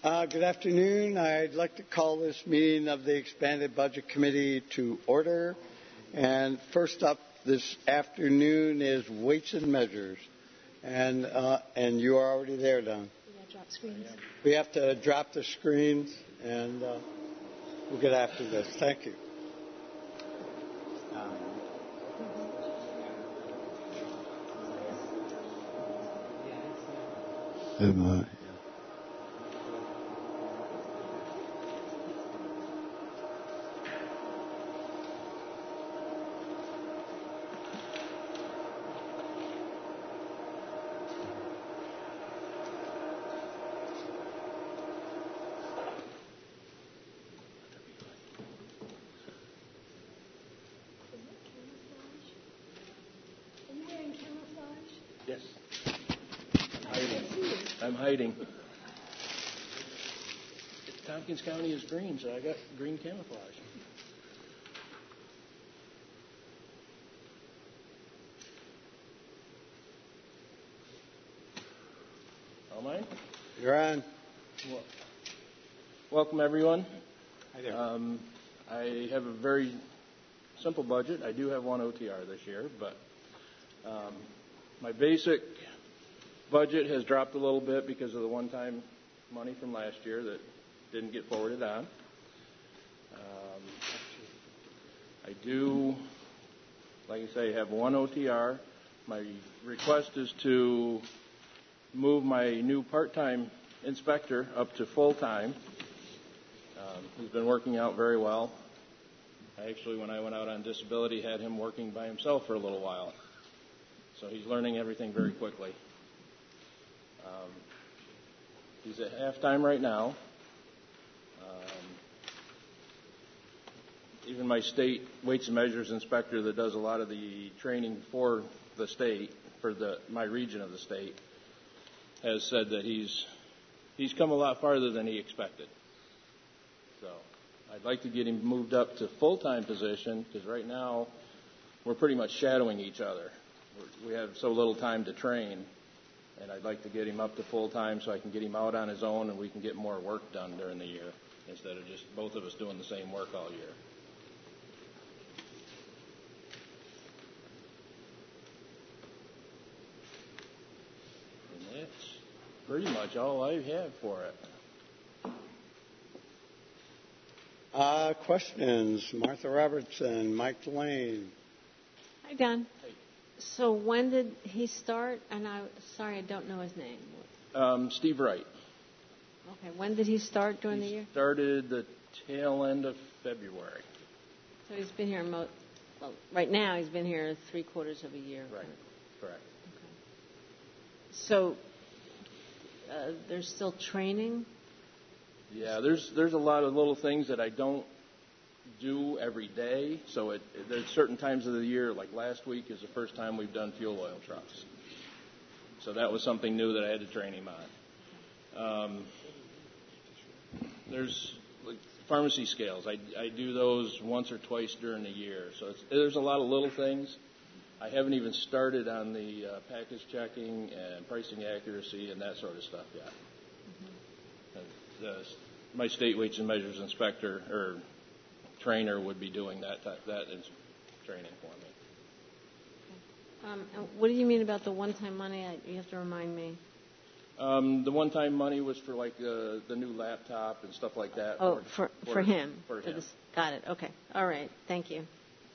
Good afternoon. I'd like to call this meeting of the Expanded Budget Committee to order. And first up this afternoon is Weights and Measures. And you are already there, Don. Drop screens. We have to drop the screens, and we'll get after this. Thank you. Yes. I'm hiding. Tompkins County is green, so I got green camouflage. All mine? You're on. Welcome, everyone. Hi there. I have a very simple budget. I do have one OTR this year, but my basic budget has dropped a little bit because of the one-time money from last year that didn't get forwarded on. I do, like I say, have one OTR. My request is to move my new part-time inspector up to full-time. He's been working out very well. I actually, when I went out on disability, had him working by himself for a little while. So he's learning everything very quickly. He's at halftime right now. Even my state weights and measures inspector that does a lot of the training for the state, for my region of the state, has said that he's come a lot farther than he expected. So I'd like to get him moved up to full-time position because right now we're pretty much shadowing each other. We have so little time to train, and I'd like to get him up to full-time so I can get him out on his own and we can get more work done during the year instead of just both of us doing the same work all year. And that's pretty much all I have for it. Questions? Martha Robertson, Mike Lane. Hi, Don. Hey. So when did he start? And I don't know his name. Steve Wright. Okay. When did he start during the year? He started the tail end of February. So he's been here right now he's been here 3/4 of a year. Right. Correct. Okay. So there's still training? Yeah, there's a lot of little things that I don't do every day. So there's certain times of the year, like last week is the first time we've done fuel oil trucks. So that was something new that I had to train him on. There's like pharmacy scales. I do those once or twice during the year. So there's a lot of little things. I haven't even started on the package checking and pricing accuracy and that sort of stuff yet. My state weights and measures inspector or trainer would be doing that is training for me. What do you mean about the one-time money? You have to remind me. The one-time money was for like the new laptop and stuff like that. Oh, for him. For him. Got it. Okay. All right. Thank you.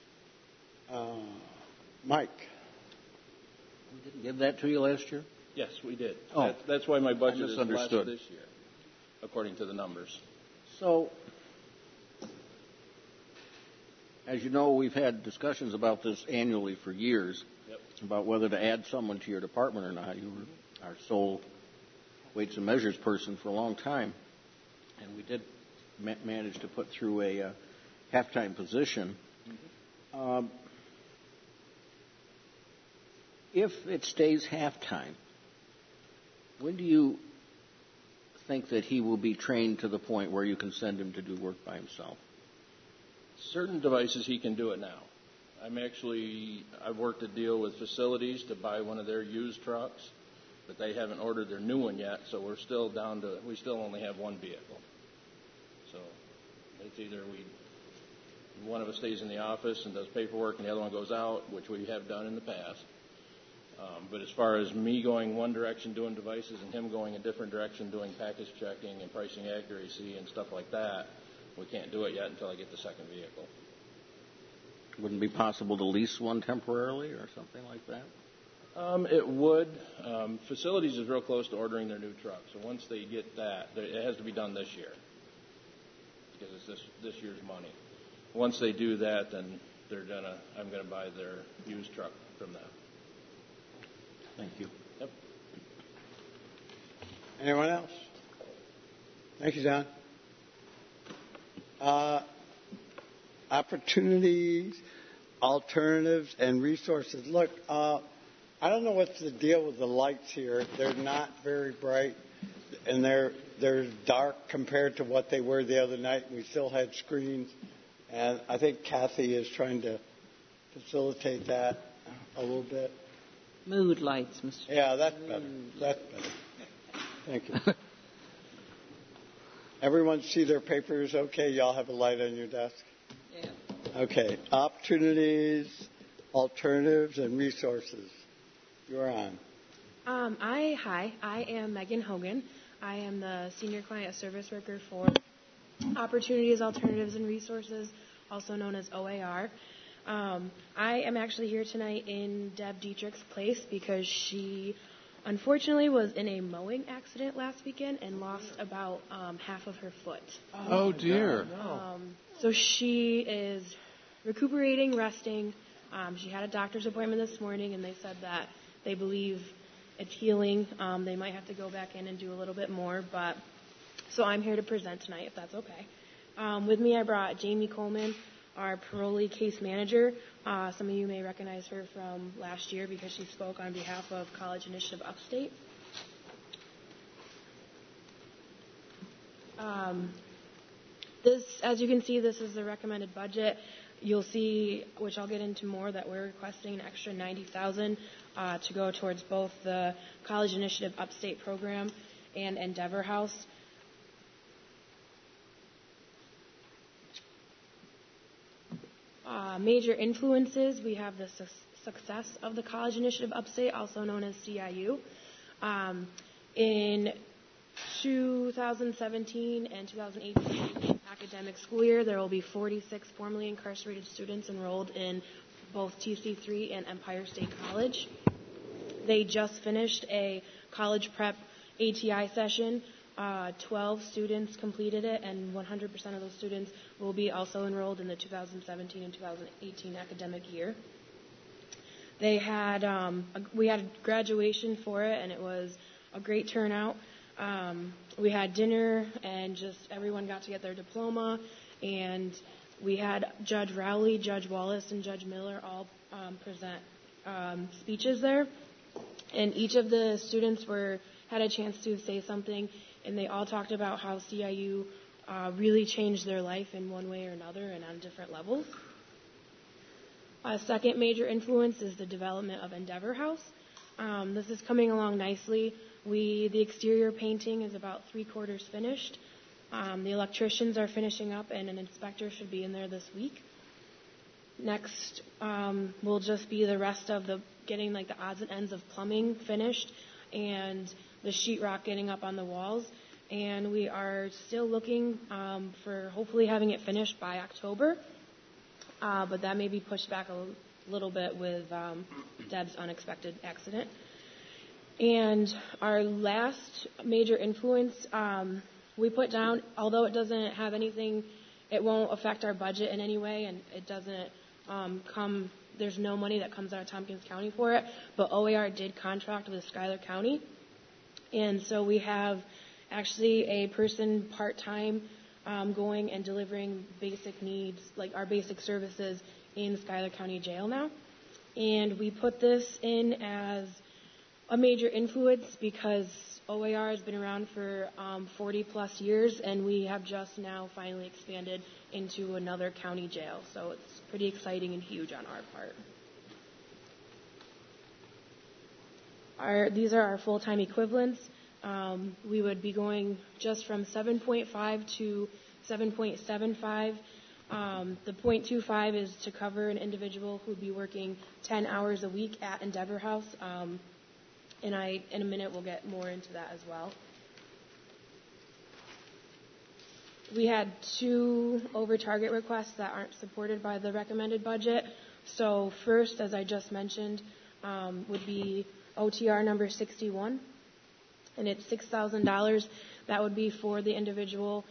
Mike. We didn't give that to you last year? Yes, we did. Oh. That's why my budget is less misunderstood. this year, according to the numbers. So, as you know, we've had discussions about this annually for years, about whether to add someone to your department or not. You were our sole weights and measures person for a long time, and we did manage to put through a half-time position. Mm-hmm. If it stays half-time, when do you think that he will be trained to the point where you can send him to do work by himself? Certain devices he can do it now. I've worked a deal with facilities to buy one of their used trucks but they haven't ordered their new one yet, so we still only have one vehicle. So it's either one of us stays in the office and does paperwork and the other one goes out, which we have done in the past. But as far as me going one direction doing devices and him going a different direction doing package checking and pricing accuracy and stuff like that, we can't do it yet until I get the second vehicle. Wouldn't it be possible to lease one temporarily or something like that? It would. Facilities is real close to ordering their new truck, so once they get that, it has to be done this year because it's this year's money. Once they do that, then I'm gonna buy their used truck from them. Thank you. Yep. Anyone else? Thank you, John. Opportunities, alternatives, and resources. Look, I don't know what's the deal with the lights here. They're not very bright, and they're dark compared to what they were the other night. We still had screens, and I think Kathy is trying to facilitate that a little bit. Mood lights, Mr. Yeah, that's better. That's better. Thank you. Everyone see their papers okay? Y'all have a light on your desk? Yeah. Okay. Opportunities, alternatives, and resources. You're on. Hi. I am Megan Hogan. I am the Senior Client Service Worker for Opportunities, Alternatives, and Resources, also known as OAR. I am actually here tonight in Deb Dietrich's place because she unfortunately was in a mowing accident last weekend and lost about half of her foot. Oh, dear. So she is recuperating, resting. She had a doctor's appointment this morning, and they said that they believe it's healing. They might have to go back in and do a little bit more, but so I'm here to present tonight, if that's okay. With me, I brought Jamie Coleman, our parolee case manager. Some of you may recognize her from last year because she spoke on behalf of College Initiative Upstate. This, as you can see, this is the recommended budget. You'll see, which I'll get into more, that we're requesting an extra $90,000 to go towards both the College Initiative Upstate program and Endeavor House. Major influences, we have the success of the College Initiative Upstate, also known as CIU. In 2017 and 2018 academic school year, there will be 46 formerly incarcerated students enrolled in both TC3 and Empire State College. They just finished a college prep ATI session. 12 students completed it, and 100% of those students will be also enrolled in the 2017 and 2018 academic year. They had we had graduation for it, and it was a great turnout. We had dinner, and just everyone got to get their diploma, and we had Judge Rowley, Judge Wallace, and Judge Miller all present speeches there, and each of the students had a chance to say something. And they all talked about how CIU really changed their life in one way or another and on different levels. A second major influence is the development of Endeavor House. This is coming along nicely. The exterior painting is about 3/4 finished. The electricians are finishing up, and an inspector should be in there this week. Next will just be the rest of getting like the odds and ends of plumbing finished, and the sheetrock getting up on the walls, and we are still looking for hopefully having it finished by October, but that may be pushed back a little bit with Deb's unexpected accident. And our last major influence we put down, although it doesn't have anything, it won't affect our budget in any way, and it doesn't there's no money that comes out of Tompkins County for it, but OAR did contract with Schuyler County. And so we have actually a person part-time going and delivering basic needs, like our basic services in Schuyler County Jail now. And we put this in as a major influence because OAR has been around for 40 plus years, and we have just now finally expanded into another county jail. So it's pretty exciting and huge on our part. These are our full-time equivalents. We would be going just from 7.5 to 7.75. The 0.25 is to cover an individual who would be working 10 hours a week at Endeavor House. In a minute, we'll get more into that as well. We had 2 over-target requests that aren't supported by the recommended budget. So first, as I just mentioned, would be OTR number 61, and it's $6,000. That would be for the individual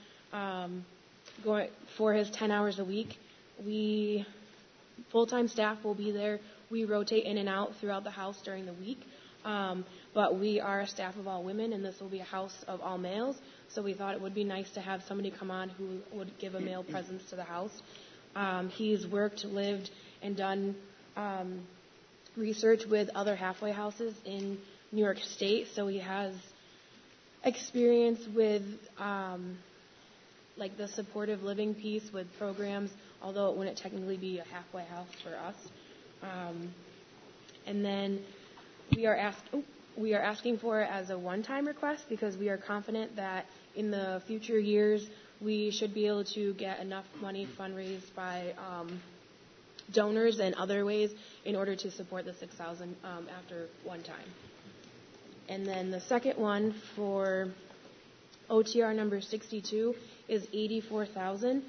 for his 10 hours a week. Full-time staff will be there. We rotate in and out throughout the house during the week, but we are a staff of all women, and this will be a house of all males. So we thought it would be nice to have somebody come on who would give a male presence to the house. He's worked, lived, and done research with other halfway houses in New York State, so he has experience with like the supportive living piece with programs, although it wouldn't technically be a halfway house for us. And then we are asking for it as a one-time request because we are confident that in the future years we should be able to get enough money fundraised by donors and other ways in order to support the $6,000 after one time. And then the second one for OTR number 62 is $84,000.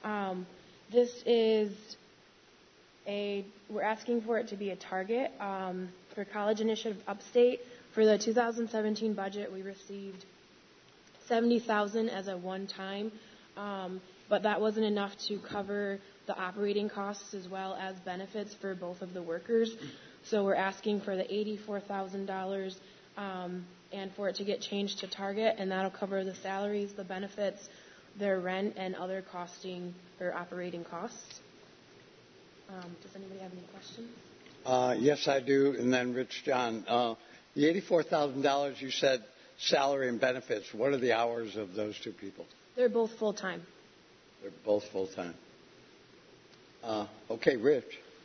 We're asking for it to be a target for College Initiative Upstate. For the 2017 budget, we received $70,000 as a one-time, but that wasn't enough to cover the operating costs as well as benefits for both of the workers. So we're asking for the $84,000 and for it to get changed to target, and that'll cover the salaries, the benefits, their rent, and other costing or operating costs. Does anybody have any questions? Yes, I do. And then Rich John, the $84,000 you said salary and benefits. What are the hours of those 2 people? They're both full-time. They're both full-time. Okay, Rich.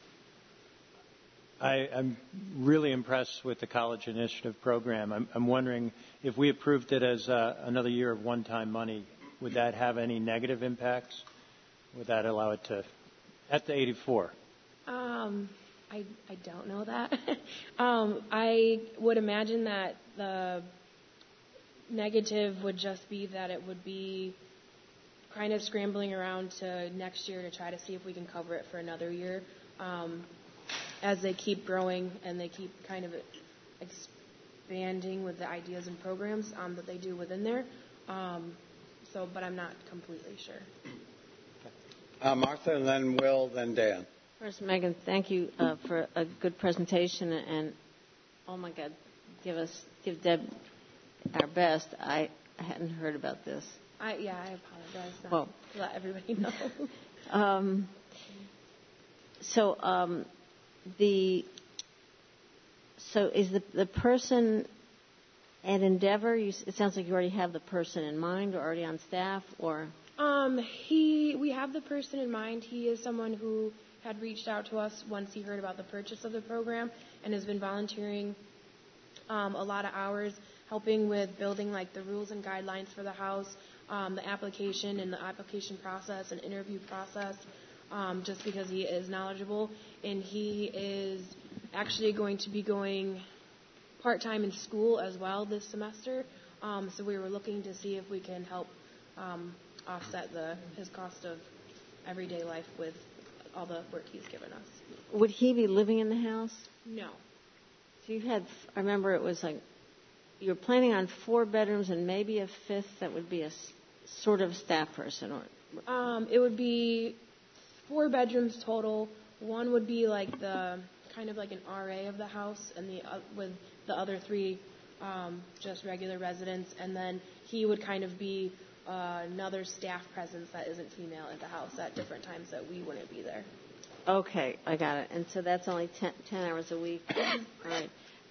I'm really impressed with the College Initiative program. I'm wondering if we approved it as another year of one-time money, would that have any negative impacts? Would that allow it to, at the 84? I don't know that. I would imagine that the negative would just be that it would be kind of scrambling around to next year to try to see if we can cover it for another year. As they keep growing and they keep kind of expanding with the ideas and programs that they do within there. But I'm not completely sure. Martha, and then Will, then Dan. First, Megan, thank you for a good presentation. And oh my God, give Deb our best. I hadn't heard about this. I apologize. To let everybody know. So is the person at Endeavor? It sounds like you already have the person in mind, or already on staff, or. We have the person in mind. He is someone who had reached out to us once he heard about the purchase of the program and has been volunteering a lot of hours helping with building like the rules and guidelines for the house, the application and the application process and interview process, just because he is knowledgeable. And he is actually going to be going part-time in school as well this semester. So we were looking to see if we can help offset his cost of everyday life with all the work he's given us. Would he be living in the house? No. So I remember it was like, you were planning on 4 bedrooms and maybe a 5th that would be a sort of staff person, or? It would be 4 bedrooms total. One would be like the kind of like an RA of the house, and with the other 3 just regular residents, and then he would kind of be another staff presence that isn't female at the house at different times that we wouldn't be there. Okay, I got it. And so that's only 10 hours a week. All right.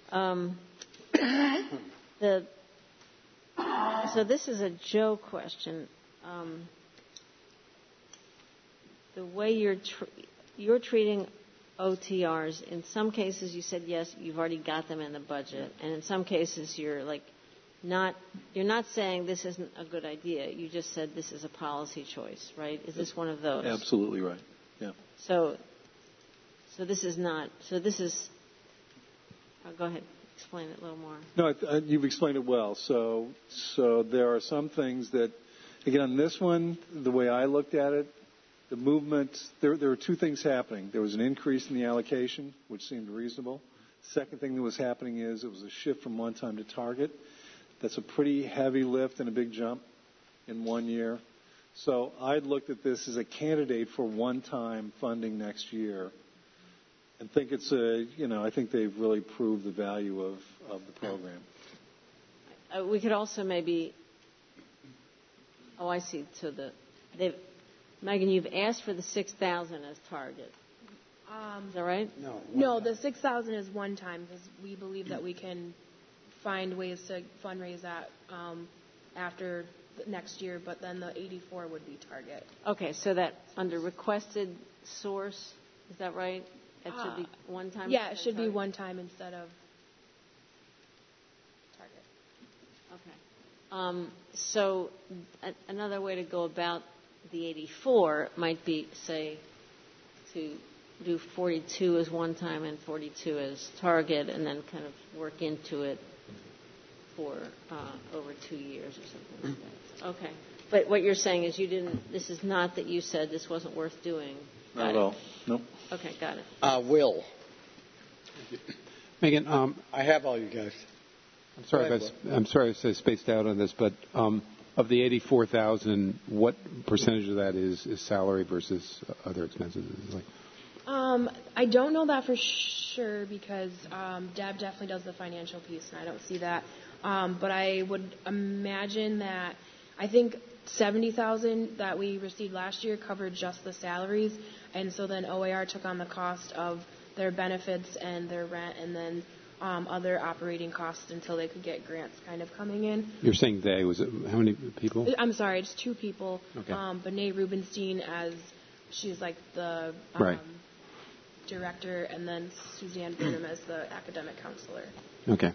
So this is a Joe question. The way you're treating OTRs. In some cases, you said yes, you've already got them in the budget, and in some cases, you're not saying this isn't a good idea. You just said this is a policy choice, right? Is this one of those? Absolutely right. Yeah. So this is not. So this is. Go ahead. Explain it a little more. No, you've explained it well. So there are some things that, again, on this one, the way I looked at it, the movement, there were two things happening. There was an increase in the allocation, which seemed reasonable. Second thing that was happening is it was a shift from one-time to target. That's a pretty heavy lift and a big jump in 1 year. So I'd looked at this as a candidate for one-time funding next year, and think it's I think they've really proved the value of the program. We could also maybe. Oh, I see. So Megan, you've asked for the 6,000 as target. Is that right? No, the 6,000 is one time because we believe that we can find ways to fundraise that after next year, but then the 84 would be target. Okay, so that under requested source, is that right? It should be one time? Yeah, it should be one time instead of target. Okay. So another way to go about the 84 might be, say, to do 42 as one time and 42 as target, and then kind of work into it for over 2 years or something like that. Okay. But what you're saying is this is not that you said this wasn't worth doing. Not at all. Nope. Okay, got it. Will. Megan, I have all you guys. I'm sorry I spaced out on this, but of the 84,000, what percentage of that is salary versus other expenses? I don't know that for sure because Deb definitely does the financial piece, and I don't see that. But I would imagine that I think 70,000 that we received last year covered just the salaries, and so then OAR took on the cost of their benefits and their rent, and then other operating costs until they could get grants kind of coming in. You're saying they, was it how many people? I'm sorry, it's 2 people. Okay. Bené Rubenstein she's like the right. director, and then Suzanne Burnham as the academic counselor. Okay.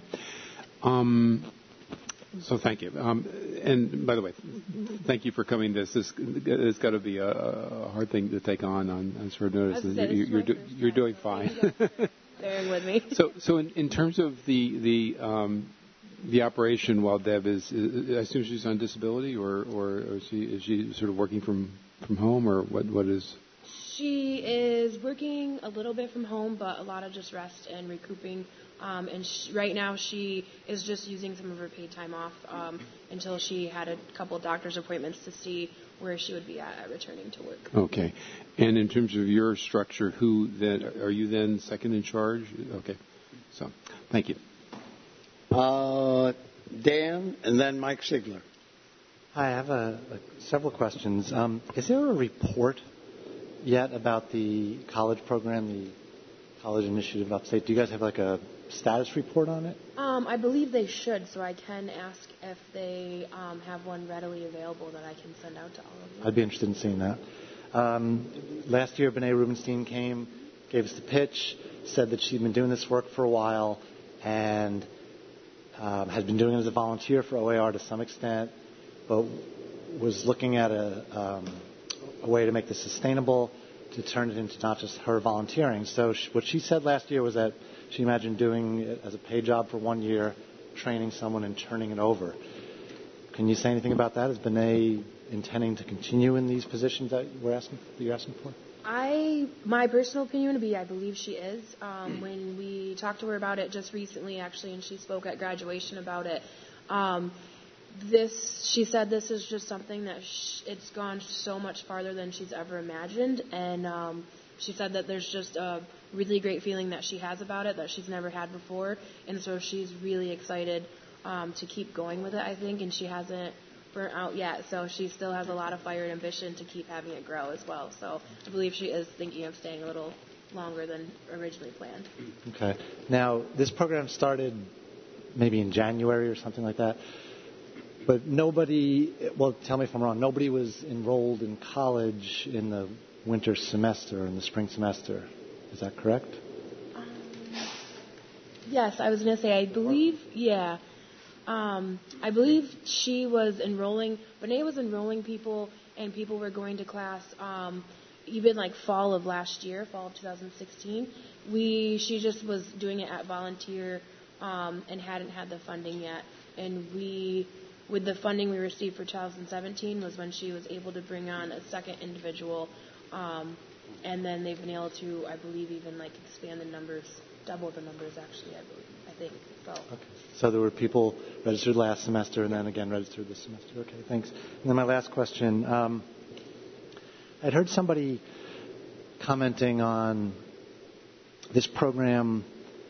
So thank you. And by the way, thank you for coming. This has got to be a hard thing to take on short notice. You're doing fine. Bearing with me. So in terms of the operation while Deb I assume she's on disability, or is she sort of working from home, or what is? She is working a little bit from home, but a lot of just rest and recouping. And right now she is just using some of her paid time off until she had a couple of doctor's appointments to see where she would be at returning to work. Okay. And in terms of your structure, who then are you then second in charge? Okay. So thank you. Dan, and then Mike Sigler. Hi, I have several questions. Is there a report yet about the college program, the College Initiative Upstate? Do you guys have like a status report on it? I believe they should, so I can ask if they have one readily available that I can send out to all of you. I'd be interested in seeing that. Last year, Bené Rubenstein came, gave us the pitch, said that she'd been doing this work for a while and had been doing it as a volunteer for OAR to some extent, but was looking at a way to make this sustainable, to turn it into not just her volunteering. So what she said last year was that she imagined doing it as a paid job for 1 year, training someone and turning it over. Can you say anything about that? Is Bené intending to continue in these positions that you're asking for? My personal opinion would be I believe she is. When we talked to her about it just recently, actually, and she spoke at graduation about it, she said this is just something that it's gone so much farther than she's ever imagined, and she said that there's just a really great feeling that she has about it that she's never had before, and so she's really excited to keep going with it, I think, and she hasn't burnt out yet, so she still has a lot of fire and ambition to keep having it grow as well. So I believe she is thinking of staying a little longer than originally planned. Okay. Now, this program started maybe in January or something like that. But nobody, well, tell me if I'm wrong, nobody was enrolled in college in the winter semester or in the spring semester. Is that correct? Yes, I was going to say, I believe, yeah. I believe she was enrolling, Benet was enrolling people, and people were going to class even like fall of last year, fall of 2016. She just was doing it at volunteer and hadn't had the funding yet. And with the funding we received for 2017 was when she was able to bring on a second individual. And then they've been able to, I believe, even like expand the numbers, double the numbers actually, I think. So. Okay. So there were people registered last semester and then again registered this semester. Okay, thanks. And then my last question. I'd heard somebody commenting on this program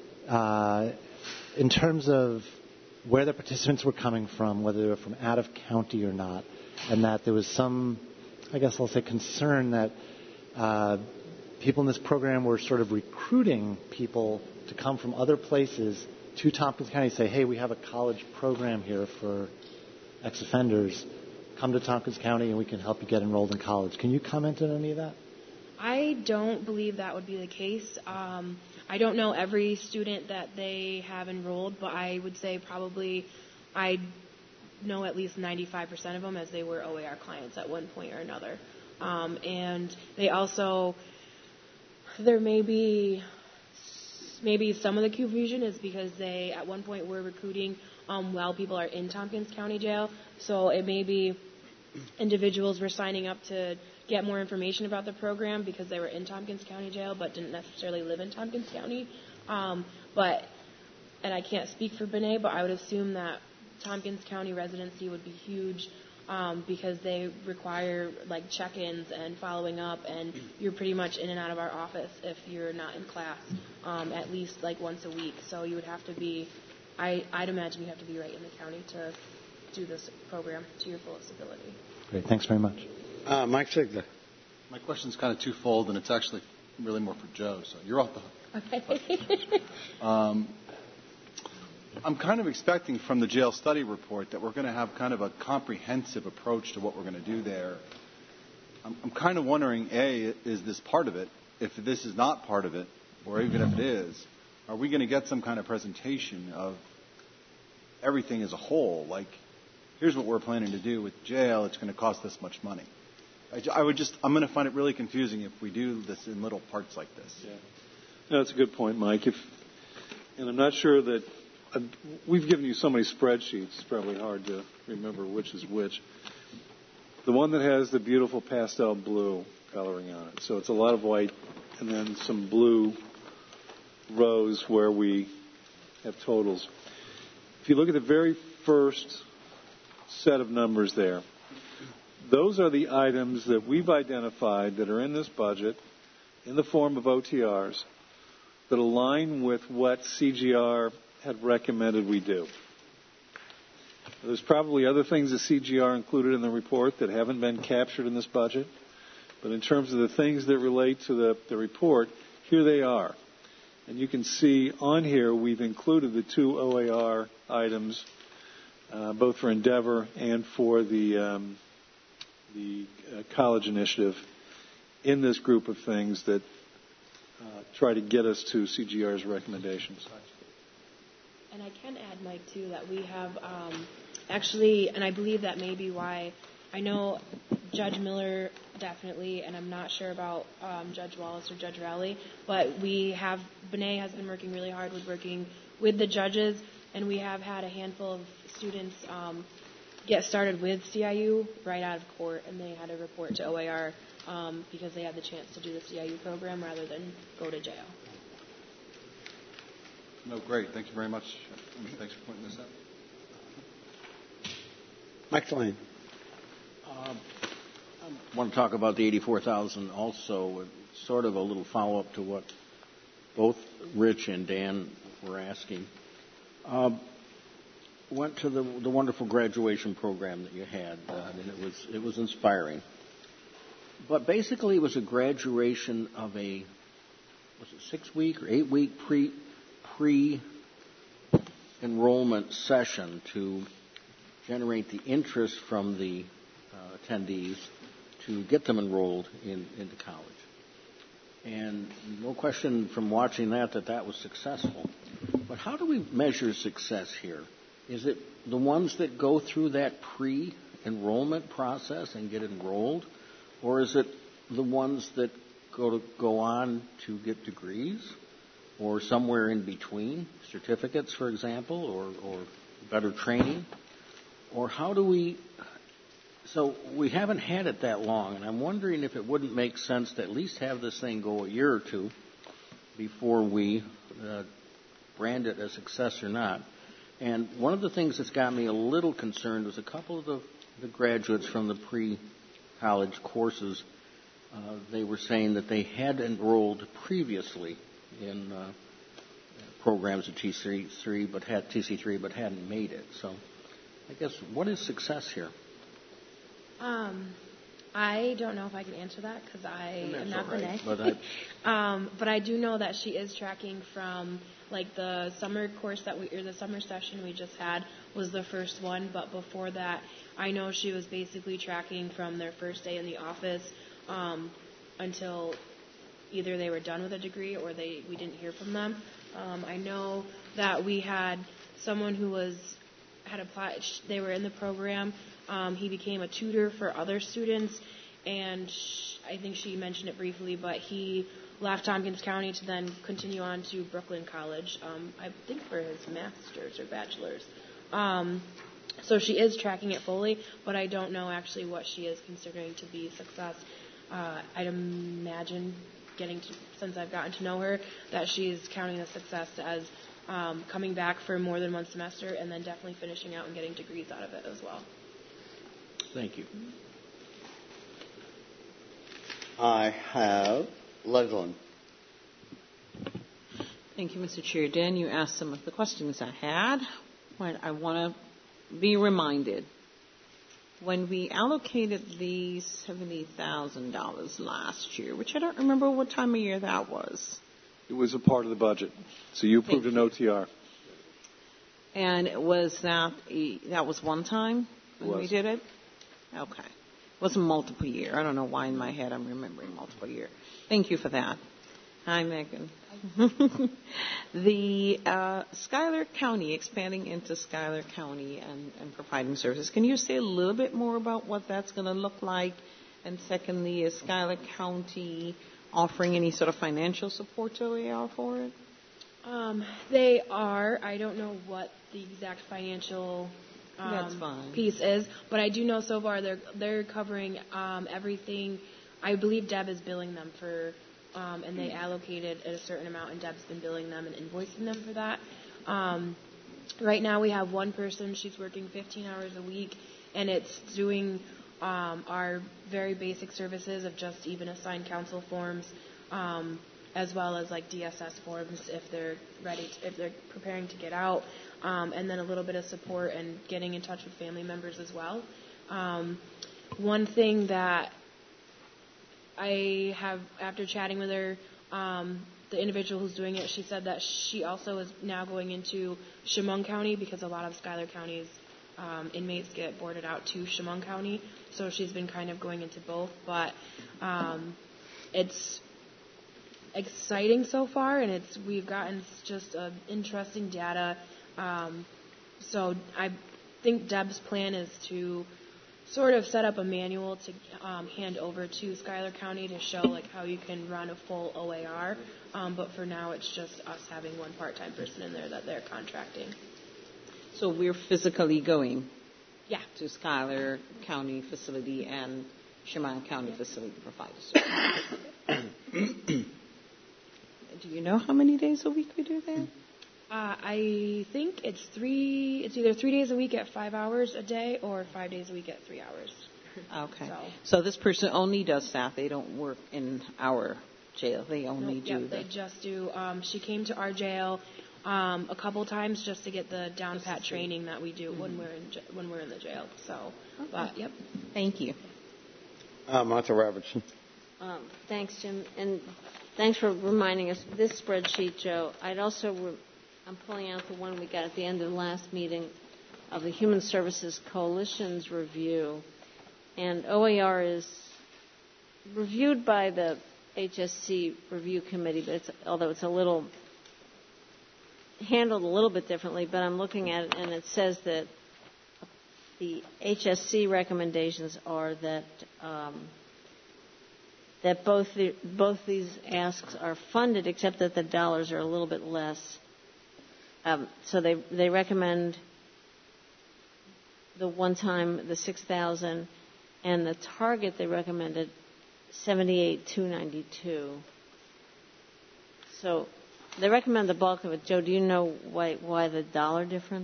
in terms of where the participants were coming from, whether they were from out of county or not, and that there was some, I guess I'll say, concern that people in this program were sort of recruiting people to come from other places to Tompkins County, say, hey, we have a college program here for ex-offenders. Come to Tompkins County and we can help you get enrolled in college. Can you comment on any of that? I don't believe that would be the case. I don't know every student that they have enrolled, but I would say probably I know at least 95% of them as they were OAR clients at one point or another. And they also, there may be some of the confusion is because they at one point were recruiting while people are in Tompkins County Jail. So it may be individuals were signing up to get more information about the program because they were in Tompkins County Jail but didn't necessarily live in Tompkins County. And I can't speak for Benet, but I would assume that Tompkins County residency would be huge because they require like check-ins and following up, and you're pretty much in and out of our office if you're not in class at least like once a week. So you would have to be, I'd imagine you have to be right in the county to do this program to your fullest ability. Great, thanks very much. Mike Sigler. My question's kind of twofold, and it's actually really more for Joe, so you're off the hook. Okay. I'm kind of expecting from the jail study report that we're going to have kind of a comprehensive approach to what we're going to do there. I'm kind of wondering, A, is this part of it? If this is not part of it, or even if it is, are we going to get some kind of presentation of everything as a whole? Like, here's what we're planning to do with jail. It's going to cost this much money. I'm going to find it really confusing if we do this in little parts like this. Yeah. No, that's a good point, Mike. And I'm not sure that we've given you so many spreadsheets, it's probably hard to remember which is which. The one that has the beautiful pastel blue coloring on it. So it's a lot of white and then some blue rows where we have totals. If you look at the very first set of numbers there, those are the items that we've identified that are in this budget in the form of OTRs that align with what CGR had recommended we do. There's probably other things that CGR included in the report that haven't been captured in this budget, but in terms of the things that relate to the report, here they are. And you can see on here we've included the two OAR items, both for Endeavor and for the college initiative, in this group of things that try to get us to CGR's recommendations. And I can add, Mike, too, that we have actually, and I believe that may be why, I know Judge Miller definitely, and I'm not sure about Judge Wallace or Judge Rowley, but Benet has been working really hard working with the judges, and we have had a handful of students get started with CIU right out of court, and they had to report to OAR because they had the chance to do the CIU program rather than go to jail. No, great. Thank you very much. Thanks for pointing this out. Mike Lane. I want to talk about the $84,000 also, sort of a little follow-up to what both Rich and Dan were asking. Went to the wonderful graduation program that you had, and it was inspiring. But basically, it was a graduation of was it 6-week or 8-week pre-enrollment session to generate the interest from the attendees to get them enrolled into college. And no question from watching that was successful. But how do we measure success here? Is it the ones that go through that pre-enrollment process and get enrolled? Or is it the ones that go on to get degrees? Or somewhere in between, certificates, for example, or better training? Or how do we... So we haven't had it that long, and I'm wondering if it wouldn't make sense to at least have this thing go a year or two before we brand it a success or not. And one of the things that's got me a little concerned was a couple of the graduates from the pre-college courses, they were saying that they had enrolled previously in programs at TC3 but hadn't made it. So I guess, what is success here? I don't know if I can answer that because I am not Renee. But I do know that she is tracking from like the summer course the summer session we just had was the first one. But before that, I know she was basically tracking from their first day in the office until either they were done with a degree or we didn't hear from them. I know that we had someone who had applied. They were in the program. He became a tutor for other students, and I think she mentioned it briefly, but he left Tompkins County to then continue on to Brooklyn College, I think for his master's or bachelor's. So she is tracking it fully, but I don't know actually what she is considering to be success. I'd imagine since I've gotten to know her, that she's counting the success as coming back for more than one semester and then definitely finishing out and getting degrees out of it as well. Thank you. I have Leslin. Thank you, Mr. Chair. Dan, you asked some of the questions I had. But I want to be reminded, when we allocated the $70,000 last year, which I don't remember what time of year that was. It was a part of the budget. So you approved an OTR. And was that was one time when we did it? Okay. It wasn't multiple year. I don't know why in my head I'm remembering multiple year. Thank you for that. Hi, Megan. The Schuyler County, expanding into Schuyler County and providing services. Can you say a little bit more about what that's going to look like? And secondly, is Schuyler County offering any sort of financial support to OER for it? They are. I don't know what the exact financial piece is, but I do know so far they're covering everything. I believe Deb is billing them for, and they allocated a certain amount, and Deb's been billing them and invoicing them for that. Right now we have one person. She's working 15 hours a week, and it's doing our very basic services of just even assigned counsel forms, as well as like DSS forms if they're if they're preparing to get out, and then a little bit of support and getting in touch with family members as well. One thing that I have, after chatting with her, the individual who's doing it, she said that she also is now going into Chemung County because a lot of Schuyler County's inmates get boarded out to Chemung County. So she's been kind of going into both. But it's exciting so far, and we've gotten just interesting data. So I think Deb's plan is to sort of set up a manual to hand over to Schuyler County to show like how you can run a full OAR. But for now, it's just us having one part-time person in there that they're contracting. So we're physically going to Schuyler County facility and Chemung County facility to provide the service. Do you know how many days a week we do that? I think it's either 3 days a week at 5 hours a day or 5 days a week at 3 hours. Okay. So this person only does staff. They don't work in our jail. They only do they just do. She came to our jail a couple times just to get the down pat training that we do when we're in the jail. So, but yep. Thank you. Martha Robertson. Thanks, Jim, and thanks for reminding us of this spreadsheet, Joe. I'm pulling out the one we got at the end of the last meeting of the Human Services Coalition's review. And OAR is reviewed by the HSC review committee, but although it's a little handled a little bit differently, but I'm looking at it and it says that the HSC recommendations are that that both these asks are funded, except that the dollars are a little bit less. So they recommend the one-time, the $6,000, and the target they recommended $78,292. So they recommend the bulk of it. Joe, do you know why the dollar difference?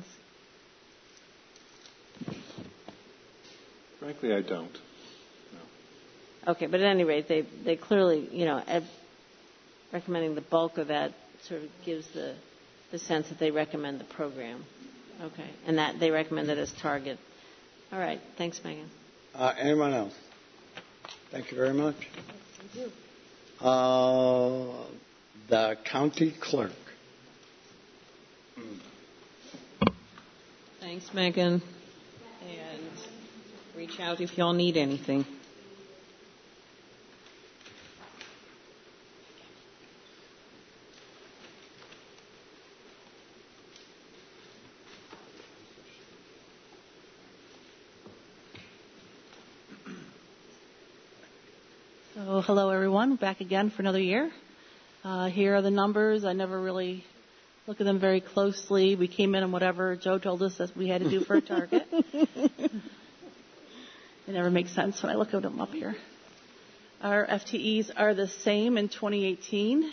Frankly, I don't. No. Okay, but at any rate, they clearly, recommending the bulk of that sort of gives the sense that they recommend the program. Okay, and that they recommend it as target. All right, thanks, Megan. Anyone else? Thank you very much. Thank you. The county clerk. Thanks, Megan. And reach out if y'all need anything. So, hello everyone, back again for another year. Here are the numbers. I never really look at them very closely. We came in on whatever Joe told us that we had to do for a target. It never makes sense when I look at them up here. Our FTEs are the same in 2018.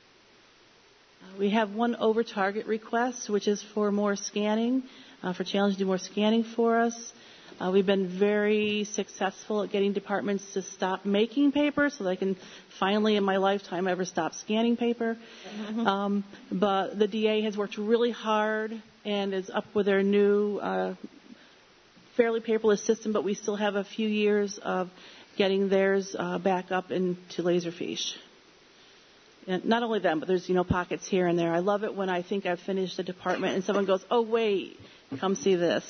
We have one over target request, which is for more scanning, for Challenge to do more scanning for us. We've been very successful at getting departments to stop making paper so that I can finally in my lifetime ever stop scanning paper. But the DA has worked really hard and is up with their new fairly paperless system, but we still have a few years of getting theirs back up into Laserfiche. And not only them, but there's, pockets here and there. I love it when I think I've finished the department and someone goes, oh, wait, come see this.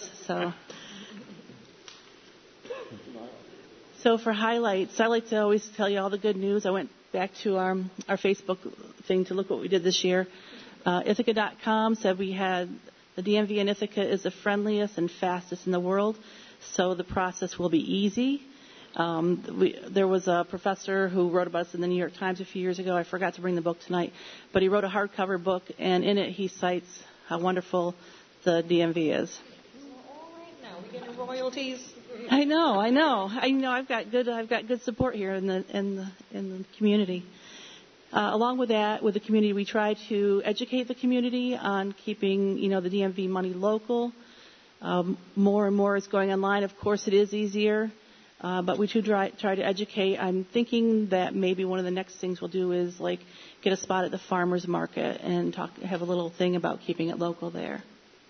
So for highlights, I like to always tell you all the good news. I went back to our Facebook thing to look what we did this year. Ithaca.com said we had the DMV in Ithaca is the friendliest and fastest in the world, so the process will be easy. There was a professor who wrote about us in the New York Times a few years ago. I forgot to bring the book tonight, but he wrote a hardcover book, and in it he cites how wonderful the DMV is. All right now, we getting royalties. I know. I've got good support here in the community. Along with that, with the community, we try to educate the community on keeping, the DMV money local. More and more is going online. Of course, it is easier, but we do try to educate. I'm thinking that maybe one of the next things we'll do is get a spot at the farmers market and have a little thing about keeping it local there.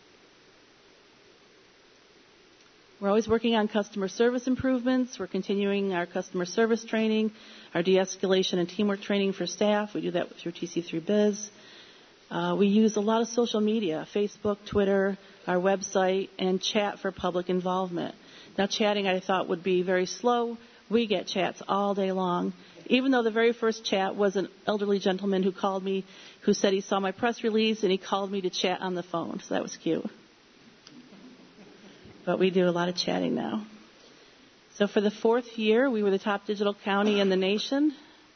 We're always working on customer service improvements. We're continuing our customer service training, our de-escalation and teamwork training for staff. We do that through TC3 Biz. We use a lot of social media, Facebook, Twitter, our website, and chat for public involvement. Now, chatting I thought would be very slow. We get chats all day long. Even though the very first chat was an elderly gentleman who called me, who said he saw my press release, and he called me to chat on the phone. So that was cute. But we do a lot of chatting now. So for the fourth year, we were the top digital county in the nation.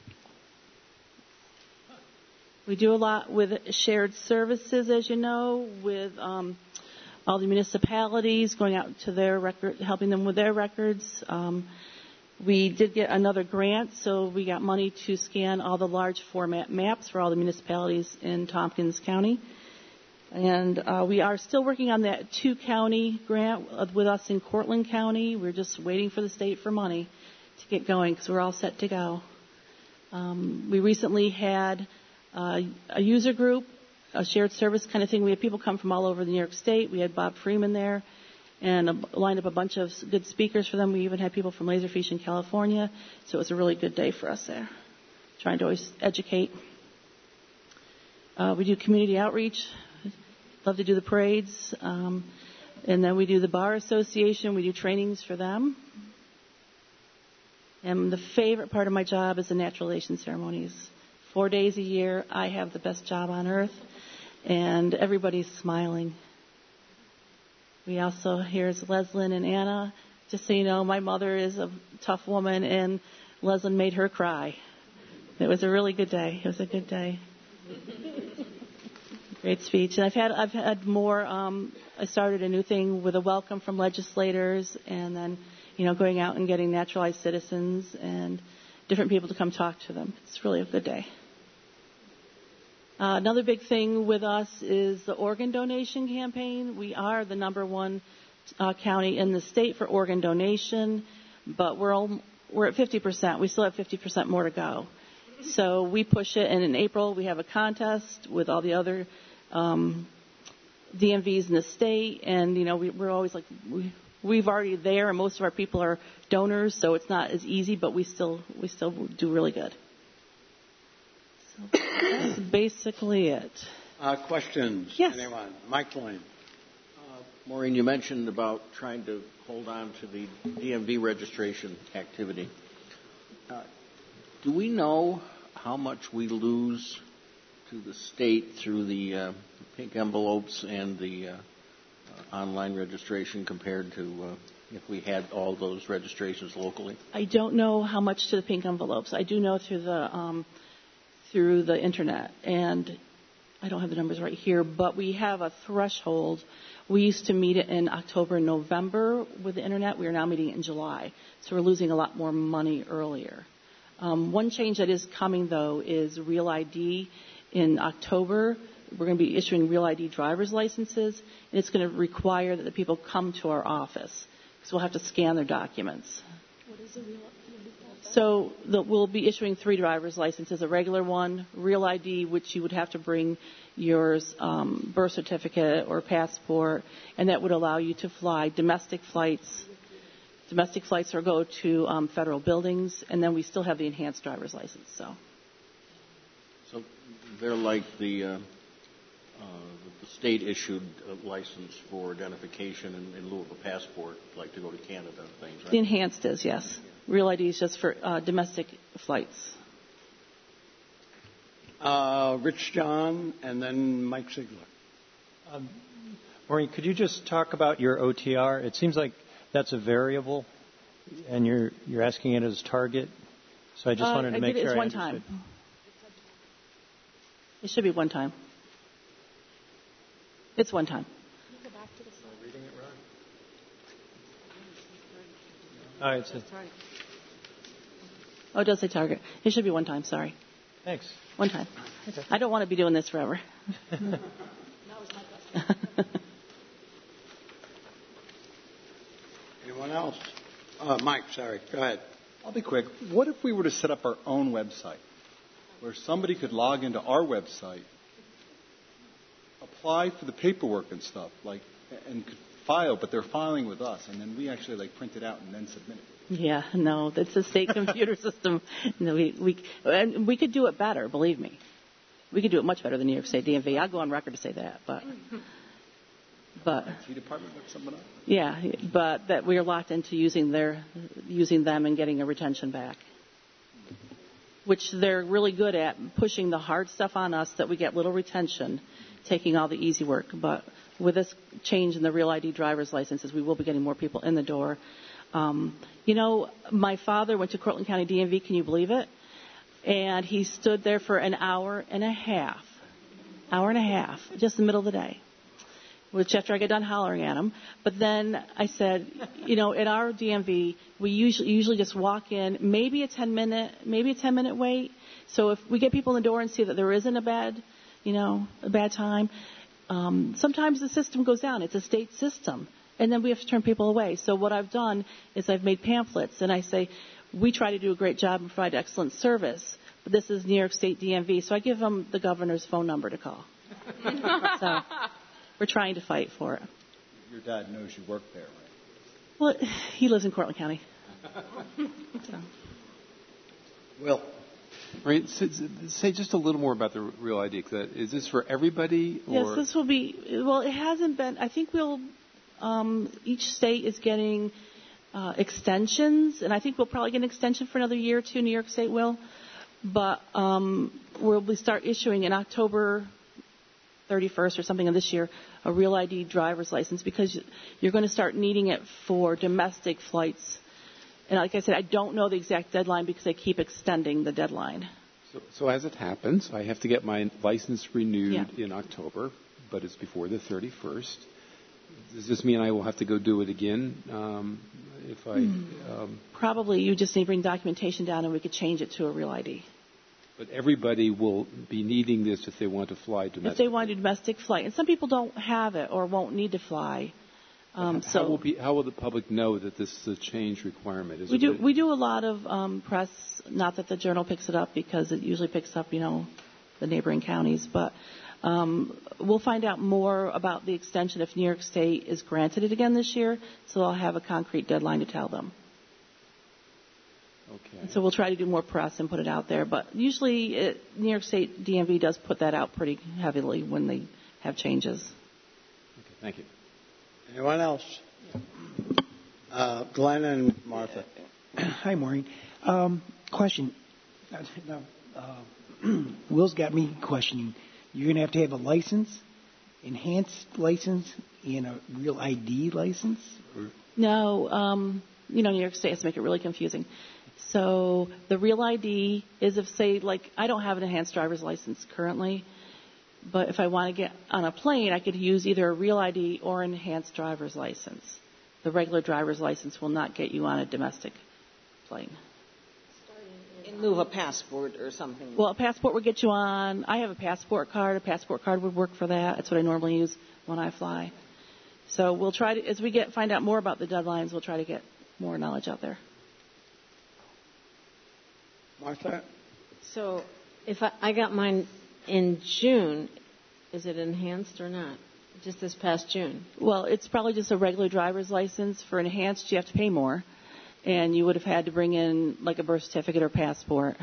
We do a lot with shared services, as you know, with all the municipalities, going out to their record, helping them with their records. We did get another grant, so we got money to scan all the large format maps for all the municipalities in Tompkins County. And we are still working on that 2-county grant with us in Cortland County. We're just waiting for the state for money to get going because we're all set to go. We recently had a user group, a shared service kind of thing. We had people come from all over New York State. We had Bob Freeman there and lined up a bunch of good speakers for them. We even had people from Laserfiche in California. So it was a really good day for us there, trying to always educate. We do community outreach. Love to do the parades. And then we do the Bar Association. We do trainings for them. And the favorite part of my job is the naturalization ceremonies. 4 days a year, I have the best job on earth, and everybody's smiling. We also, here's Leslyn and Anna. Just so you know, my mother is a tough woman, and Leslyn made her cry. It was a really good day. It was a good day. Great speech. And I've had more. I started a new thing with a welcome from legislators, and then, going out and getting naturalized citizens and different people to come talk to them. It's really a good day. Another big thing with us is the organ donation campaign. We are the number one county in the state for organ donation, but we're at 50%. We still have 50% more to go. So we push it, and in April we have a contest with all the other DMVs in the state, and we're always like we've already there, and most of our people are donors, so it's not as easy, but we still do really good. So that's basically it. Questions? Yes. Anyone? Mike Lane. Maureen, you mentioned about trying to hold on to the DMV registration activity. Do we know how much we lose to the state through the pink envelopes and the online registration compared to if we had all those registrations locally? I don't know how much to the pink envelopes. I do know through the internet, and I don't have the numbers right here, but we have a threshold. We used to meet it in October and November with the internet. We are now meeting it in July, so we're losing a lot more money earlier. One change that is coming, though, is Real ID. In October, we're going to be issuing Real ID driver's licenses, and it's going to require that the people come to our office, because we'll have to scan their documents. What is a Real ID? So we'll be issuing 3 driver's licenses, a regular one, Real ID, which you would have to bring your birth certificate or passport, and that would allow you to fly domestic flights. Domestic flights or go to federal buildings, and then we still have the enhanced driver's license. So they're like the state-issued license for identification in lieu of a passport, like to go to Canada and things, right? The enhanced is, yes. Real ID is just for domestic flights. Rich John, and then Mike Ziegler. Maureen, could you just talk about your OTR? It seems like that's a variable, and you're asking it as target. So I just wanted to make sure I understood. It's one time. It should be one time. It's one time. Go back to the slide. Reading it wrong. All right. Oh, it does say target. It should be one time. Sorry. Thanks. One time. Okay. I don't want to be doing this forever. That was my question. Anyone else? Mike, sorry. Go ahead. I'll be quick. What if we were to set up our own website where somebody could log into our website, apply for the paperwork and stuff, and could file, but they're filing with us, and then we actually print it out and then submit it? Yeah, no, that's a state computer system. No, we could do it better, believe me. We could do it much better than New York State DMV. I'll go on record to say that, but IT department looked something up. Yeah, but that we are locked into using them and getting a retention back, which they're really good at pushing the hard stuff on us that we get little retention, taking all the easy work. But with this change in the Real ID driver's licenses, we will be getting more people in the door. My father went to Cortland County DMV, can you believe it? And he stood there for an hour and a half, just in the middle of the day, which after I got done hollering at him. But then I said, at our DMV, we usually just walk in, maybe a 10-minute wait. So if we get people in the door and see that there isn't a bad time, sometimes the system goes down. It's a state system. And then we have to turn people away. So what I've done is I've made pamphlets, and I say, we try to do a great job and provide excellent service, but this is New York State DMV. So I give them the governor's phone number to call. So we're trying to fight for it. Your dad knows you work there, right? Well, he lives in Cortland County. So. Will. Right, say just a little more about the Real ID. Is this for everybody? Or? Yes, this will be. Well, it hasn't been. I think each state is getting extensions, and I think we'll probably get an extension for another year or two. New York State will, but we'll start issuing in October 31st or something of this year a Real ID driver's license, because you're going to start needing it for domestic flights. And like I said, I don't know the exact deadline because they keep extending the deadline. So as it happens, I have to get my license renewed in October, but it's before the 31st. Does this mean I will have to go do it again if I... Probably you just need to bring documentation down and we could change it to a Real ID. But everybody will be needing this if they want to fly domestic. If they want a domestic flight. And some people don't have it or won't need to fly. How will the public know that this is a change requirement? We do a lot of press, not that the Journal picks it up because it usually picks up, the neighboring counties, but we'll find out more about the extension if New York State is granted it again this year, so I'll have a concrete deadline to tell them. Okay. And so we'll try to do more press and put it out there, but usually New York State DMV does put that out pretty heavily when they have changes. Okay, thank you. Anyone else? Glenn and Martha. Hi, Maureen. Question. Will's got me questioning. You're going to have a license, enhanced license, and a Real ID license? No. New York State has to make it really confusing. So the Real ID is if, say, I don't have an enhanced driver's license currently, but if I want to get on a plane, I could use either a Real ID or an enhanced driver's license. The regular driver's license will not get you on a domestic plane. In lieu of a passport or something. Well, a passport would get you on. I have a passport card. A passport card would work for that. That's what I normally use when I fly. So we'll try to, as we find out more about the deadlines, we'll try to get more knowledge out there. Martha? So if I got mine in June, is it enhanced or not? Just this past June? Well, it's probably just a regular driver's license. For enhanced, you have to pay more. And you would have had to bring in a birth certificate or passport.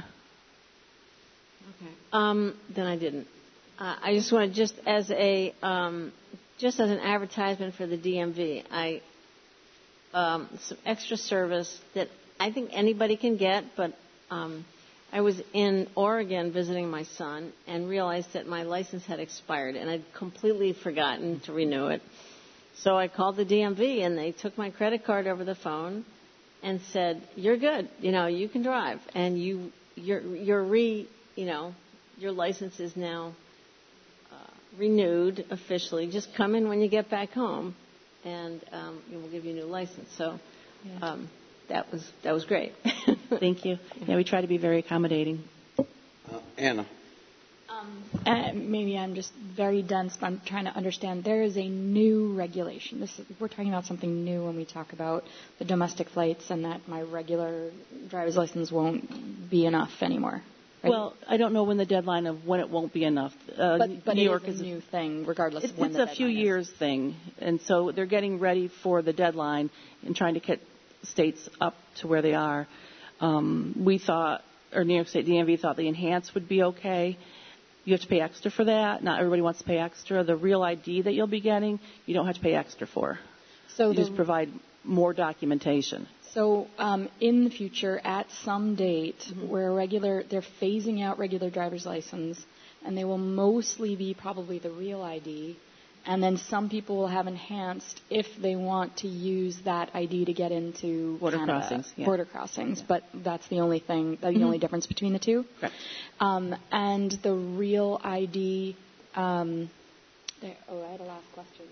Okay. Then I didn't. I just want to, just as an advertisement for the DMV, some extra service that I think anybody can get, but I was in Oregon visiting my son and realized that my license had expired, and I'd completely forgotten to renew it. So I called the DMV, and they took my credit card over the phone and said, "You're good. You can drive, and your license is now renewed officially. Just come in when you get back home, and we'll give you a new license." So that was great. Thank you. Yeah, we try to be very accommodating. Anna. Maybe I'm just very dense, but I'm trying to understand. There is a new regulation. We're talking about something new when we talk about the domestic flights and that my regular driver's license won't be enough anymore. Right? Well, I don't know when the deadline of when it won't be enough. But New York is a new thing, regardless of when the deadline is. It's a few years thing, and so they're getting ready for the deadline and trying to get states up to where they are. We thought, or New York State DMV thought the enhanced would be okay. You have to pay extra for that. Not everybody wants to pay extra. The Real ID that you'll be getting, you don't have to pay extra for. So you just provide more documentation. So in the future, at some date, where they're phasing out regular driver's license, and they will mostly be probably the Real ID, and then some people will have enhanced if they want to use that ID to get into border Canada. Crossings. Yeah. Border crossings, yeah. But that's the only thing, the only difference between the two. Correct. And the Real ID. I had a last question.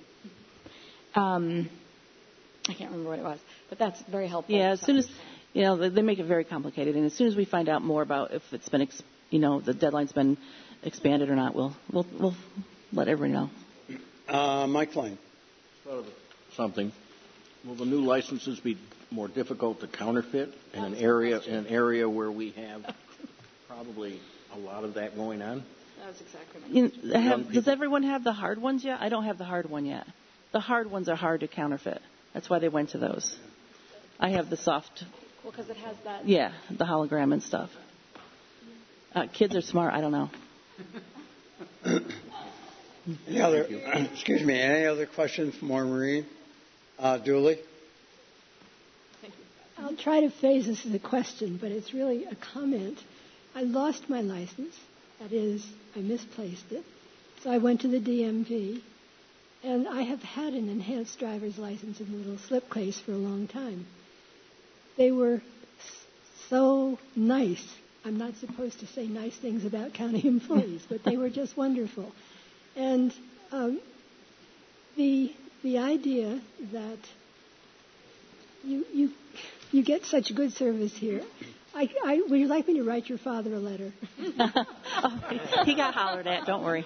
I can't remember what it was, but that's very helpful. Yeah, as soon as they make it very complicated, and as soon as we find out more about if it's been, the deadline's been expanded or not, we'll let everyone know. Mike Lane. Something. Will the new licenses be more difficult to counterfeit in an area where we have probably a lot of that going on? That was exactly my question. Does everyone have the hard ones yet? I don't have the hard one yet. The hard ones are hard to counterfeit. That's why they went to those. I have the soft. Well, because it has that. Yeah, the hologram and stuff. Kids are smart. I don't know. Any other questions for Maureen? Dooley? try to phrase this as a question, but it's really a comment. I lost my license. That is, I misplaced it. So I went to the DMV, and I have had an enhanced driver's license in a little slipcase for a long time. They were so nice. I'm not supposed to say nice things about county employees, but they were just wonderful. And the idea that you get such good service here. Would you like me to write your father a letter? He got hollered at. Don't worry.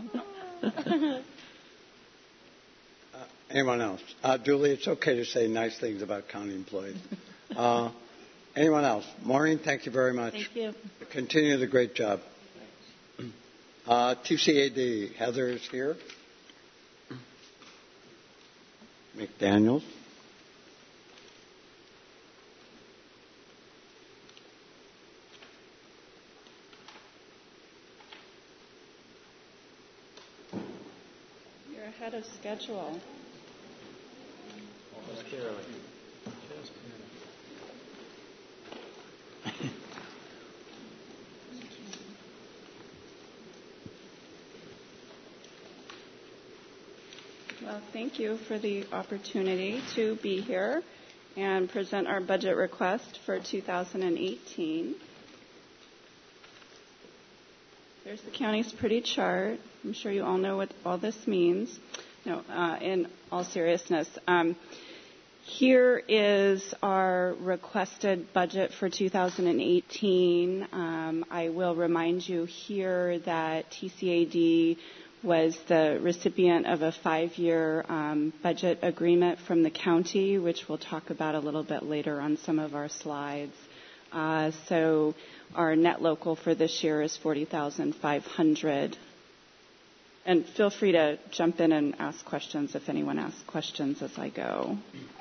Anyone else? Julie, it's okay to say nice things about county employees. Anyone else? Maureen, thank you very much. Thank you. Continue the great job. TCAD, Heather is here. McDaniels. You're ahead of schedule. Well, thank you for the opportunity to be here and present our budget request for 2018. There's the county's pretty chart. I'm sure you all know what all this means. No, in all seriousness, here is our requested budget for 2018. I will remind you here that TCAD was the recipient of a 5-year budget agreement from the county, which we'll talk about a little bit later on some of our slides. So our net local for this year is $40,500. And feel free to jump in and ask questions if anyone asks questions as I go.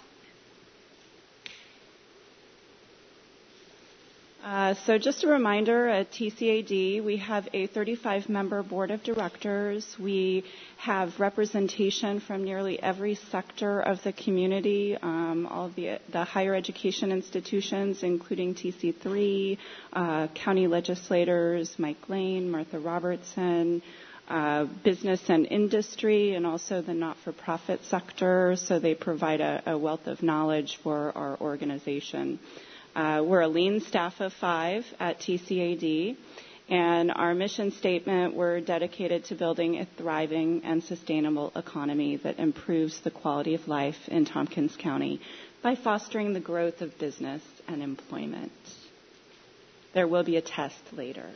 So just a reminder, at TCAD, we have a 35-member board of directors. We have representation from nearly every sector of the community, all of the higher education institutions, including TC3, county legislators, Mike Lane, Martha Robertson, business and industry, and also the not-for-profit sector. So they provide a wealth of knowledge for our organization. We're a lean staff of 5 at TCAD, and our mission statement, we're dedicated to building a thriving and sustainable economy that improves the quality of life in Tompkins County by fostering the growth of business and employment. There will be a test later.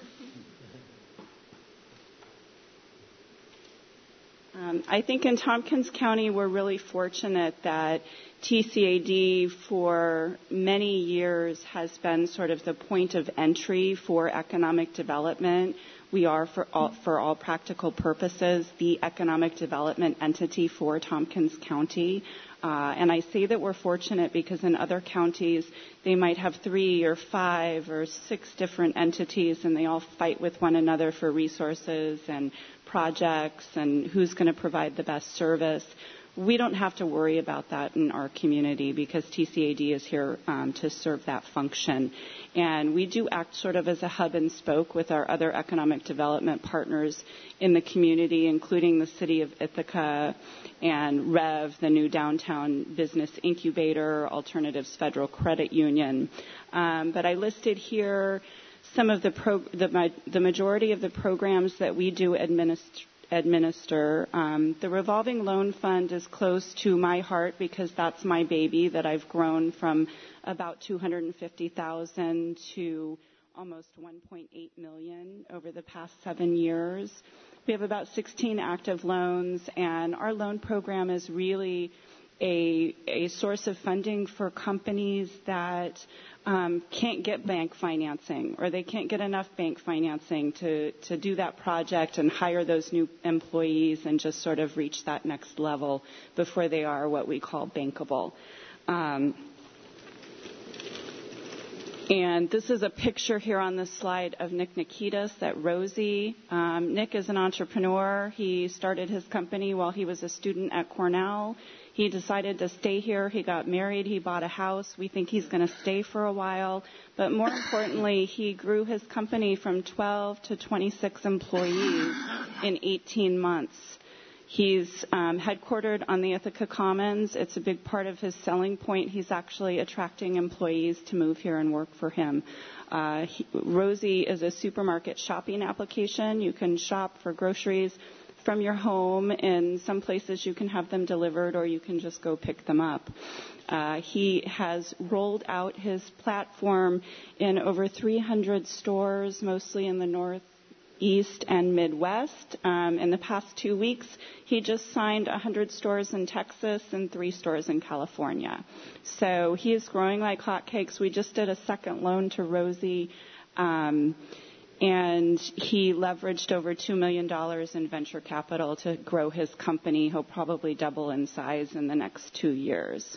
I think in Tompkins County, we're really fortunate that TCAD for many years has been sort of the point of entry for economic development. We are, for all practical purposes, the economic development entity for Tompkins County. And I say that we're fortunate because in other counties, they might have 3 or 5 or 6 different entities, and they all fight with one another for resources and projects and who's going to provide the best service. We don't have to worry about that in our community because TCAD is here to serve that function. And we do act sort of as a hub and spoke with our other economic development partners in the community, including the City of Ithaca and REV, the new downtown business incubator, Alternatives Federal Credit Union. But I listed here some of the majority of the programs that we do administer. The revolving loan fund is close to my heart because that's my baby that I've grown from about $250,000 to almost $1.8 million over the past 7 years. We have about 16 active loans, and our loan program is really a source of funding for companies that can't get bank financing, or they can't get enough bank financing to do that project and hire those new employees and just sort of reach that next level before they are what we call bankable. And this is a picture here on this slide of Nick Nikitas at Rosie. Nick is an entrepreneur. He started his company while he was a student at Cornell. He decided to stay here. He got married. He bought a house. We think he's going to stay for a while. But more importantly, he grew his company from 12 to 26 employees in 18 months. He's headquartered on the Ithaca Commons. It's a big part of his selling point. He's actually attracting employees to move here and work for him. Rosie is a supermarket shopping application. You can shop for groceries from your home. In some places you can have them delivered or you can just go pick them up. He has rolled out his platform in over 300 stores, mostly in the Northeast and Midwest. In the past 2 weeks, he just signed 100 stores in Texas and 3 stores in California. So he is growing like hotcakes. We just did a second loan to Rosie, and he leveraged over $2 million in venture capital to grow his company. He'll probably double in size in the next 2 years.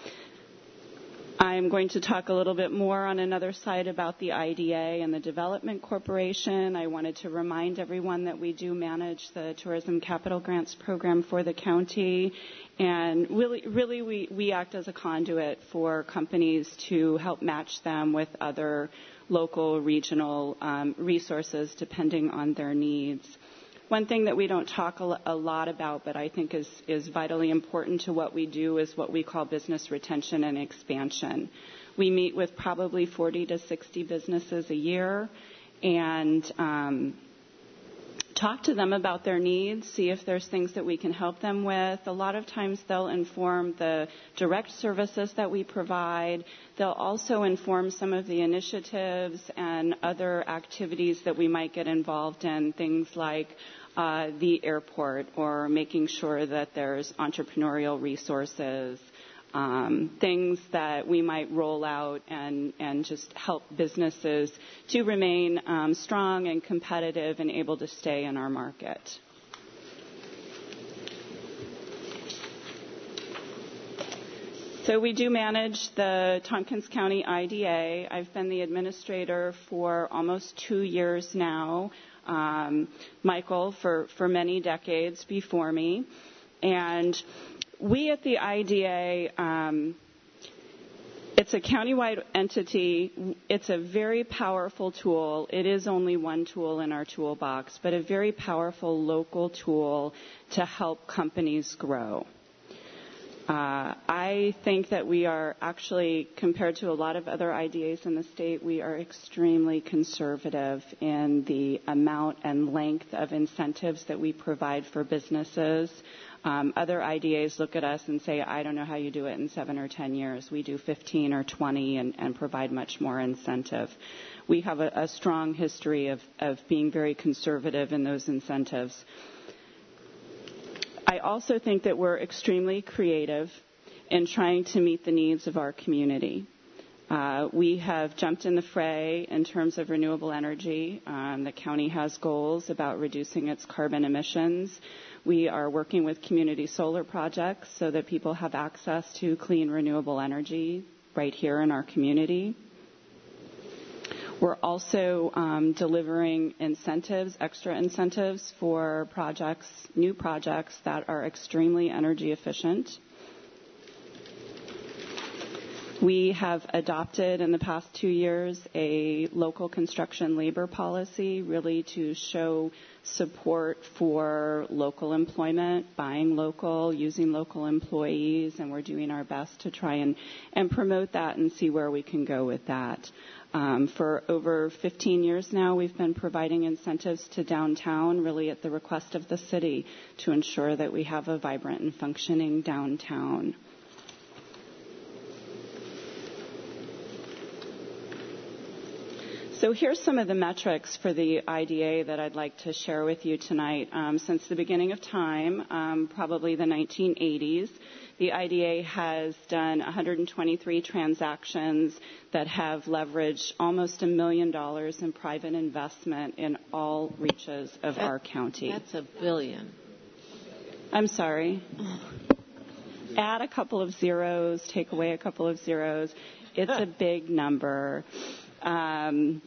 I'm going to talk a little bit more on another side about the IDA and the Development Corporation. I wanted to remind everyone that we do manage the Tourism Capital Grants program for the county. And really we act as a conduit for companies to help match them with other local, regional resources depending on their needs. One thing that we don't talk a lot about, but I think is vitally important to what we do, is what we call business retention and expansion. We meet with probably 40 to 60 businesses a year and talk to them about their needs, see if there's things that we can help them with. A lot of times they'll inform the direct services that we provide. They'll also inform some of the initiatives and other activities that we might get involved in, things like the airport or making sure that there's entrepreneurial resources, things that we might roll out and just help businesses to remain strong and competitive and able to stay in our market. So we do manage the Tompkins County IDA. I've been the administrator for almost 2 years now. Michael for many decades before me. And we at the IDA, it's a countywide entity. It's a very powerful tool. It is only one tool in our toolbox, but a very powerful local tool to help companies grow. I think that we are actually, compared to a lot of other IDAs in the state, we are extremely conservative in the amount and length of incentives that we provide for businesses. Other IDAs look at us and say, I don't know how you do it in 7 or 10 years. We do 15 or 20 and provide much more incentive. We have a strong history of being very conservative in those incentives. I also think that we're extremely creative in trying to meet the needs of our community. We have jumped in the fray in terms of renewable energy. The county has goals about reducing its carbon emissions. We are working with community solar projects so that people have access to clean renewable energy right here in our community. We're also delivering incentives, extra incentives for projects, new projects that are extremely energy efficient. We have adopted in the past 2 years a local construction labor policy, really to show support for local employment, buying local, using local employees, and we're doing our best to try and promote that and see where we can go with that. For over 15 years now, we've been providing incentives to downtown, really at the request of the city, to ensure that we have a vibrant and functioning downtown. So here's some of the metrics for the IDA that I'd like to share with you tonight. Since the beginning of time, probably the 1980s, the IDA has done 123 transactions that have leveraged almost $1 million in private investment in all reaches of our county. That's $1 billion. I'm sorry. Add a couple of zeros, take away a couple of zeros. It's a big number.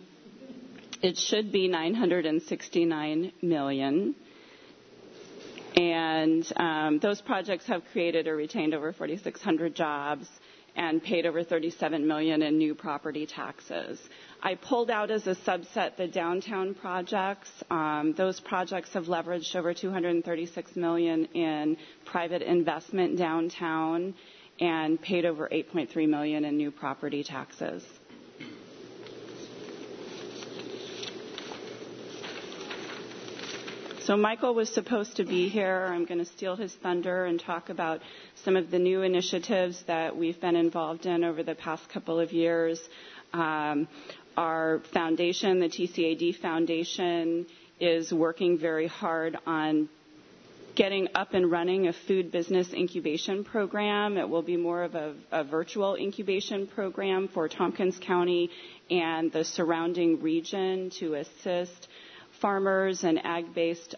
It should be $969 million. And those projects have created or retained over 4,600 jobs and paid over $37 million in new property taxes. I pulled out as a subset the downtown projects. Those projects have leveraged over $236 million in private investment downtown and paid over $8.3 million in new property taxes. So Michael was supposed to be here. I'm going to steal his thunder and talk about some of the new initiatives that we've been involved in over the past couple of years. Our foundation, the TCAD Foundation, is working very hard on getting up and running a food business incubation program. It will be more of a virtual incubation program for Tompkins County and the surrounding region to assist farmers and ag-based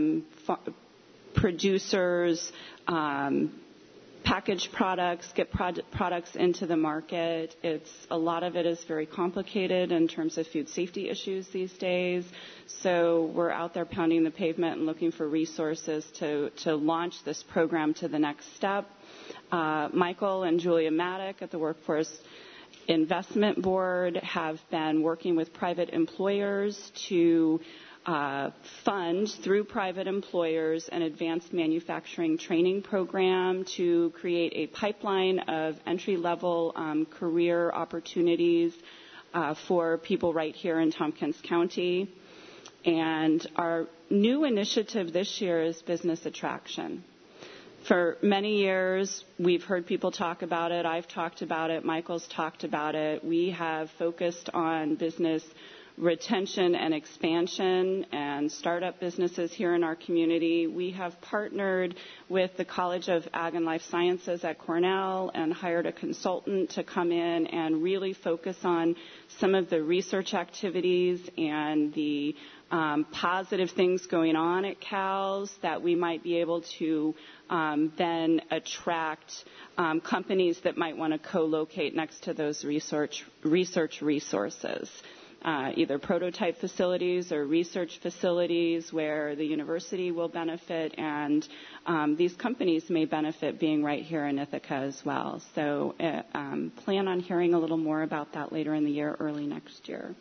producers, package products, get products into the market. A lot of it is very complicated in terms of food safety issues these days. So we're out there pounding the pavement and looking for resources to launch this program to the next step. Michael and Julia Maddock at the Workforce Investment Board have been working with private employers to fund through private employers an advanced manufacturing training program to create a pipeline of entry-level career opportunities for people right here in Tompkins County. And our new initiative this year is business attraction. For many years, we've heard people talk about it. I've talked about it. Michael's talked about it. We have focused on business retention and expansion and startup businesses here in our community. We have partnered with the College of Ag and Life Sciences at Cornell and hired a consultant to come in and really focus on some of the research activities and the positive things going on at CALS that we might be able to then attract companies that might want to co-locate next to those research resources. Either prototype facilities or research facilities where the university will benefit and these companies may benefit being right here in Ithaca as well. So plan on hearing a little more about that later in the year, early next year.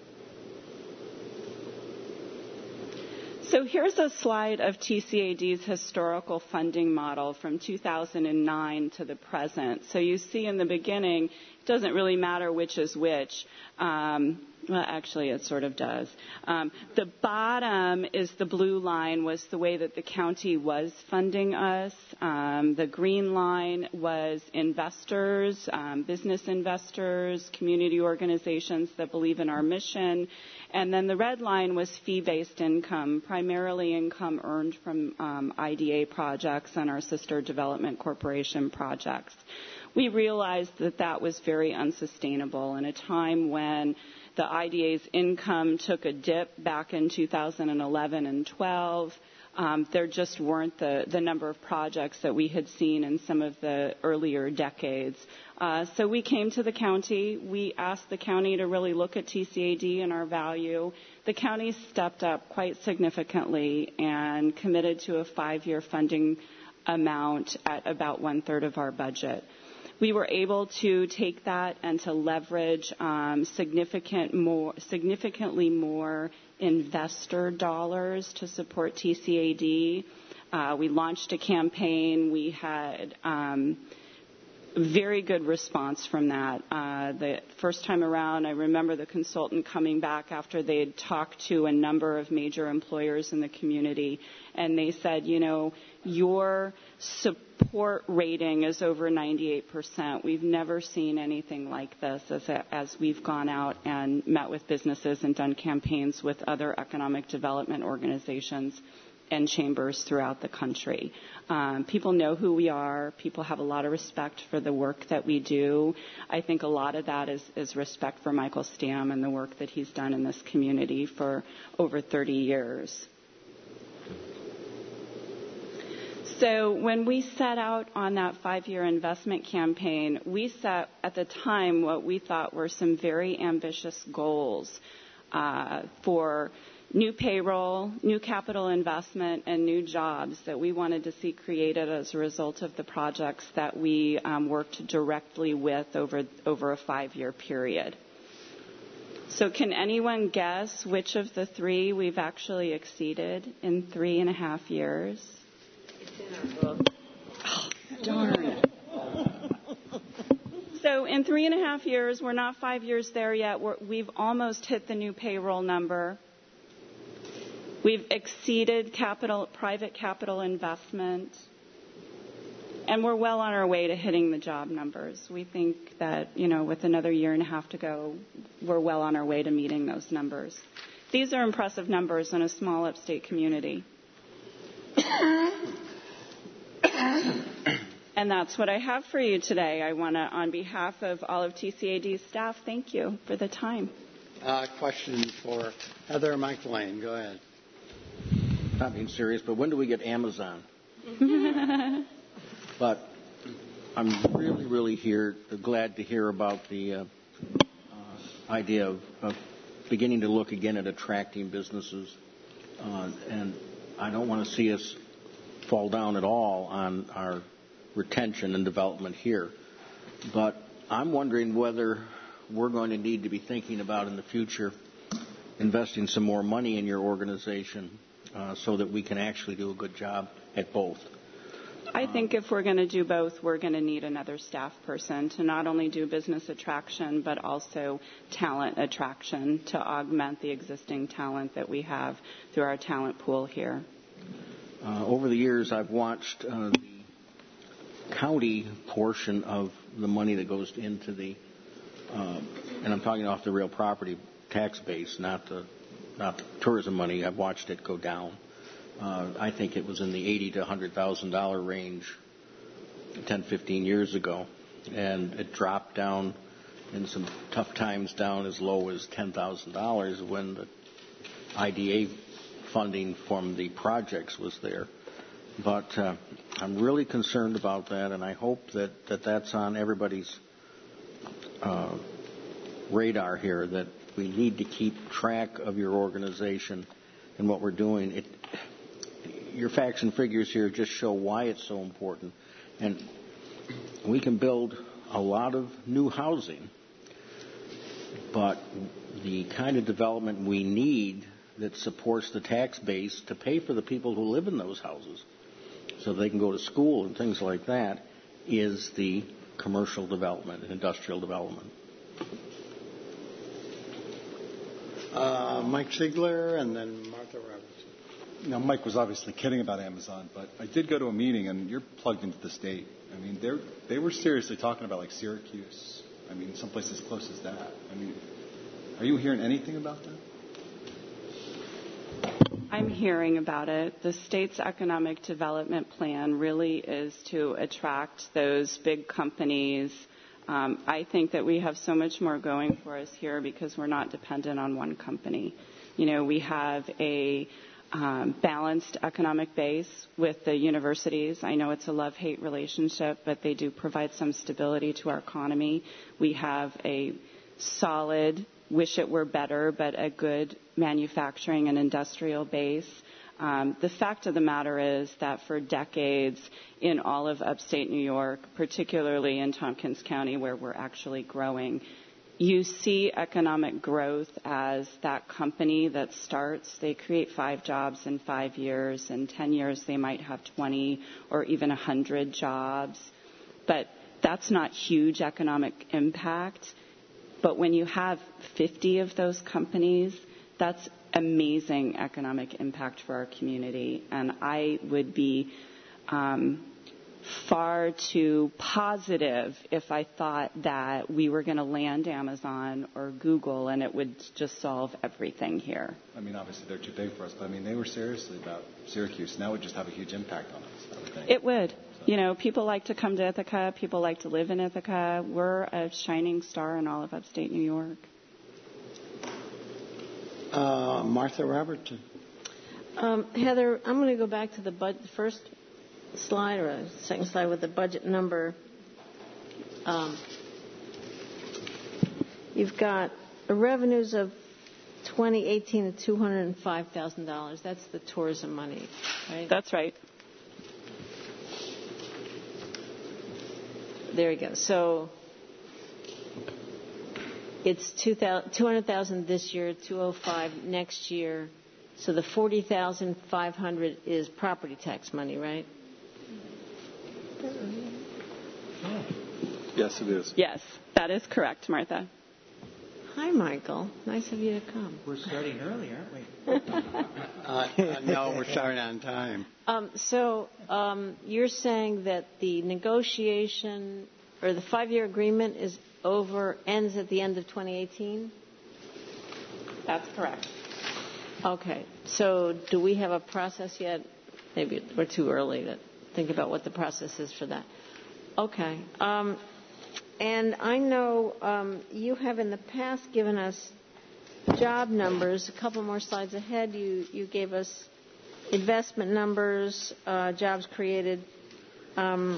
So here's a slide of TCAD's historical funding model from 2009 to the present. So you see in the beginning, it doesn't really matter which is which. Well, actually, it sort of does. The bottom is the blue line was the way that the county was funding us. The green line was investors, business investors, community organizations that believe in our mission. And then the red line was fee-based income, primarily income earned from IDA projects and our sister development corporation projects. We realized that that was very unsustainable in a time when the IDA's income took a dip back in 2011 and 12. There just weren't the number of projects that we had seen in some of the earlier decades. So we came to the county. We asked the county to really look at TCAD and our value. The county stepped up quite significantly and committed to a 5-year funding amount at about 1/3 of our budget. We were able to take that and to leverage significantly more investor dollars to support TCAD. We launched a campaign. We had very good response from that. The first time around, I remember the consultant coming back after they had talked to a number of major employers in the community, and they said, you know, your support rating is over 98%. We've never seen anything like this as we've gone out and met with businesses and done campaigns with other economic development organizations and chambers throughout the country. People know who we are. People have a lot of respect for the work that we do. I think a lot of that is respect for Michael Stamm and the work that he's done in this community for over 30 years. So when we set out on that 5-year investment campaign, we set at the time what we thought were some very ambitious goals for new payroll, new capital investment, and new jobs that we wanted to see created as a result of the projects that we worked directly with over a 5-year period. So can anyone guess which of the three we've actually exceeded in 3.5 years? It's in our book. Oh, darn. So in 3.5 years, we're not 5 years there yet. We've almost hit the new payroll number. We've exceeded private capital investment. And we're well on our way to hitting the job numbers. We think that, with another 1.5 years to go, we're well on our way to meeting those numbers. These are impressive numbers in a small upstate community. And that's what I have for you today. I want to, on behalf of all of TCAD's staff, thank you for the time. Question for Heather McLean. Go ahead. Not being serious, but when do we get Amazon? But I'm really, really glad to hear about the idea of beginning to look again at attracting businesses. And I don't want to see us fall down at all on our retention and development here. But I'm wondering whether we're going to need to be thinking about in the future investing some more money in your organization so that we can actually do a good job at both. I think if we're going to do both, we're going to need another staff person to not only do business attraction, but also talent attraction to augment the existing talent that we have through our talent pool here. Over the years, I've watched the county portion of the money that goes into the, and I'm talking off the real property tax base, not the tourism money. I've watched it go down. I think it was in the $80,000 to $100,000 range 10, 15 years ago. And it dropped down in some tough times down as low as $10,000 when the IDA funding from the projects was there. But I'm really concerned about that, and I hope that that's on everybody's radar here, that we need to keep track of your organization and what we're doing. Your facts and figures here just show why it's so important. And we can build a lot of new housing, but the kind of development we need that supports the tax base to pay for the people who live in those houses so they can go to school and things like that is the commercial development and industrial development. Mike Ziegler and then Martha Robertson. Now, Mike was obviously kidding about Amazon, but I did go to a meeting, and you're plugged into the state. I mean, they were seriously talking about, like, Syracuse. I mean, someplace as close as that. I mean, are you hearing anything about that? I'm hearing about it. The state's economic development plan really is to attract those big companies. I think that we have so much more going for us here because we're not dependent on one company. We have a balanced economic base with the universities. I know it's a love-hate relationship, but they do provide some stability to our economy. We have a solid, wish it were better, but a good manufacturing and industrial base. The fact of the matter is that for decades in all of upstate New York, particularly in Tompkins County where we're actually growing, you see economic growth as that company that starts, they create 5 jobs in 5 years. In 10 years, they might have 20 or even 100 jobs. But that's not huge economic impact. But when you have 50 of those companies, that's amazing economic impact for our community. And I would be far too positive if I thought that we were going to land Amazon or Google and it would just solve everything here. I mean, obviously they're too big for us, but I mean, they were seriously about Syracuse, and that would just have a huge impact on us, I would think. It would. So. People like to come to Ithaca. People like to live in Ithaca. We're a shining star in all of upstate New York. Martha Robertson. Heather, I'm going to go back to the first slide or second slide with the budget number. You've got revenues of 2018 to $205,000. That's the tourism money, right? That's right. There you go. So it's $200,000 this year, $205,000 next year. So the $40,500 is property tax money, right? Yes, it is. Yes, that is correct, Martha. Hi, Michael. Nice of you to come. We're starting early, aren't we? No, we're starting on time. So you're saying that the negotiation or the 5-year agreement ends at the end of 2018? That's correct. Okay. So do we have a process yet? Maybe we're too early to think about what the process is for that. Okay. And I know you have in the past given us job numbers. A couple more slides ahead, you gave us investment numbers, jobs created. I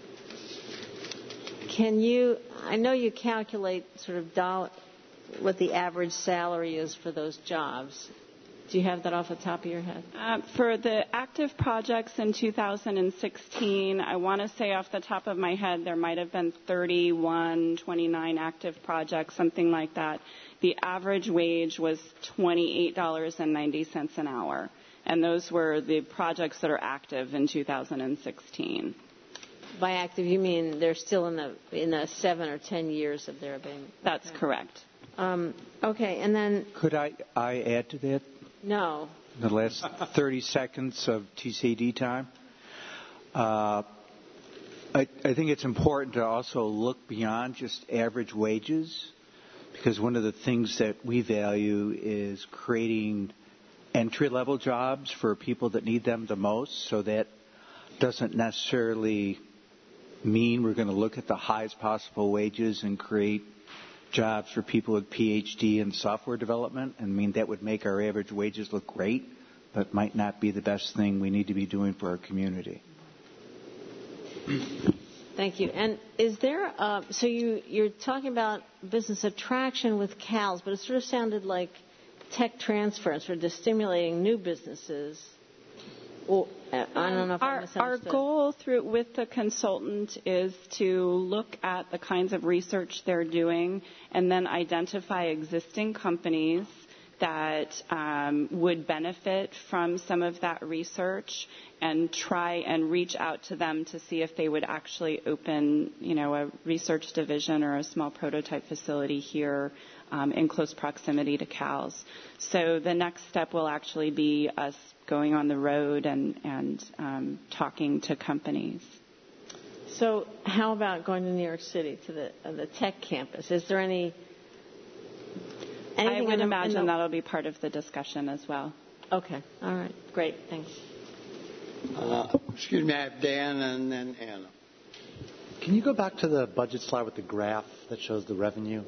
know you calculate sort of what the average salary is for those jobs. Do you have that off the top of your head? For the active projects in 2016, I want to say off the top of my head there might have been 29 active projects, something like that. The average wage was $28.90 an hour, and those were the projects that are active in 2016. By active, you mean they're still in the 7 or 10 years of their being? That's correct. Okay, and then... Could I add to that? No. The last 30 seconds of TCAD time. I think it's important to also look beyond just average wages, because one of the things that we value is creating entry-level jobs for people that need them the most. So that doesn't necessarily mean we're going to look at the highest possible wages and create jobs for people with PhD in software development. I mean, that would make our average wages look great, but might not be the best thing we need to be doing for our community. Thank you. And is there, so you're talking about business attraction with CALS, but it sort of sounded like tech transfer, sort of stimulating new businesses. Well, I don't know if I misunderstood. Our goal with the consultant is to look at the kinds of research they're doing and then identify existing companies that would benefit from some of that research and try and reach out to them to see if they would actually open, a research division or a small prototype facility here in close proximity to CALS. So the next step will actually be us going on the road and talking to companies. So how about going to New York City to the tech campus? Is there anything I would imagine that'll be part of the discussion as well. Okay. All right. Great. Thanks. Excuse me, I have Dan and then Anna. Can you go back to the budget slide with the graph that shows the revenue?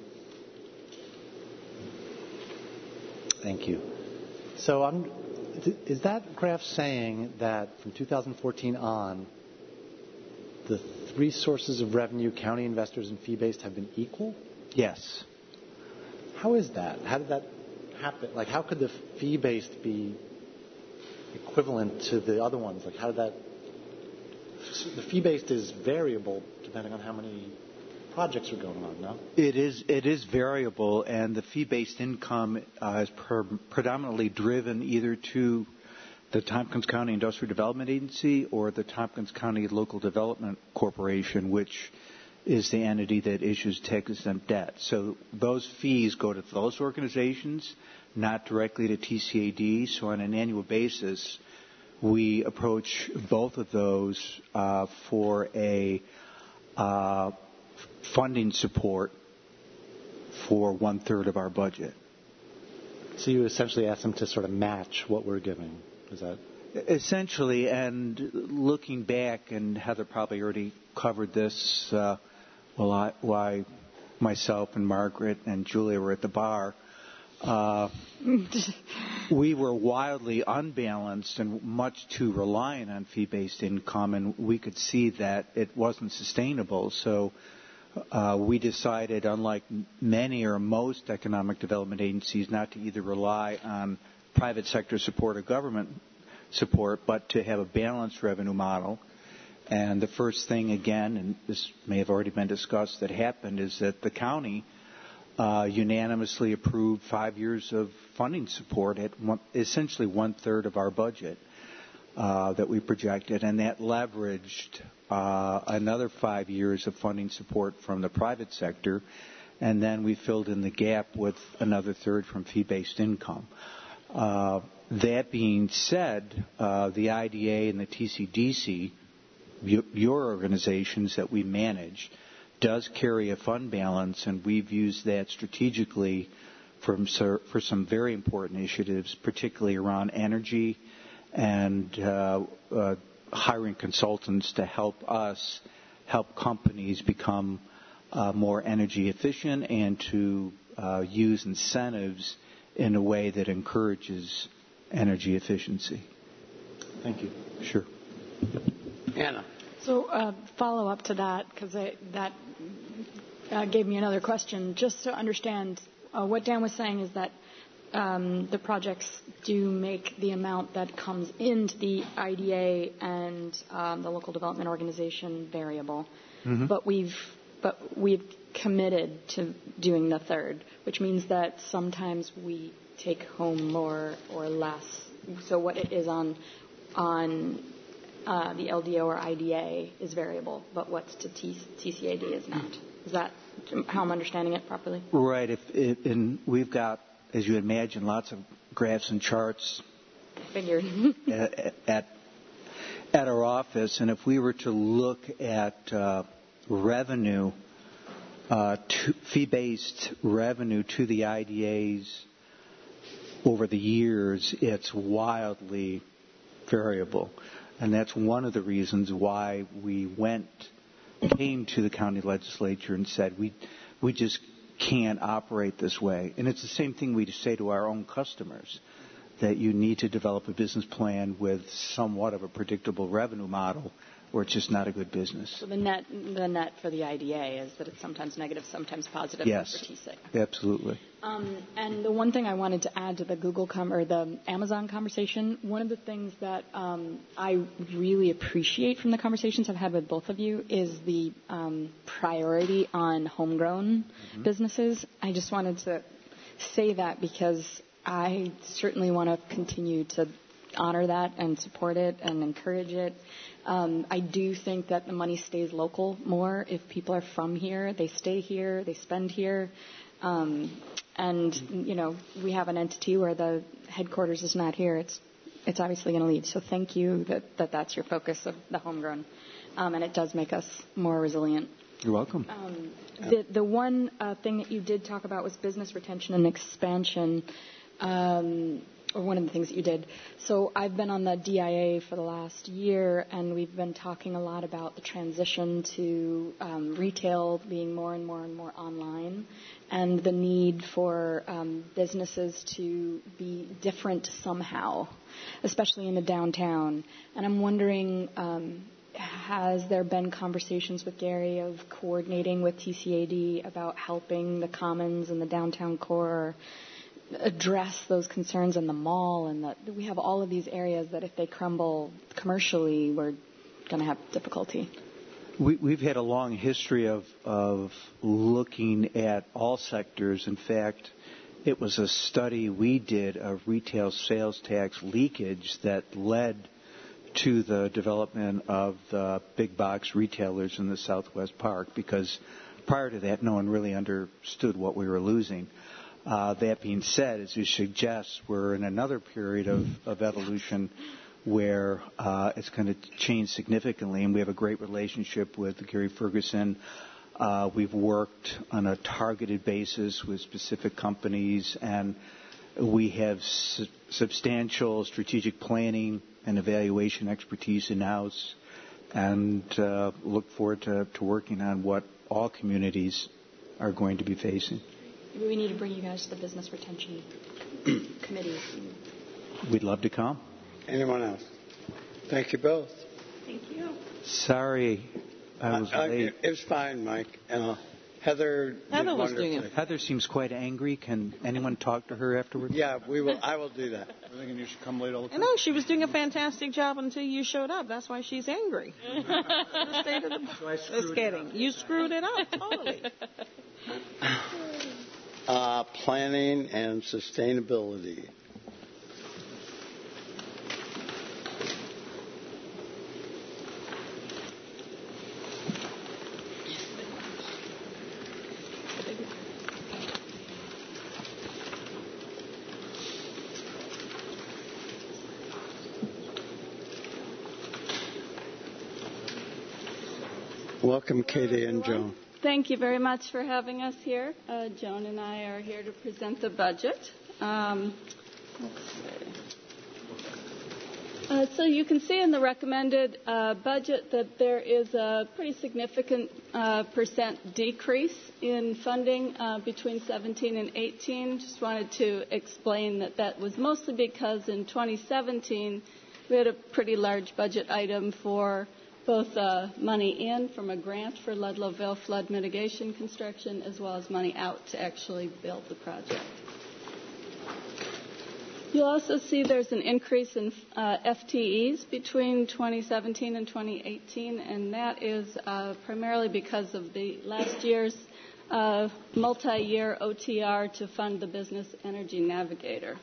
Thank you. So is that graph saying that from 2014 on, the three sources of revenue, county, investors, and fee-based, have been equal? Yes. How is that? How did that happen? Like, how could the fee-based be equivalent to the other ones? Like, how did that... The fee-based is variable depending on how many projects are going on, no? It is variable, and the fee-based income is predominantly driven either to the Tompkins County Industrial Development Agency or the Tompkins County Local Development Corporation, which is the entity that issues tax-exempt debt. So those fees go to those organizations, not directly to TCAD. So on an annual basis, we approach both of those for a funding support for 1/3 of our budget. So you essentially ask them to sort of match what we're giving. Is that essentially? And looking back, and Heather probably already covered this while myself and Margaret and Julia were at the bar. We were wildly unbalanced and much too reliant on fee-based income, and we could see that it wasn't sustainable. So we decided, unlike many or most economic development agencies, not to either rely on private sector support or government support, but to have a balanced revenue model. And the first thing, again, and this may have already been discussed, that happened is that the county unanimously approved 5 years of funding support at essentially 1/3 of our budget that we projected, and that leveraged another 5 years of funding support from the private sector, and then we filled in the gap with another third from fee-based income. That being said, the IDA and the TCDC, your organizations that we manage, does carry a fund balance, and we've used that strategically for some very important initiatives, particularly around energy and hiring consultants to help companies become more energy efficient and to use incentives in a way that encourages energy efficiency. Thank you. Sure. Anna. So follow up to that, because that gave me another question. Just to understand, what Dan was saying is that the projects do make the amount that comes into the IDA and the local development organization variable. Mm-hmm. But we've committed to doing the third, which means that sometimes we take home more or less. So what it is on the LDO or IDA is variable, but what's to TCAD is not. Is that how I'm understanding it properly? Right. And we've got, as you imagine, lots of graphs and charts Figured. at our office, and if we were to look at revenue, fee-based revenue to the IDAs over the years, it's wildly variable. And that's one of the reasons why we came to the county legislature and said we just can't operate this way. And it's the same thing we say to our own customers, that you need to develop a business plan with somewhat of a predictable revenue model, or it's just not a good business. So the net for the IDA is that it's sometimes negative, sometimes positive. Yes, for TSIC. Absolutely. And the one thing I wanted to add to the or the Amazon conversation, one of the things that I really appreciate from the conversations I've had with both of you is the priority on homegrown businesses. I just wanted to say that because I certainly want to continue to honor that and support it and encourage it. I do think that the money stays local more. If people are from here, they stay here, they spend here. And, you know, we have an entity where the headquarters is not here. It's obviously going to leave. So thank you that's your focus of the homegrown. And it does make us more resilient. You're welcome. The one thing that you did talk about was business retention and expansion. Or one of the things that you did. So I've been on the DIA for the last year, and we've been talking a lot about the transition to retail being more and more and more online, and the need for businesses to be different somehow, especially in the downtown. And I'm wondering, has there been conversations with Gary of coordinating with TCAD about helping the Commons and the downtown core address those concerns in the mall, and that we have all of these areas that if they crumble commercially, we're going to have difficulty? We've had a long history of looking at all sectors. In fact, it was a study we did of retail sales tax leakage that led to the development of the big box retailers in the Southwest Park, because prior to that, no one really understood what we were losing. That being said, as you suggest, we're in another period of evolution where it's going to change significantly, and we have a great relationship with Gary Ferguson. We've worked on a targeted basis with specific companies, and we have substantial strategic planning and evaluation expertise in-house, and look forward to working on what all communities are going to be facing. We need to bring you guys to the business retention committee. We'd love to come. Anyone else? Thank you both. Thank you. Sorry, I was late. It was fine, Mike. Heather was doing it. Heather seems quite angry. Can anyone talk to her afterwards? Yeah, we will. I will do that. I'm thinking you should come late all the I time. know she was doing a fantastic job until you showed up. That's why she's angry. Just kidding. You screwed it up totally. Planning and sustainability. Welcome, Katie and Joan. Thank you very much for having us here. Joan and I are here to present the budget. So you can see in the recommended budget that there is a pretty significant percent decrease in funding between 17 and 18. Just wanted to explain that that was mostly because in 2017 we had a pretty large budget item for both money in from a grant for Ludlowville flood mitigation construction as well as money out to actually build the project. You'll also see there's an increase in FTEs between 2017 and 2018, and that is primarily because of the last year's multi-year OTR to fund the Business Energy Navigator.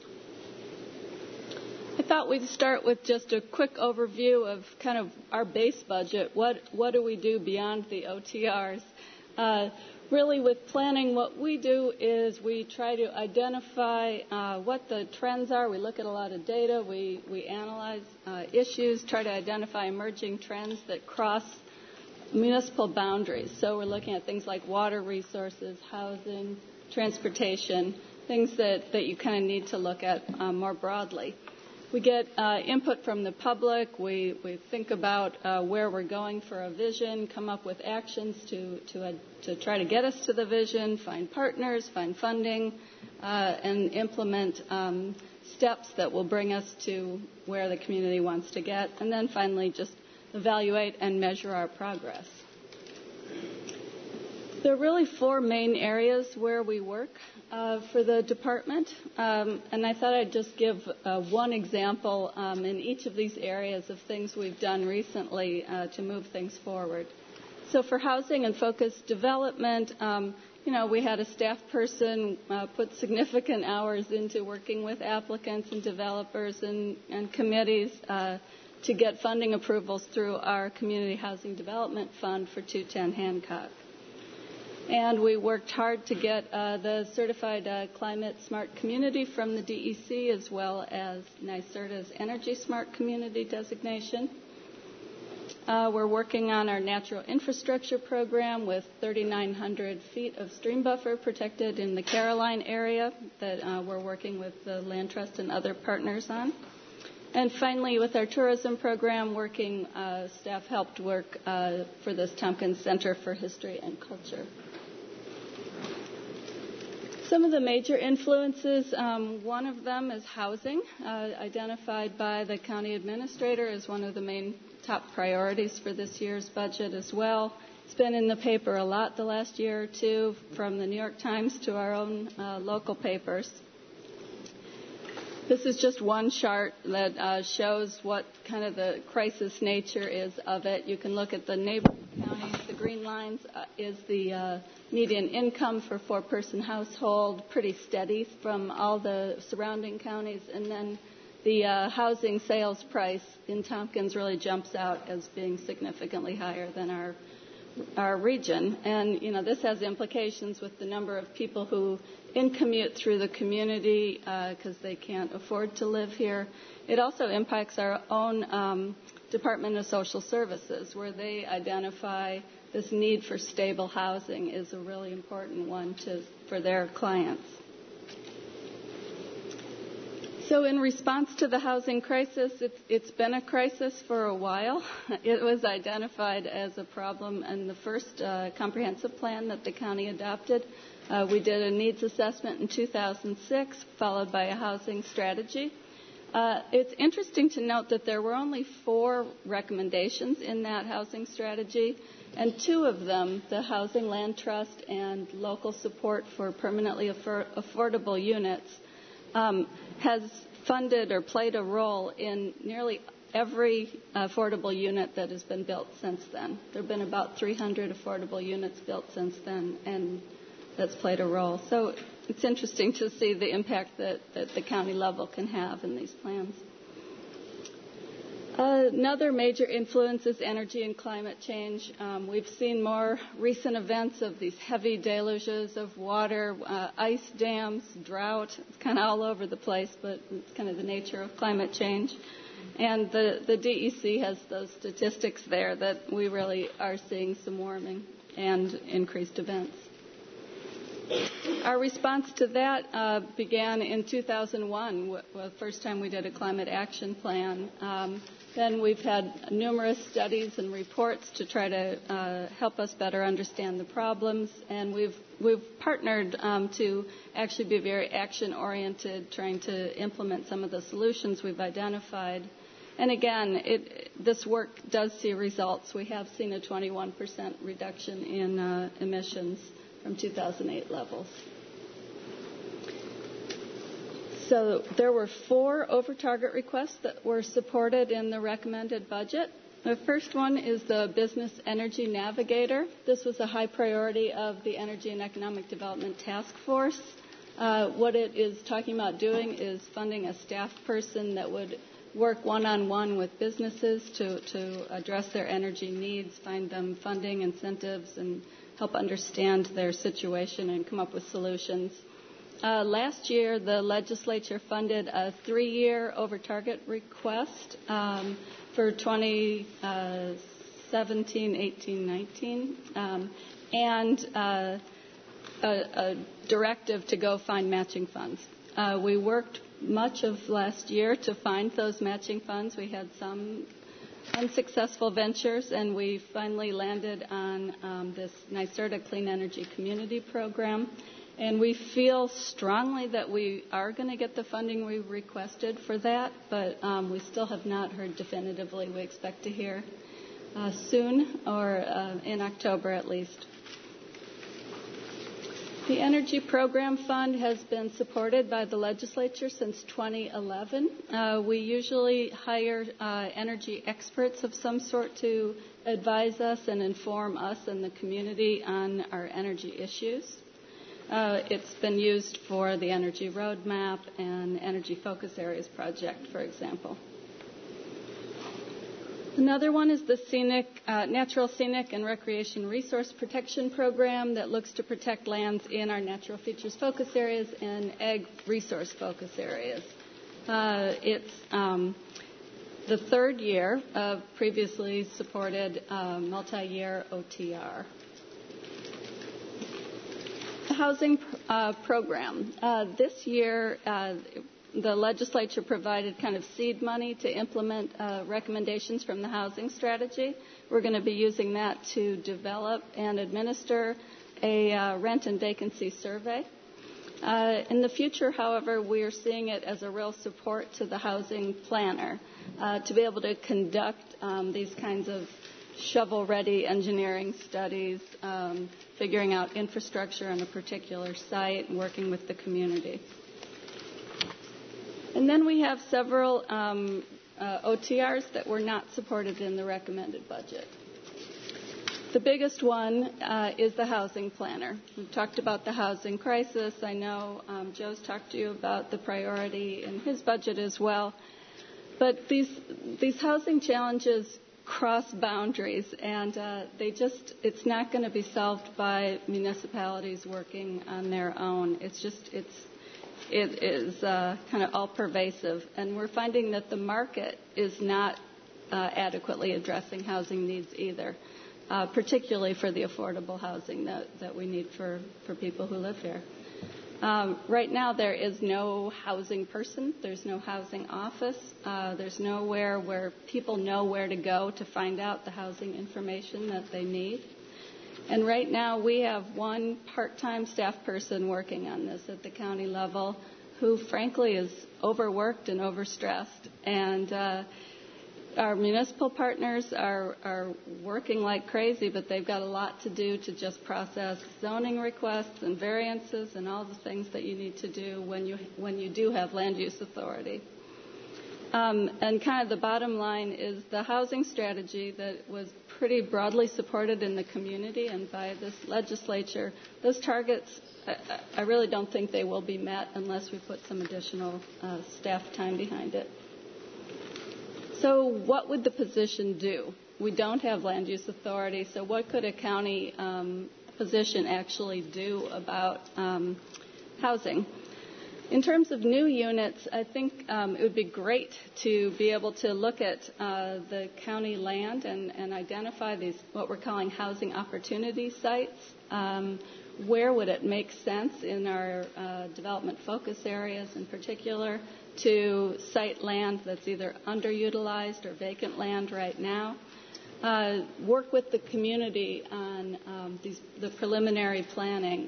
I thought we'd start with just a quick overview of kind of our base budget. What do we do beyond the OTRs? Really, with planning, what we do is we try to identify what the trends are. We look at a lot of data. We analyze issues, try to identify emerging trends that cross municipal boundaries. So we're looking at things like water resources, housing, transportation, things that you kind of need to look at more broadly. We get input from the public. We think about where we're going for a vision, come up with actions to try to get us to the vision, find partners, find funding, and implement steps that will bring us to where the community wants to get. And then finally, just evaluate and measure our progress. There are really four main areas where we work for the department, and I thought I'd just give one example in each of these areas of things we've done recently to move things forward. So for housing and focused development, we had a staff person put significant hours into working with applicants and developers and committees to get funding approvals through our Community Housing Development Fund for 210 Hancock. And we worked hard to get the certified climate smart community from the DEC as well as NYSERDA's Energy Smart Community designation. We're working on our natural infrastructure program with 3,900 feet of stream buffer protected in the Caroline area that we're working with the Land Trust and other partners on. And finally, with our tourism program, staff helped work for this Tompkins Center for History and Culture. Some of the major influences, one of them is housing, identified by the county administrator as one of the main top priorities for this year's budget as well. It's been in the paper a lot the last year or two, from the New York Times to our own local papers. This is just one chart that shows what kind of the crisis nature is of it. You can look at the neighboring counties. The green lines is the median income for four-person household, pretty steady from all the surrounding counties. And then the housing sales price in Tompkins really jumps out as being significantly higher than our region. And, this has implications with the number of people who commute through the community because they can't afford to live here. It also impacts our own Department of Social Services, where they identify this need for stable housing is a really important one for their clients. So in response to the housing crisis, it's been a crisis for a while. It was identified as a problem in the first comprehensive plan that the county adopted. We did a needs assessment in 2006, followed by a housing strategy. It's interesting to note that there were only 4 recommendations in that housing strategy, and 2 of them, the Housing Land Trust and local support for permanently affordable units, has funded or played a role in nearly every affordable unit that has been built since then. There have been about 300 affordable units built since then, and that's played a role. So it's interesting to see the impact that the county level can have in these plans. Another major influence is energy and climate change. We've seen more recent events of these heavy deluges of water, ice dams, drought. It's kind of all over the place, but it's kind of the nature of climate change. And the DEC has those statistics there that we really are seeing some warming and increased events. Our response to that began in 2001, the first time we did a climate action plan. Then we've had numerous studies and reports to try to help us better understand the problems, and we've partnered to actually be very action-oriented, trying to implement some of the solutions we've identified. And again, this work does see results. We have seen a 21% reduction in emissions from 2008 levels. So there were 4 over-target requests that were supported in the recommended budget. The first one is the Business Energy Navigator. This was a high priority of the Energy and Economic Development Task Force. What it is talking about doing is funding a staff person that would work one-on-one with businesses to address their energy needs, find them funding, incentives, and help understand their situation and come up with solutions. Last year, the legislature funded a 3-year over-target request for 2017, 18, 19, and a directive to go find matching funds. We worked much of last year to find those matching funds. We had some unsuccessful ventures, and we finally landed on this NYSERDA Clean Energy Community Program. And we feel strongly that we are going to get the funding we requested for that, but we still have not heard definitively. We expect to hear soon, or in October at least. The Energy Program Fund has been supported by the legislature since 2011. We usually hire energy experts of some sort to advise us and inform us and the community on our energy issues. It's been used for the Energy Roadmap and Energy Focus Areas project, for example. Another one is the Natural Scenic and Recreation Resource Protection Program that looks to protect lands in our natural features focus areas and ag resource focus areas. It's the 3rd year of previously supported multi-year OTR. The housing program. This year, the legislature provided kind of seed money to implement recommendations from the housing strategy. We're going to be using that to develop and administer a rent and vacancy survey. In the future, however, we are seeing it as a real support to the housing planner to be able to conduct these kinds of shovel-ready engineering studies, figuring out infrastructure on a particular site, and working with the community. And then we have several OTRs that were not supported in the recommended budget. The biggest one is the housing planner. We've talked about the housing crisis. I know Joe's talked to you about the priority in his budget as well. But these housing challenges cross boundaries, and it's not going to be solved by municipalities working on their own. It is kind of all pervasive, and we're finding that the market is not adequately addressing housing needs either, particularly for the affordable housing that we need for people who live here. Right now, there is no housing person. There's no housing office. There's nowhere where people know where to go to find out the housing information that they need. And right now, we have one part-time staff person working on this at the county level who frankly is overworked and overstressed. And our municipal partners are working like crazy, but they've got a lot to do to just process zoning requests and variances and all the things that you need to do when you do have land use authority. And kind of the bottom line is the housing strategy that was pretty broadly supported in the community and by this legislature. Those targets, I really don't think they will be met unless we put some additional staff time behind it. So what would the position do? We don't have land use authority, so what could a county position actually do about housing? In terms of new units, I think it would be great to be able to look at the county land and identify these, what we're calling housing opportunity sites. Where would it make sense in our development focus areas in particular to site land that's either underutilized or vacant land right now? Work with the community on the preliminary planning.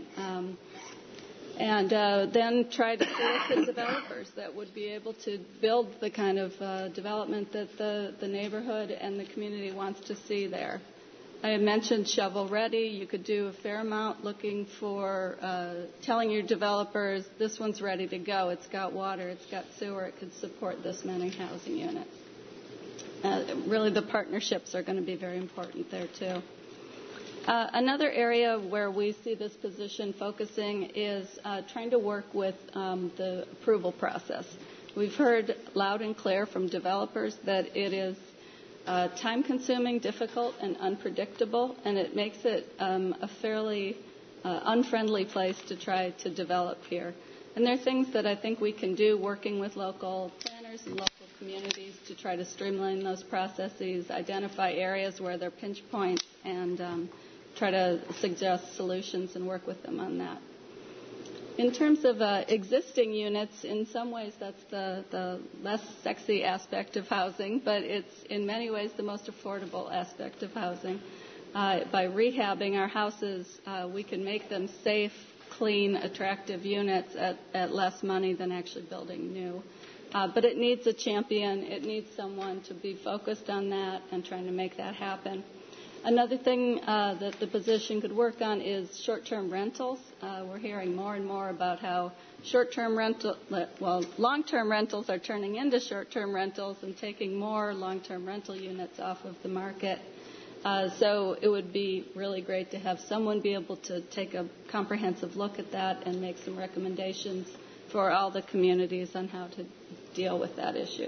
And then try to solicit developers that would be able to build the kind of development that the neighborhood and the community wants to see there. I mentioned shovel ready. You could do a fair amount looking for telling your developers this one's ready to go. It's got water, it's got sewer, it could support this many housing units. Really the partnerships are going to be very important there too. Another area where we see this position focusing is trying to work with the approval process. We've heard loud and clear from developers that it is time-consuming, difficult, and unpredictable, and it makes it a fairly unfriendly place to try to develop here. And there are things that I think we can do working with local planners and local communities to try to streamline those processes, identify areas where there are pinch points, and try to suggest solutions and work with them on that. In terms of existing units, in some ways that's the less sexy aspect of housing, but it's in many ways the most affordable aspect of housing. By rehabbing our houses, we can make them safe, clean, attractive units at less money than actually building new. But it needs a champion. It needs someone to be focused on that and trying to make that happen. Another thing that the position could work on is short-term rentals. We're hearing more and more about how long-term rentals are turning into short-term rentals and taking more long-term rental units off of the market. So it would be really great to have someone be able to take a comprehensive look at that and make some recommendations for all the communities on how to deal with that issue.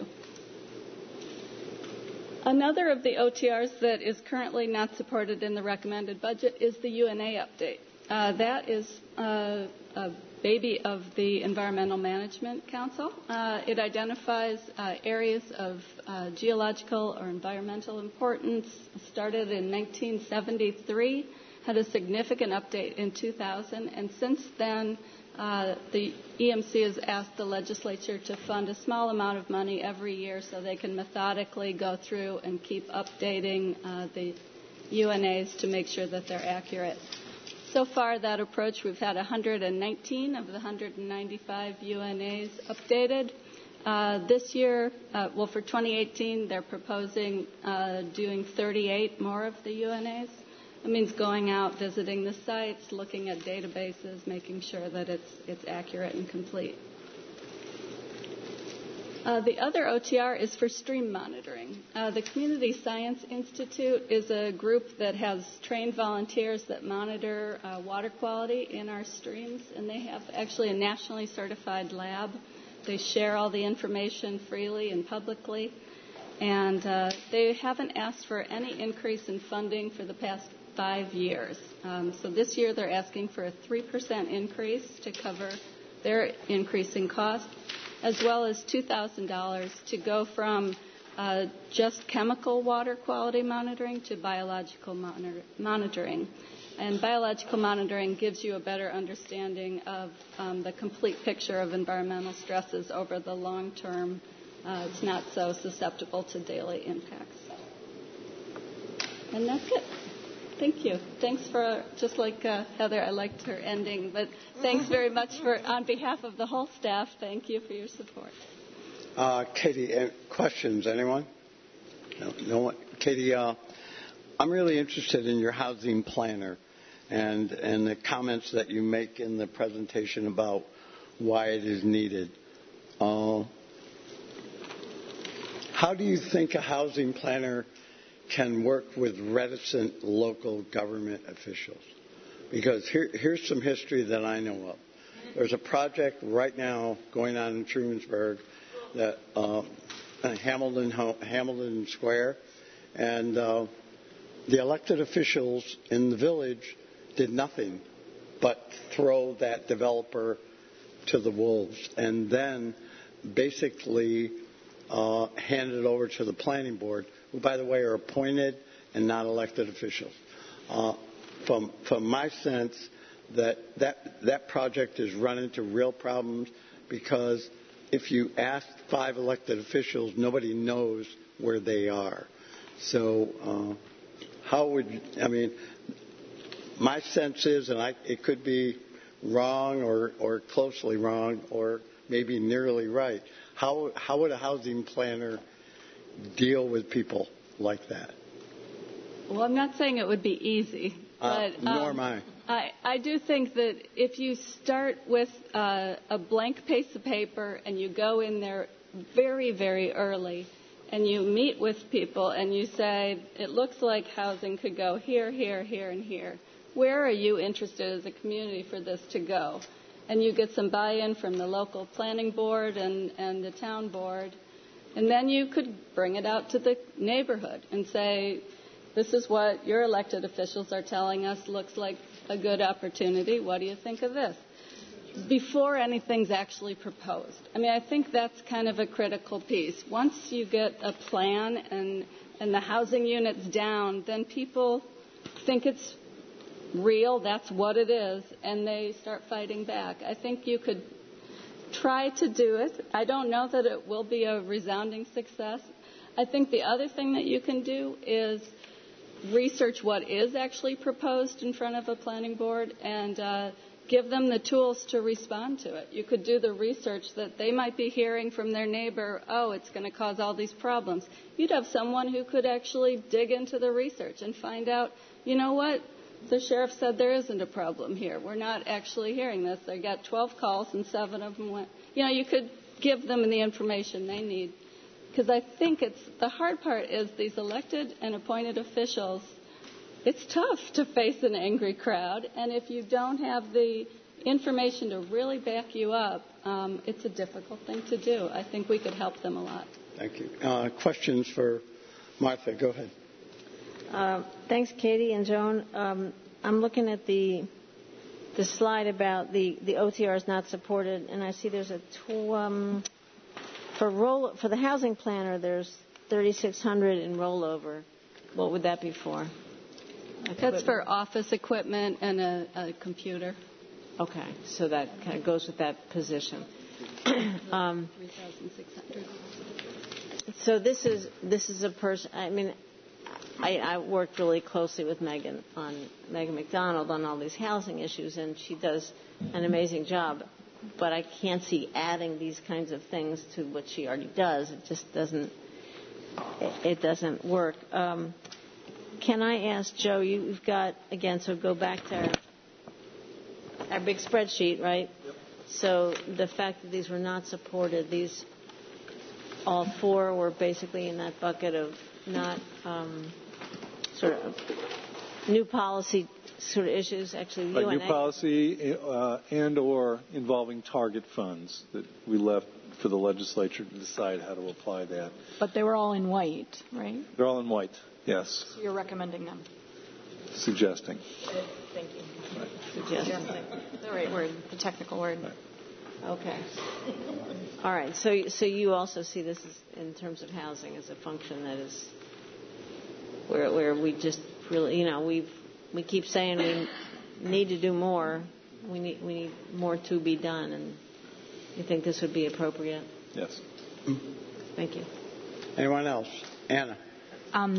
Another of the OTRs that is currently not supported in the recommended budget is the UNA update. That is a baby of the Environmental Management Council. It identifies areas of geological or environmental importance, started in 1973, had a significant update in 2000, and since then the EMC has asked the legislature to fund a small amount of money every year so they can methodically go through and keep updating the UNAs to make sure that they're accurate. So far, that approach, we've had 119 of the 195 UNAs updated. This year, for 2018, they're proposing doing 38 more of the UNAs. It means going out, visiting the sites, looking at databases, making sure that it's accurate and complete. The other OTR is for stream monitoring. The Community Science Institute is a group that has trained volunteers that monitor water quality in our streams, and they have actually a nationally certified lab. They share all the information freely and publicly, and they haven't asked for any increase in funding for the past 5 years. So this year they're asking for a 3% increase to cover their increasing costs, as well as $2,000 to go from just chemical water quality monitoring to biological monitoring. And biological monitoring gives you a better understanding of the complete picture of environmental stresses over the long term. It's not so susceptible to daily impacts. And that's it. Thank you. Thanks for, just like Heather, I liked her ending, but thanks very much on behalf of the whole staff, thank you for your support. Katie, questions, anyone? No one? Katie, I'm really interested in your housing planner and the comments that you make in the presentation about why it is needed. How do you think a housing planner can work with reticent local government officials? Because here's some history that I know of. There's a project right now going on in Trumansburg, that Hamilton Square, and the elected officials in the village did nothing but throw that developer to the wolves, and then basically hand it over to the planning board, who, by the way, are appointed and not elected officials. From my sense, that project has run into real problems because if you ask 5 elected officials, nobody knows where they are. So my sense is, and it could be wrong or closely wrong or maybe nearly right, how would a housing planner deal with people like that? Well, I'm not saying it would be easy, but nor am I. I do think that if you start with a blank piece of paper and you go in there very, very early and you meet with people and you say, it looks like housing could go here, here, here, and here. Where are you interested as a community for this to go? And you get some buy-in from the local planning board and the town board. And then you could bring it out to the neighborhood and say, this is what your elected officials are telling us looks like a good opportunity. What do you think of this? Before anything's actually proposed. I think that's kind of a critical piece. Once you get a plan and the housing unit's down, then people think it's real, that's what it is, and they start fighting back. I think you could try to do it. I don't know that it will be a resounding success. I think the other thing that you can do is research what is actually proposed in front of a planning board and give them the tools to respond to it. You could do the research that they might be hearing from their neighbor, it's going to cause all these problems. You'd have someone who could actually dig into the research and find out, you know what, the sheriff said there isn't a problem here. We're not actually hearing this. They got 12 calls and 7 of them went. You could give them the information they need. Because I think the hard part is these elected and appointed officials, it's tough to face an angry crowd. And if you don't have the information to really back you up, it's a difficult thing to do. I think we could help them a lot. Thank you. Questions for Martha? Go ahead. Thanks, Katie and Joan. I'm looking at the slide about the OTRs not supported, and I see there's for the housing planner, there's $3,600 in rollover. What would that be for? That's for office equipment and a computer. Okay, so that kind of goes with that position. 3,600. So this is a person. I worked really closely with Megan McDonald on all these housing issues, and she does an amazing job. But I can't see adding these kinds of things to what she already does. It just doesn't. It doesn't work. Can I ask Joe? You've got again. So go back to our big spreadsheet, right? Yep. So the fact that these were not supported, all 4 were basically in that bucket of not sort of new policy sort of issues. Actually, new policy and or involving target funds that we left for the legislature to decide how to apply that. But they were all in white, right? They're all in white, yes. So you're recommending them? Suggesting. Thank you. Right. Suggesting. The right word, the technical word. Right. Okay. All right. So you also see this in terms of housing as a function that is where we just really, we keep saying we need to do more. We need more to be done, and you think this would be appropriate? Yes. Thank you. Anyone else? Anna.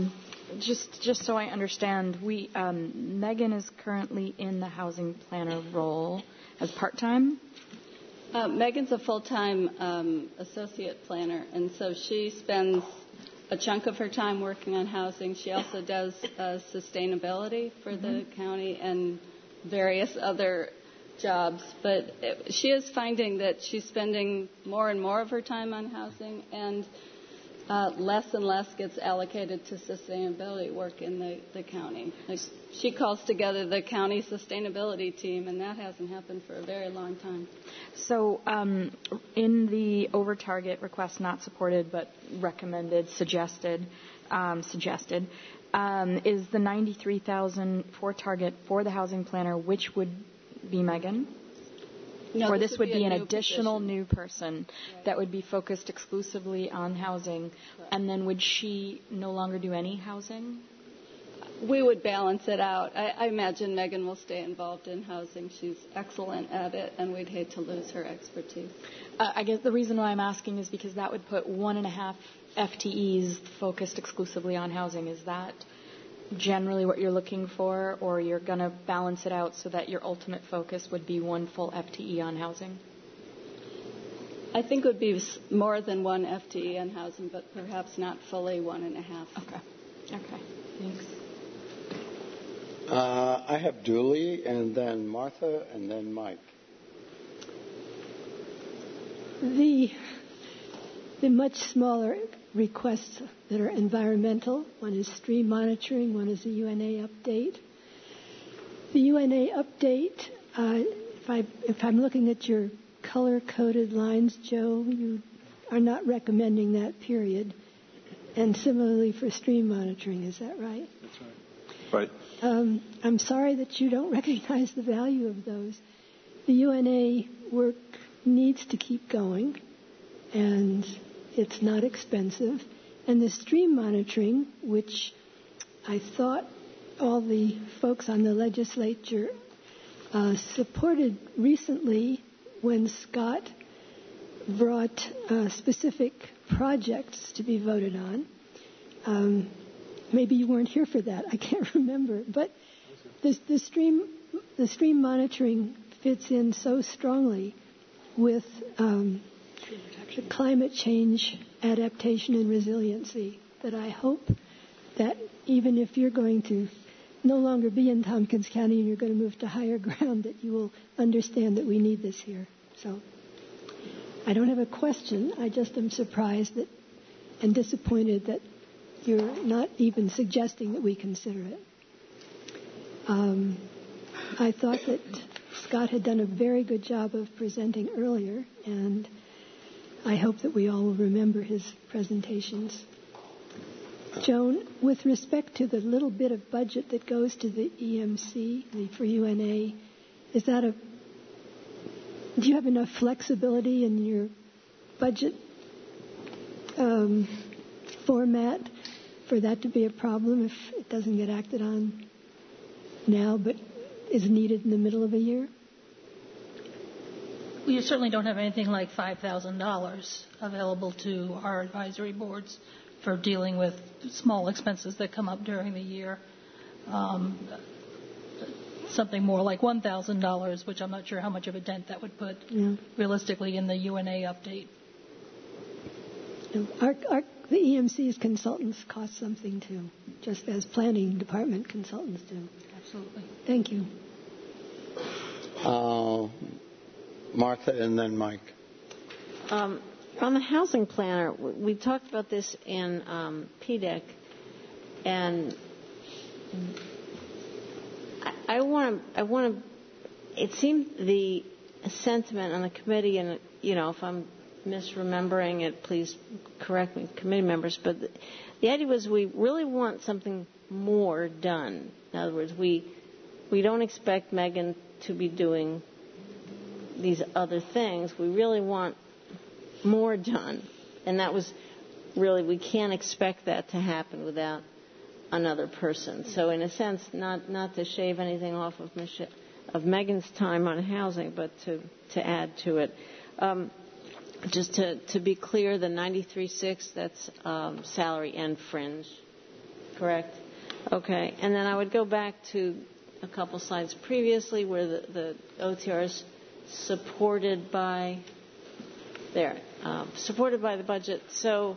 Just so I understand, Megan is currently in the housing planner role as part-time? Megan's a full-time associate planner, and so she spends a chunk of her time working on housing. She also does sustainability for the county and various other jobs. But she is finding that she's spending more and more of her time on housing, and less and less gets allocated to sustainability work in the county. Like, she calls together the county sustainability team, and that hasn't happened for a very long time. So in the over-target request, not supported but recommended, suggested, is the $93,000 for target for the housing planner, which would be Megan? No, or this would be an new additional position. new person that would be focused exclusively on housing. Correct. And then would she no longer do any housing? We would balance it out. I imagine Megan will stay involved in housing. She's excellent at it, and we'd hate to lose her expertise. I guess the reason why I'm asking is because that would put 1.5 FTEs focused exclusively on housing. Is that generally what you're looking for, or you're going to balance it out so that your ultimate focus would be 1 full FTE on housing? I think it would be more than 1 FTE on housing, but perhaps not fully 1.5. Okay, thanks. I have Julie, and then Martha, and then Mike. The much smaller requests that are environmental, one is stream monitoring, one is the UNA update. The UNA update, if I'm looking at your color-coded lines, Joe, you are not recommending that, period. And similarly for stream monitoring, is that right? That's right. Right. I'm sorry that you don't recognize the value of those. The UNA work needs to keep going, and it's not expensive. And the stream monitoring, which I thought all the folks on the legislature supported recently when Scott brought specific projects to be voted on. Maybe you weren't here for that. I can't remember. But the stream monitoring fits in so strongly with the climate change adaptation and resiliency that I hope that even if you're going to no longer be in Tompkins County and you're going to move to higher ground, that you will understand that we need this here. So I don't have a question. I just am surprised that and disappointed that you're not even suggesting that we consider it. I thought that Scott had done a very good job of presenting earlier, and I hope that we all will remember his presentations. Joan, with respect to the little bit of budget that goes to the EMC, for UNA, do you have enough flexibility in your budget format for that to be a problem if it doesn't get acted on now but is needed in the middle of a year? We certainly don't have anything like $5,000 available to our advisory boards for dealing with small expenses that come up during the year. Something more like $1,000, which I'm not sure how much of a dent that would put realistically in the UNA update. The EMC's consultants cost something too, just as planning department consultants do. Absolutely. Thank you. Martha and then Mike. On the housing planner, we talked about this in PDEC, and I want to. It seemed the sentiment on the committee, and if I'm misremembering it, please correct me, committee members. But the idea was we really want something more done. In other words, we don't expect Megan to be doing these other things. We really want more done, and that was really, we can't expect that to happen without another person. So in a sense, not to shave anything off of Megan's time on housing, but to add to it. Just to be clear, the 93.6, that's salary and fringe. correct? Okay. And then I would go back to a couple slides previously where the OTR is supported by the budget. So,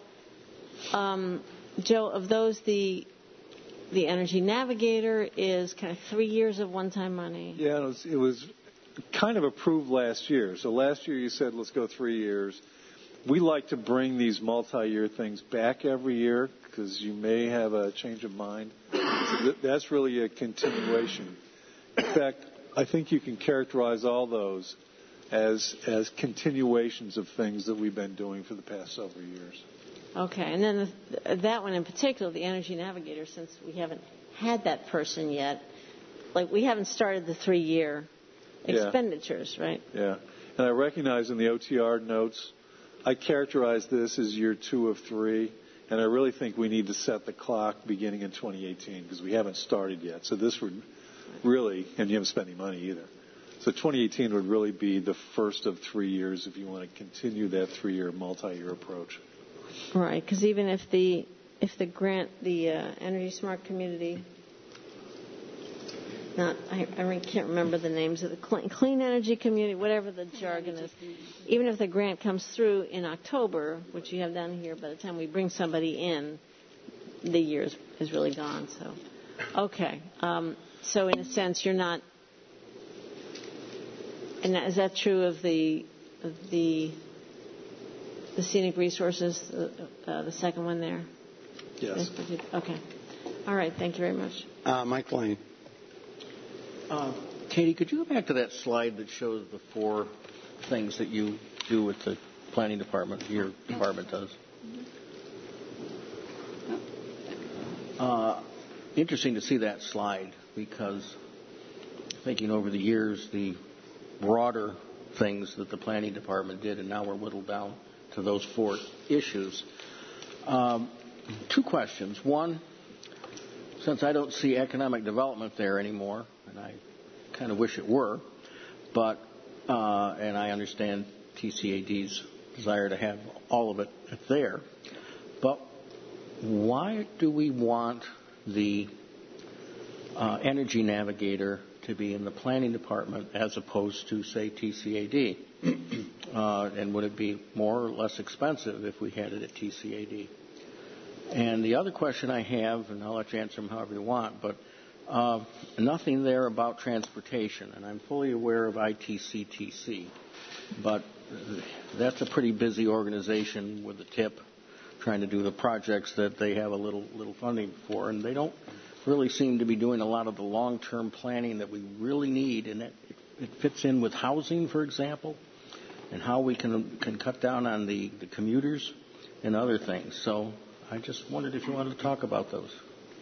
Joe, of those, the Energy Navigator is kind of 3 years of one-time money. Yeah, it was kind of approved last year. So last year you said, let's go 3 years. We like to bring these multi-year things back every year because you may have a change of mind. So that's really a continuation. In fact, I think you can characterize all those as continuations of things that we've been doing for the past several years. Okay, and then that one in particular, the Energy Navigator, since we haven't had that person yet, like we haven't started the 3-year expenditures, right? Yeah, and I recognize in the OTR notes, I characterize this as year 2 of 3, and I really think we need to set the clock beginning in 2018 because we haven't started yet. So this would really, and you haven't spent any money either. So 2018 would really be the first of 3 years if you want to continue that 3-year multi-year approach. Right, because even if the grant, the Energy Smart Community, I really can't remember the names of the Clean Energy Community, whatever the jargon is. Even if the grant comes through in October, which you have down here, by the time we bring somebody in, the year is really gone. So, okay. So in a sense, you're not. And is that true of the scenic resources, the second one there? Yes. Okay. All right. Thank you very much. Mike Lane. Katie, could you go back to that slide that shows the 4 things that you do with the planning department, your department does? Interesting to see that slide because thinking over the years, the broader things that the planning department did, and now we're whittled down to those 4 issues. 2 questions. One, since I don't see economic development there anymore, and I kind of wish it were, but and I understand TCAD's desire to have all of it there, but why do we want the Energy Navigator to be in the planning department as opposed to, say, TCAD? And would it be more or less expensive if we had it at TCAD? And the other question I have, and I'll let you answer them however you want, but nothing there about transportation. And I'm fully aware of ITCTC, but that's a pretty busy organization with the TIP trying to do the projects that they have a little funding for, and they don't really seem to be doing a lot of the long-term planning that we really need, and it fits in with housing, for example, and how we can cut down on the commuters and other things. So I just wondered if you wanted to talk about those.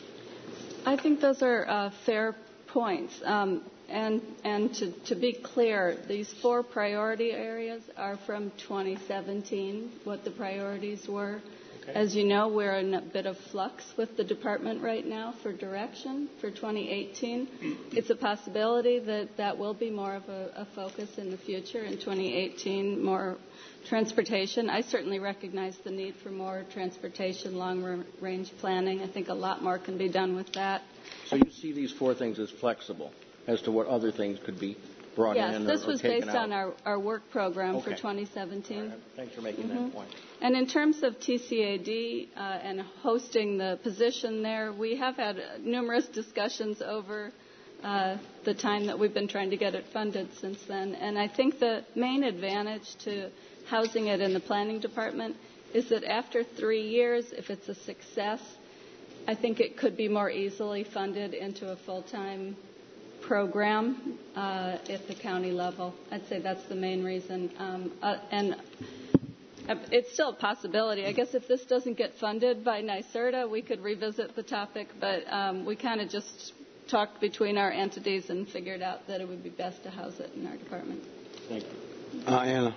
I think those are fair points. And to be clear, these 4 priority areas are from 2017, what the priorities were. Okay. As you know, we're in a bit of flux with the department right now for direction for 2018. It's a possibility that will be more of a focus in the future in 2018, more transportation. I certainly recognize the need for more transportation, long-range planning. I think a lot more can be done with that. So you see these 4 things as flexible as to what other things could be brought in or taken out? Yes, this was based on our work program for 2017. Right. Thanks for making that point. And in terms of TCAD and hosting the position there, we have had numerous discussions over the time that we've been trying to get it funded since then. And I think the main advantage to housing it in the planning department is that after 3 years, if it's a success, I think it could be more easily funded into a full-time program at the county level. I'd say that's the main reason. And it's still a possibility. I guess if this doesn't get funded by NYSERDA, we could revisit the topic, but we kind of just talked between our entities and figured out that it would be best to house it in our department. Thank you. Anna.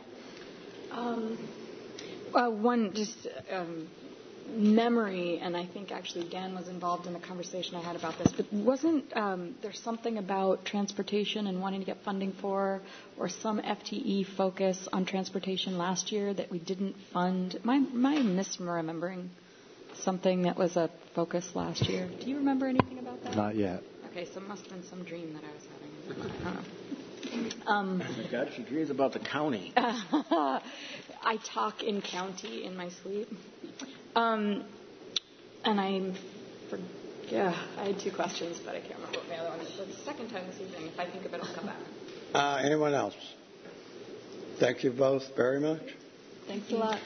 One just memory, and I think actually Dan was involved in the conversation I had about this, but wasn't there something about transportation and wanting to get funding for, or some FTE focus on transportation last year that we didn't fund? Am I misremembering something that was a focus last year. Do you remember anything about that? Not yet. Okay, so it must have been some dream that I was having. I don't know. Oh my God, she dreams about the county. I talk in county in my sleep. And I had two questions, but I can't remember what my other one is. So the second time this evening, if I think of it, I'll come back. Anyone else? Thank you both very much. Thanks a lot.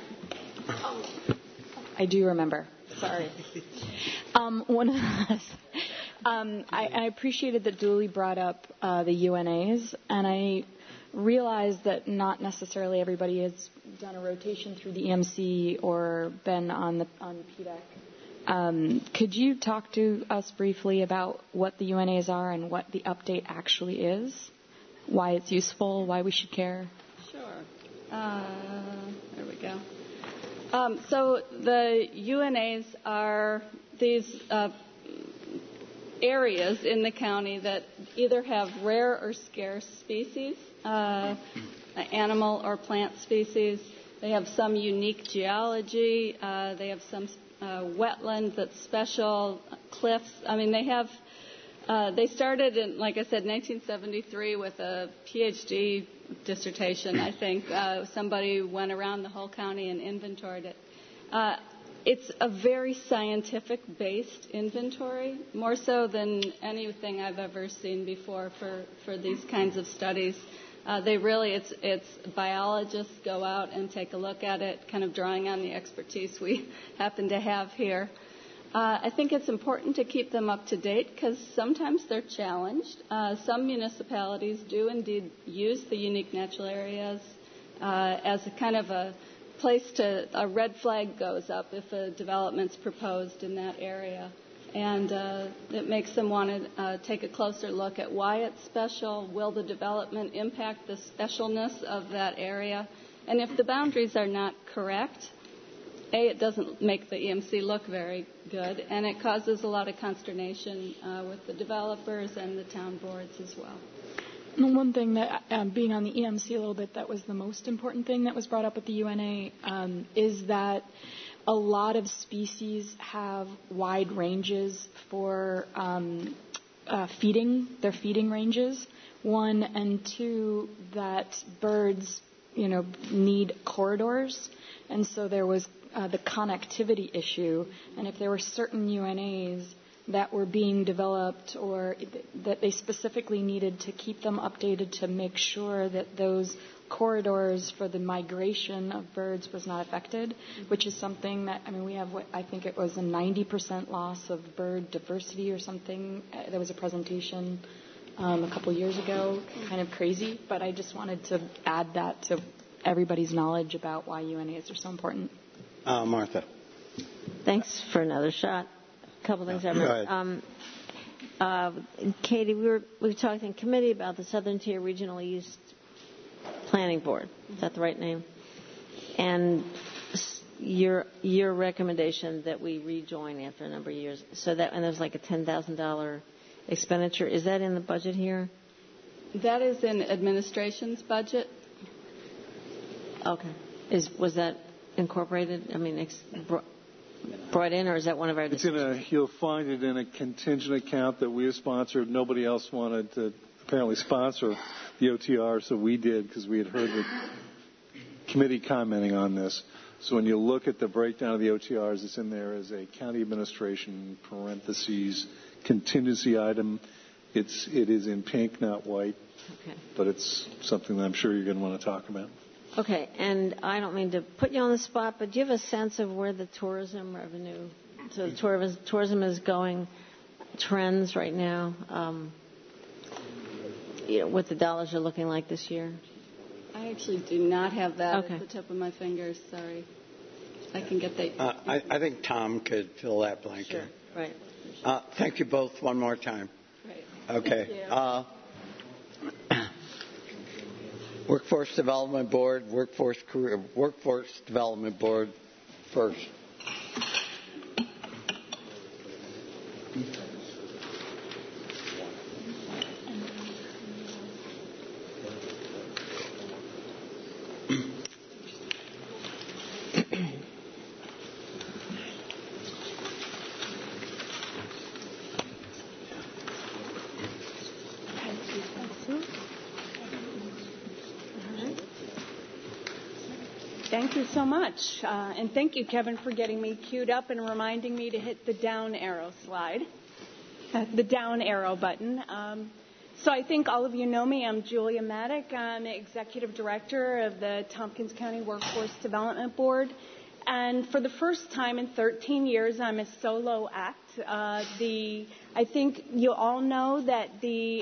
I do remember. Sorry. I appreciated that Dooley brought up the UNAs, and I realized that not necessarily everybody has done a rotation through the EMC or been on PDEC. Could you talk to us briefly about what the UNAs are and what the update actually is? Why it's useful, why we should care? Sure. There we go. So the UNAs are these areas in the county that either have rare or scarce species, animal or plant species. They have some unique geology. They have some wetlands that's special, cliffs. I mean, they started in, like I said, 1973 with a PhD dissertation, I think. Somebody went around the whole county and inventoried it. It's a very scientific-based inventory, more so than anything I've ever seen before for these kinds of studies. It's biologists go out and take a look at it, kind of drawing on the expertise we happen to have here. I think it's important to keep them up to date because sometimes they're challenged. Some municipalities do indeed use the unique natural areas as a kind of a place a red flag goes up if a development's proposed in that area. And it makes them want to take a closer look at why it's special. Will the development impact the specialness of that area? And if the boundaries are not correct, it doesn't make the EMC look very good, and it causes a lot of consternation with the developers and the town boards as well. And one thing that, being on the EMC a little bit, that was the most important thing that was brought up at the UNA is that a lot of species have wide ranges for feeding, their feeding ranges. One, and two, that birds, need corridors. And so there was the connectivity issue. And if there were certain UNAs that were being developed or that they specifically needed to keep them updated to make sure that those corridors for the migration of birds was not affected, which is something that, we have I think it was a 90% loss of bird diversity or something. There was a presentation a couple years ago, kind of crazy, but I just wanted to add that to everybody's knowledge about why UNAs are so important. Martha. Thanks for another shot. A couple things I remember. Katie, we talked in committee about the Southern Tier Regional East Planning Board. Is that the right name? And your recommendation that we rejoin after a number of years. And there's like a $10,000 expenditure. Is that in the budget here? That is in administration's budget. Okay. Was that incorporated? Brought in, or is that one of our decisions? You'll find it in a contingent account that we have sponsored. Nobody else wanted to apparently sponsor the OTR, so we did because we had heard the committee commenting on this. So when you look at the breakdown of the OTRs, it's in there as a county administration parentheses contingency item. It is in pink, not white, but it's something that I'm sure you're going to want to talk about. Okay, and I don't mean to put you on the spot, but do you have a sense of where the tourism revenue, so the tourism is going, trends right now? What the dollars are looking like this year? I actually do not have that at the tip of my fingers. Sorry. I can get that. I think Tom could fill that blanket. Sure, right. Thank you both one more time. Right. Okay. Workforce Development Board, Workforce Development Board first. Thank you so much. And thank you, Kevin, for getting me queued up and reminding me to hit the down arrow slide, the down arrow button. So I think all of you know me. I'm Julia Maddock. I'm Executive Director of the Tompkins County Workforce Development Board. And for the first time in 13 years, I'm a solo act. I think you all know that the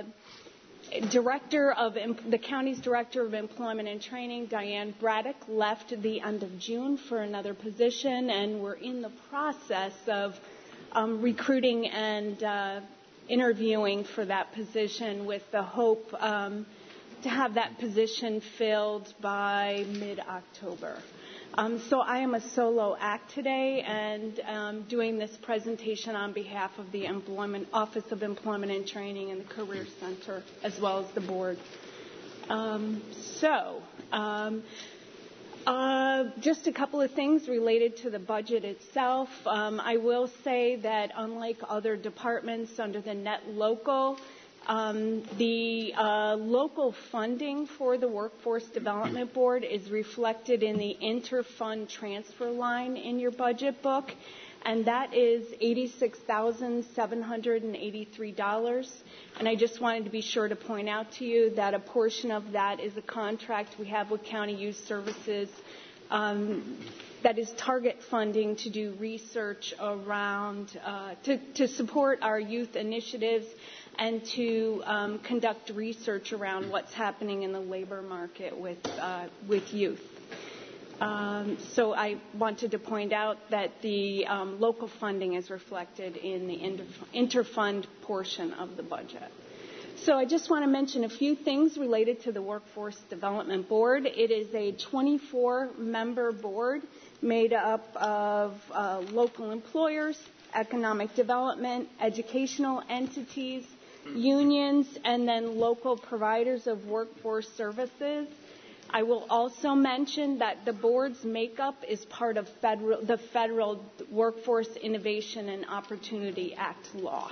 county's Director of Employment and Training, Diane Braddock, left at the end of June for another position, and we're in the process of recruiting and interviewing for that position with the hope to have that position filled by mid-October. So I am a solo act today and doing this presentation on behalf of the Office of Employment and Training and the Career Center, as well as the board. Just a couple of things related to the budget itself. I will say that unlike other departments under the net local, the local funding for the Workforce Development Board is reflected in the interfund transfer line in your budget book, and that is $86,783. And I just wanted to be sure to point out to you that a portion of that is a contract we have with County Youth Services that is target funding to do research around, to support our youth initiatives and to conduct research around what's happening in the labor market with youth. So I wanted to point out that the local funding is reflected in the interfund portion of the budget. So I just want to mention a few things related to the Workforce Development Board. It is a 24-member board made up of local employers, economic development, educational entities, unions, and then local providers of workforce services. I will also mention that the board's makeup is part of the Federal Workforce Innovation and Opportunity Act law.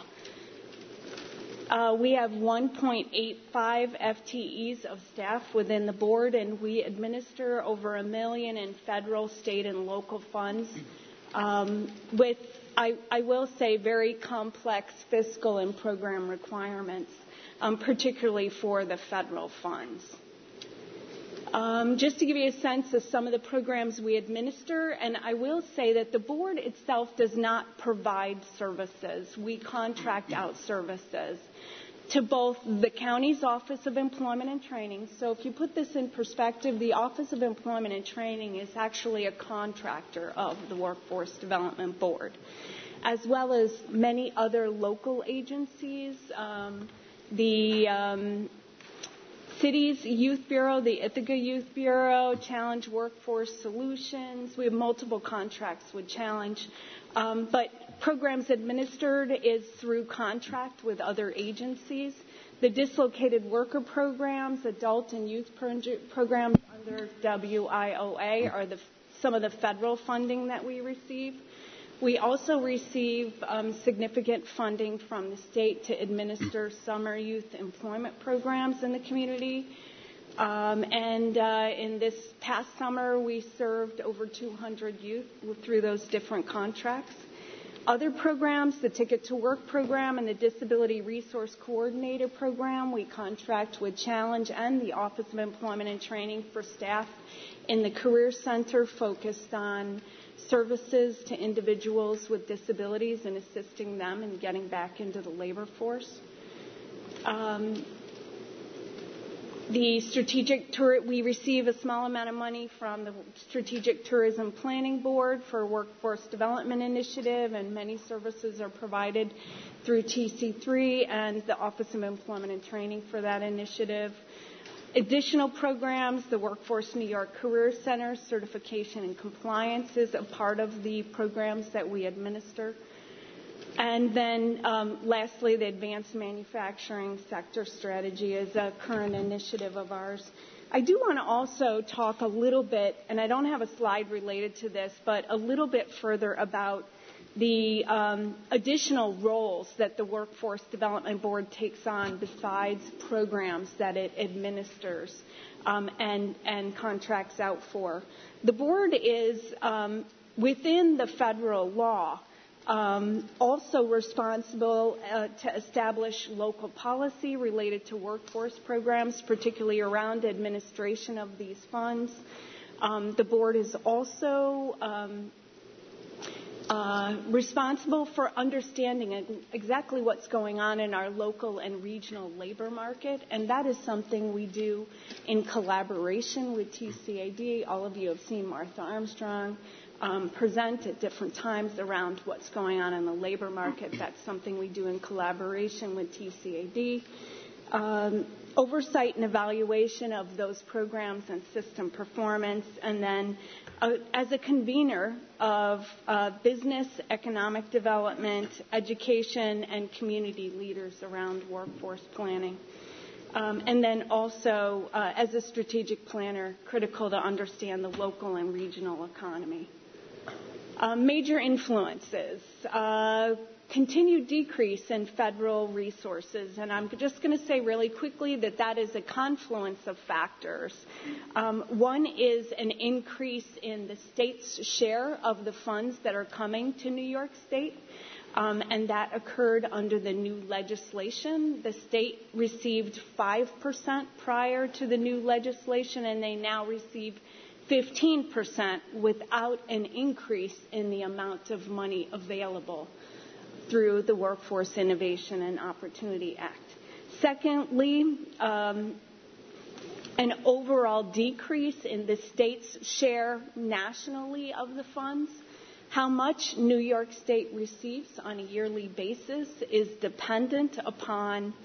We have 1.85 FTEs of staff within the board, and we administer over $1 million in federal, state, and local funds with, I will say, very complex fiscal and program requirements, particularly for the federal funds. Just to give you a sense of some of the programs we administer, and I will say that the board itself does not provide services. We contract out services to both the county's Office of Employment and Training. So if you put this in perspective, the Office of Employment and Training is actually a contractor of the Workforce Development Board, as well as many other local agencies, the City's Youth Bureau, the Ithaca Youth Bureau, Challenge Workforce Solutions. We have multiple contracts with Challenge. But programs administered is through contract with other agencies. The dislocated worker programs, adult and youth programs under WIOA are some of the federal funding that we receive. We also receive significant funding from the state to administer summer youth employment programs in the community. In this past summer, we served over 200 youth through those different contracts. Other programs, the Ticket to Work program and the Disability Resource Coordinator program, we contract with Challenge and the Office of Employment and Training for staff in the Career Center focused on services to individuals with disabilities and assisting them in getting back into the labor force. We receive a small amount of money from the Strategic Tourism Planning Board for Workforce Development Initiative, and many services are provided through TC3 and the Office of Employment and Training for that initiative. Additional programs, the Workforce New York Career Center, certification and compliance is a part of the programs that we administer. And then lastly, the Advanced Manufacturing Sector Strategy is a current initiative of ours. I do want to also talk a little bit, and I don't have a slide related to this, but a little bit further about the additional roles that the Workforce Development Board takes on besides programs that it administers. and contracts out for. The board is, within the federal law, also responsible to establish local policy related to workforce programs, particularly around administration of these funds. The board is also responsible for understanding exactly what's going on in our local and regional labor market, and that is something we do in collaboration with TCAD. All of you have seen Martha Armstrong present at different times around what's going on in the labor market. That's something we do in collaboration with TCAD. Oversight and evaluation of those programs and system performance, and then as a convener of business, economic development, education, and community leaders around workforce planning. And then also as a strategic planner, critical to understand the local and regional economy. Major influences. Continued decrease in federal resources, and I'm just going to say really quickly that is a confluence of factors. One is an increase in the state's share of the funds that are coming to New York State, and that occurred under the new legislation. The state received 5% prior to the new legislation, and they now receive 15% without an increase in the amount of money available through the Workforce Innovation and Opportunity Act. Secondly, an overall decrease in the state's share nationally of the funds. How much New York State receives on a yearly basis is dependent upon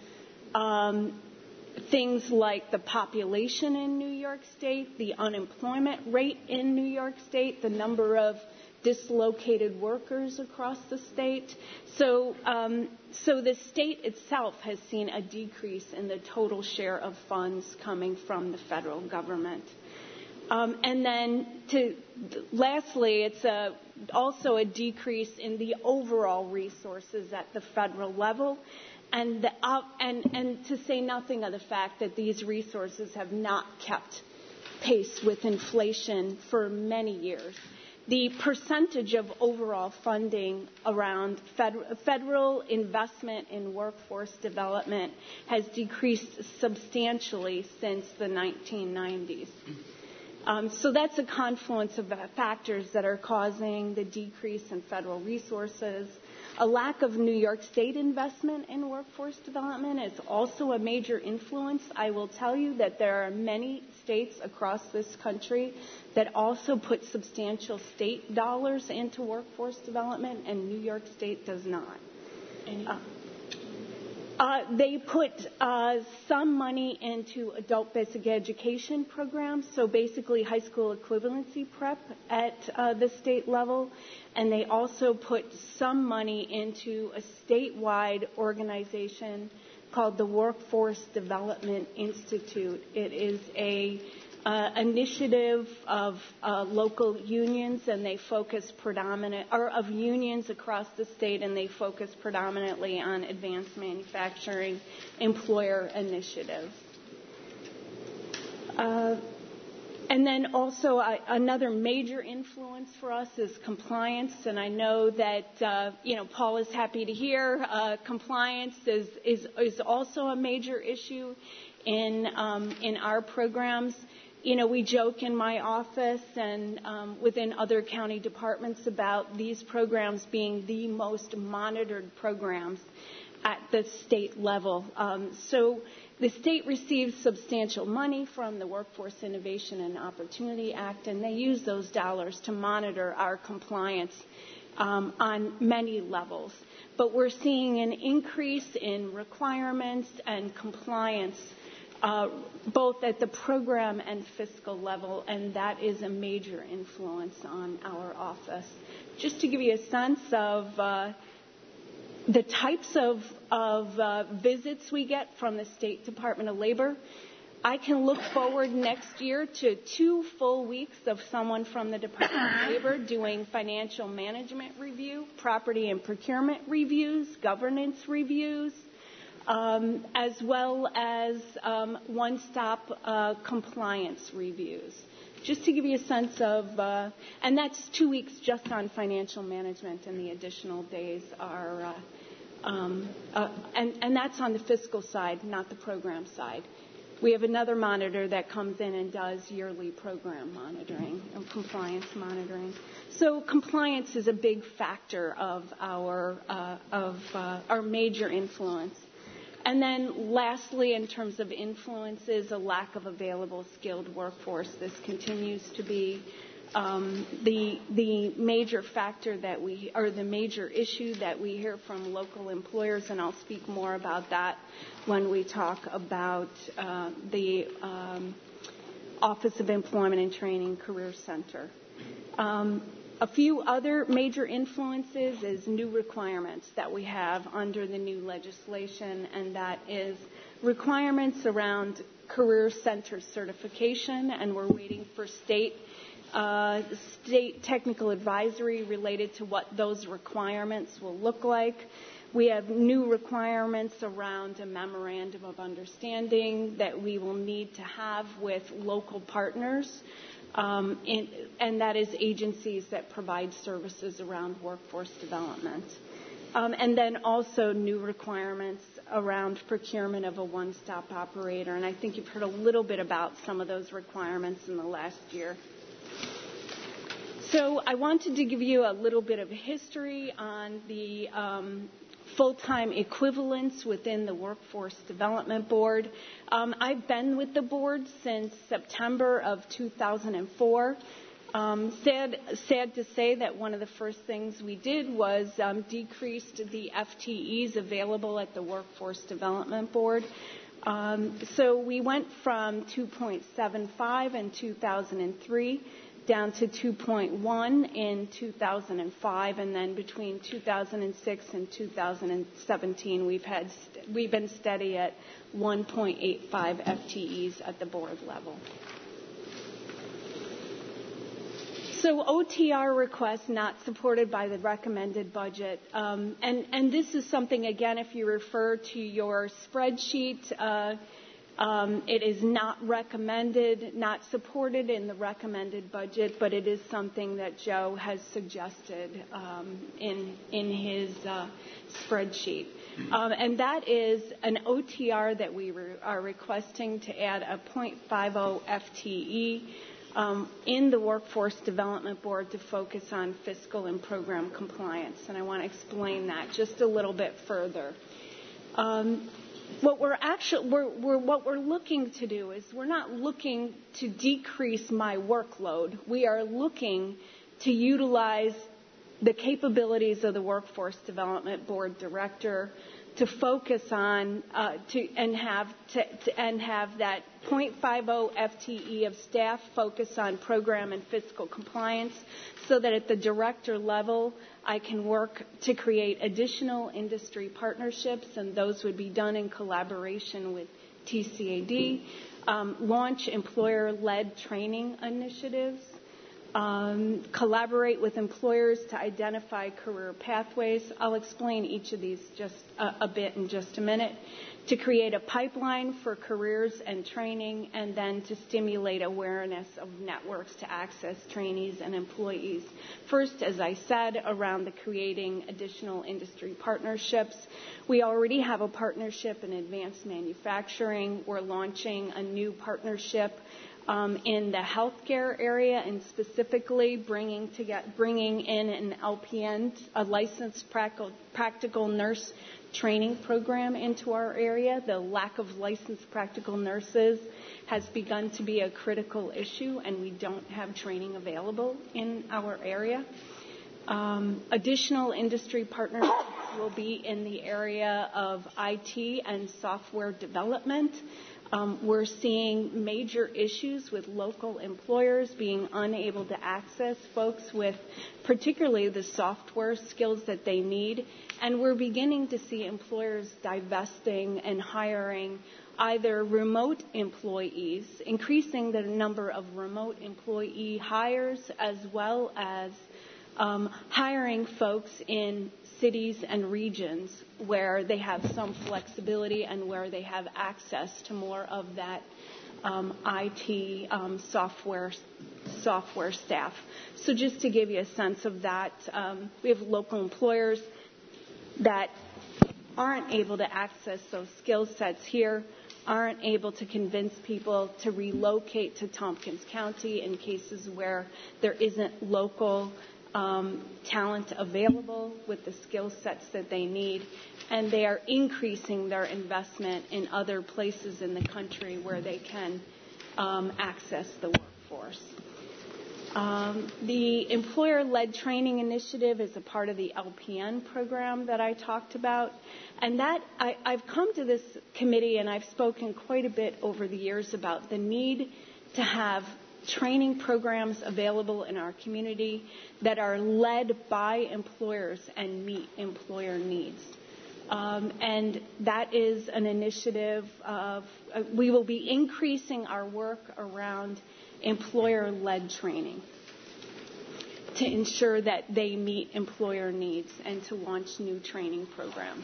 things like the population in New York State, the unemployment rate in New York State, the number of dislocated workers across the state. So the state itself has seen a decrease in the total share of funds coming from the federal government. And then lastly, it's also a decrease in the overall resources at the federal level. And to say nothing of the fact that these resources have not kept pace with inflation for many years. The percentage of overall funding around federal investment in workforce development has decreased substantially since the 1990s. So that's a confluence of factors that are causing the decrease in federal resources. A lack of New York State investment in workforce development is also a major influence. I will tell you that there are many states across this country that also put substantial state dollars into workforce development, and New York State does not. They put some money into adult basic education programs, so basically high school equivalency prep at the state level, and they also put some money into a statewide organization called the Workforce Development Institute. It is a initiative of local unions, and they focus of unions across the state, and they focus predominantly on advanced manufacturing employer initiatives. And then also another major influence for us is compliance, and I know that Paul is happy to hear compliance is also a major issue in our programs. We joke in my office and within other county departments about these programs being the most monitored programs at the state level. So the state receives substantial money from the Workforce Innovation and Opportunity Act, and they use those dollars to monitor our compliance on many levels. But we're seeing an increase in requirements and compliance both at the program and fiscal level, and that is a major influence on our office. Just to give you a sense of the types of visits we get from the State Department of Labor, I can look forward next year to 2 full weeks of someone from the Department of Labor doing financial management review, property and procurement reviews, governance reviews, as well as one-stop compliance reviews. Just to give you a sense of, and that's 2 weeks just on financial management, and the additional days are, and that's on the fiscal side, not the program side. We have another monitor that comes in and does yearly program monitoring and compliance monitoring. So compliance is a big factor of our major influence. And then lastly, in terms of influences, a lack of available skilled workforce. This continues to be the major factor or the major issue that we hear from local employers, and I'll speak more about that when we talk about the Office of Employment and Training Career Center. A few other major influences is new requirements that we have under the new legislation, and that is requirements around Career Center certification, and we're waiting for state technical advisory related to what those requirements will look like. We have new requirements around a memorandum of understanding that we will need to have with local partners. And that is agencies that provide services around workforce development. And then also new requirements around procurement of a one-stop operator. And I think you've heard a little bit about some of those requirements in the last year. So I wanted to give you a little bit of history on the full-time equivalents within the Workforce Development Board. I've been with the board since September of 2004. Sad to say that one of the first things we did was decreased the FTEs available at the Workforce Development Board. So we went from 2.75 in 2003 down to 2.1 in 2005, and then between 2006 and 2017, we've been steady at 1.85 FTEs at the board level. So OTR requests not supported by the recommended budget, and this is something, again, if you refer to your spreadsheet, it is not recommended, not supported in the recommended budget, but it is something that Joe has suggested in his spreadsheet. And that is an OTR that we are requesting to add a 0.50 FTE in the Workforce Development Board to focus on fiscal and program compliance. And I want to explain that just a little bit further. What we're looking to do is we're not looking to decrease my workload. We are looking to utilize the capabilities of the Workforce Development Board Director to focus on and have that 0.50 FTE of staff focus on program and fiscal compliance, so that at the director level I can work to create additional industry partnerships, and those would be done in collaboration with TCAD, launch employer-led training initiatives, collaborate with employers to identify career pathways. I'll explain each of these just a bit in just a minute. To create a pipeline for careers and training, and then to stimulate awareness of networks to access trainees and employees. First, as I said, around the creating additional industry partnerships. We already have a partnership in advanced manufacturing. We're launching a new partnership in the healthcare area, and specifically bringing in an LPN, a licensed practical nurse training program into our area. The lack of licensed practical nurses has begun to be a critical issue, and we don't have training available in our area. Additional industry partnerships will be in the area of IT and software development. We're seeing major issues with local employers being unable to access folks with particularly the software skills that they need. And we're beginning to see employers divesting and hiring either remote employees, increasing the number of remote employee hires, as well as hiring folks in cities and regions where they have some flexibility and where they have access to more of that IT software staff. So just to give you a sense of that, we have local employers that aren't able to access those skill sets here, aren't able to convince people to relocate to Tompkins County in cases where there isn't local talent available with the skill sets that they need, and they are increasing their investment in other places in the country where they can access the workforce. The employer-led training initiative is a part of the LPN program that I talked about. And that I've come to this committee and I've spoken quite a bit over the years about the need to have training programs available in our community that are led by employers and meet employer needs. And that is an initiative of, we will be increasing our work around employer-led training to ensure that they meet employer needs and to launch new training programs.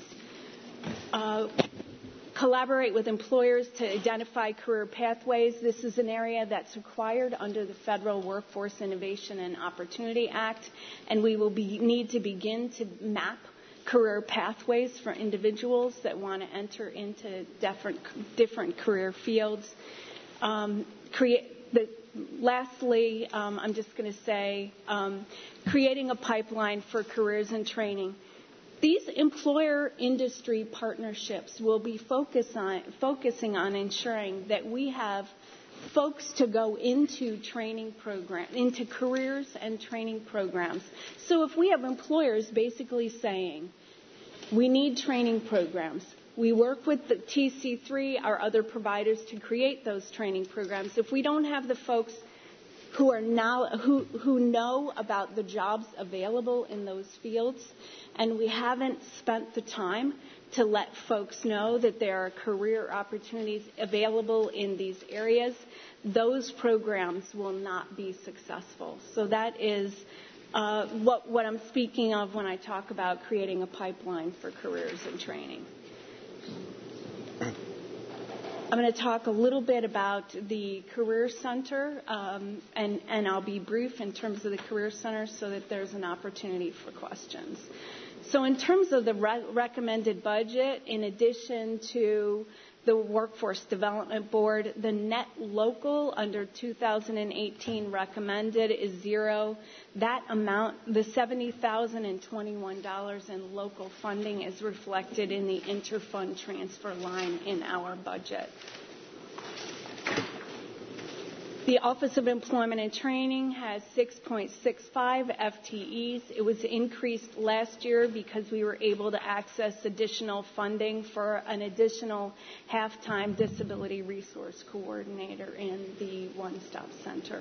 Collaborate with employers to identify career pathways. This is an area that's required under the Federal Workforce Innovation and Opportunity Act, and we will need to begin to map career pathways for individuals that want to enter into different career fields. Lastly, I'm just going to say, creating a pipeline for careers and training. These employer-industry partnerships will be focusing on ensuring that we have folks to go into into careers and training programs. So if we have employers basically saying, we need training programs, we work with the TC3, our other providers, to create those training programs. If we don't have the folks who are who know about the jobs available in those fields, and we haven't spent the time to let folks know that there are career opportunities available in these areas, those programs will not be successful. So that is what I'm speaking of when I talk about creating a pipeline for careers and training. I'm going to talk a little bit about the Career Center, and I'll be brief in terms of the Career Center so that there's an opportunity for questions. So in terms of the recommended budget, in addition to the Workforce Development Board, the net local under 2018 recommended is zero. That amount, the $70,021 in local funding, is reflected in the interfund transfer line in our budget. The Office of Employment and Training has 6.65 FTEs. It was increased last year because we were able to access additional funding for an additional half-time disability resource coordinator in the One-Stop Center.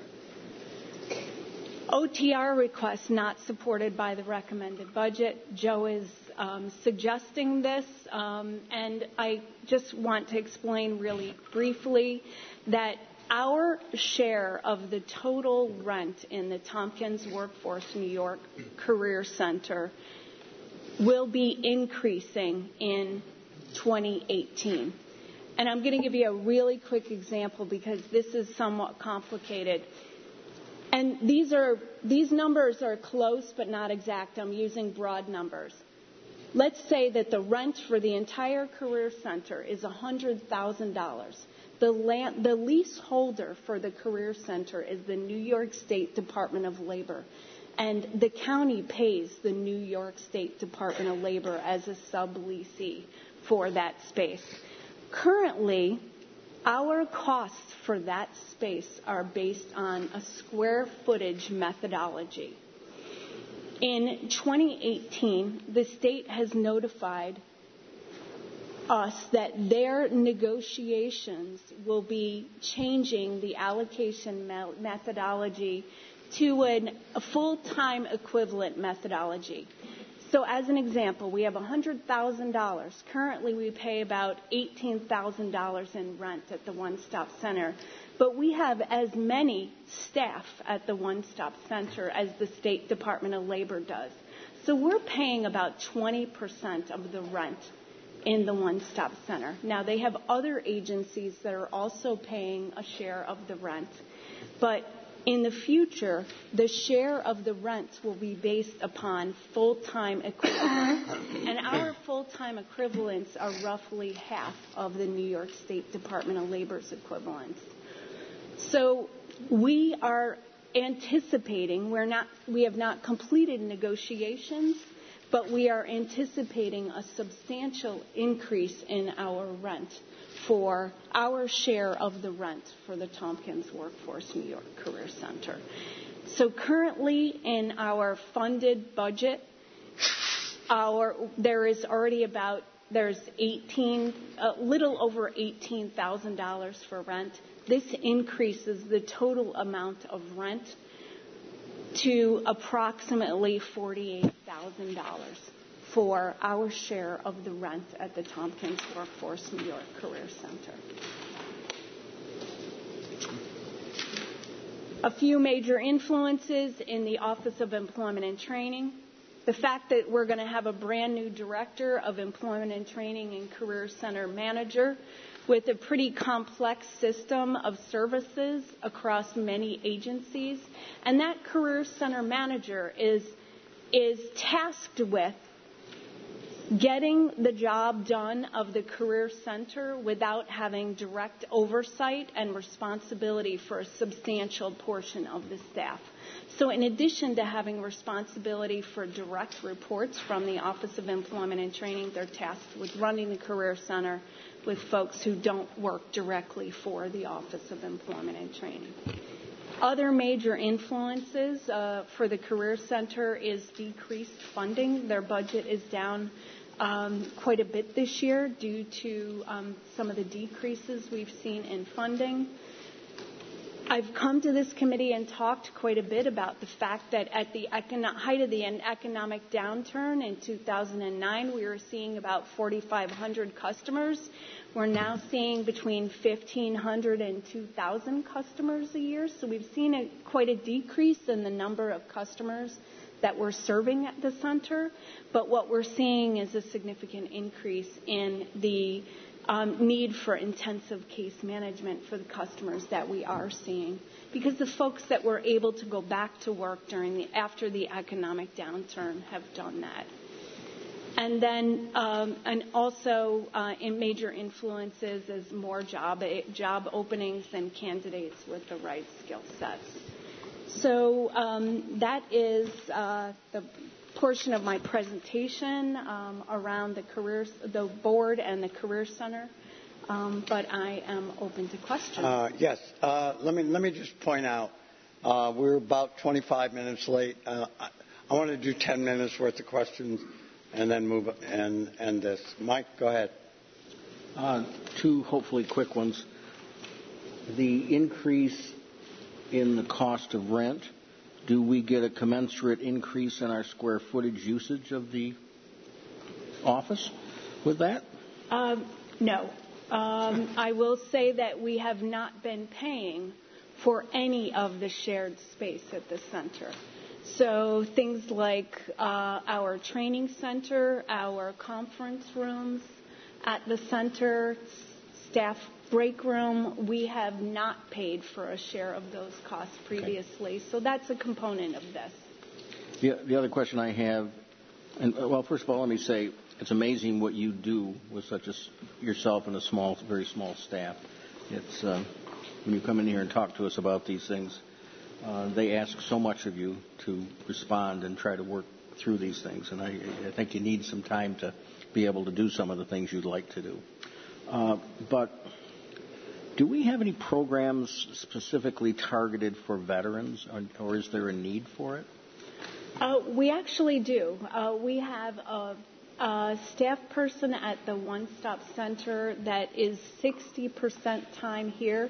OTR requests not supported by the recommended budget. Joe is suggesting this, and I just want to explain really briefly that our share of the total rent in the Tompkins Workforce New York Career Center will be increasing in 2018. And I'm going to give you a really quick example because this is somewhat complicated. And these numbers are close but not exact. I'm using broad numbers. Let's say that the rent for the entire Career Center is $100,000. The leaseholder for the Career Center is the New York State Department of Labor, and the county pays the New York State Department of Labor as a subleasee for that space. Currently, our costs for that space are based on a square footage methodology. In 2018, the state has notified us that their negotiations will be changing the allocation methodology to a full-time equivalent methodology. So as an example, we have $100,000. Currently, we pay about $18,000 in rent at the One-Stop Center. But we have as many staff at the one-stop center as the State Department of Labor does. So we're paying about 20% of the rent in the one-stop center. Now, they have other agencies that are also paying a share of the rent. But in the future, the share of the rent will be based upon full-time equivalents. And our full-time equivalents are roughly half of the New York State Department of Labor's equivalents. So we are anticipating, we have not completed negotiations, but we are anticipating a substantial increase in our rent for our share of the rent for the Tompkins Workforce New York Career Center. So currently in our funded budget, there's a little over $18,000 for rent. This increases the total amount of rent to approximately $48,000 for our share of the rent at the Tompkins Workforce New York Career Center. A few major influences in the Office of Employment and Training. The fact that we're going to have a brand new Director of Employment and Training and Career Center Manager with a pretty complex system of services across many agencies. And that Career Center Manager is tasked with getting the job done of the Career Center without having direct oversight and responsibility for a substantial portion of the staff. So in addition to having responsibility for direct reports from the Office of Employment and Training, they're tasked with running the Career Center with folks who don't work directly for the Office of Employment and Training. Other major influences for the Career Center is decreased funding. Their budget is down quite a bit this year due to some of the decreases we've seen in funding. I've come to this committee and talked quite a bit about the fact that at the height of the economic downturn in 2009, we were seeing about 4,500 customers. We're now seeing between 1,500 and 2,000 customers a year. So we've seen quite a decrease in the number of customers that we're serving at the center. But what we're seeing is a significant increase in the need for intensive case management for the customers that we are seeing, because the folks that were able to go back to work after the economic downturn have done that. And then, and also in major influences is more job openings and candidates with the right skill sets. So that is the portion of my presentation around the board and the Career Center. But I am open to questions. Yes. Let me just point out we're about 25 minutes late. I want to do 10 minutes worth of questions and then move and end this. Mike, go ahead. Two hopefully quick ones. The increase in the cost of rent, do we get a commensurate increase in our square footage usage of the office with that? No. I will say that we have not been paying for any of the shared space at the center. So things like our training center, our conference rooms at the center, staff break room, we have not paid for a share of those costs previously. Okay. So that's a component of this. The other question I have, first of all, let me say it's amazing what you do with yourself and a very small staff. It's when you come in here and talk to us about these things, they ask so much of you to respond and try to work through these things, and I think you need some time to be able to do some of the things you'd like to do. But do we have any programs specifically targeted for veterans, or is there a need for it? We actually do. We have a staff person at the One-Stop Center that is 60% time here,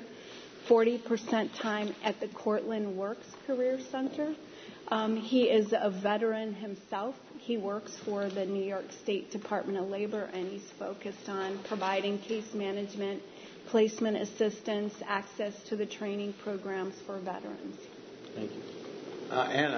40% time at the Cortland Works Career Center. He is a veteran himself. He works for the New York State Department of Labor, and he's focused on providing case management placement assistance, access to the training programs for veterans. Thank you. Anna.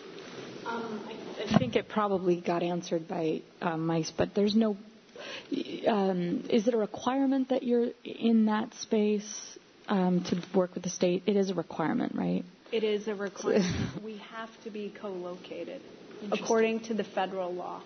I think it probably got answered by Mike's, but there's no. Is it a requirement that you're in that space to work with the state? It is a requirement, right? It is a requirement. We have to be co-located according to the federal law.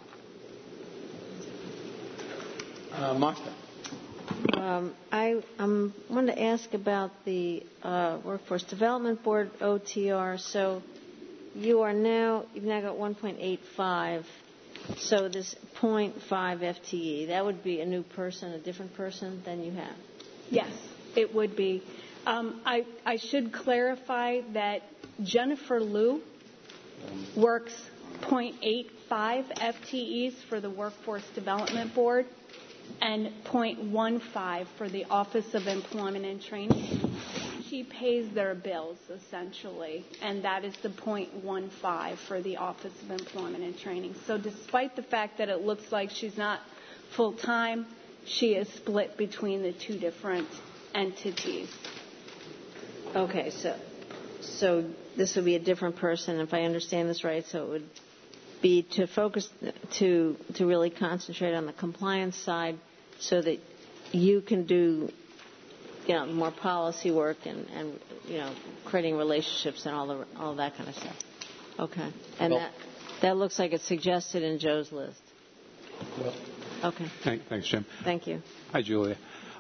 Martha. I wanted to ask about the Workforce Development Board OTR. So you've now got 1.85. So this 0.5 FTE, that would be a new person, a different person than you have? Yes, it would be. I should clarify that Jennifer Liu works 0.85 FTEs for the Workforce Development Board and 0.15 for the Office of Employment and Training. She pays their bills, essentially, and that is the 0.15 for the Office of Employment and Training. So despite the fact that it looks like she's not full-time, she is split between the two different entities. Okay, so this would be a different person, if I understand this right, so it would be to focus, to really concentrate on the compliance side so that you can do more policy work and creating relationships and all that kind of stuff. Okay. And that looks like it's suggested in Joe's list. Well, okay. Thanks, Jim. Thank you. Hi, Julia.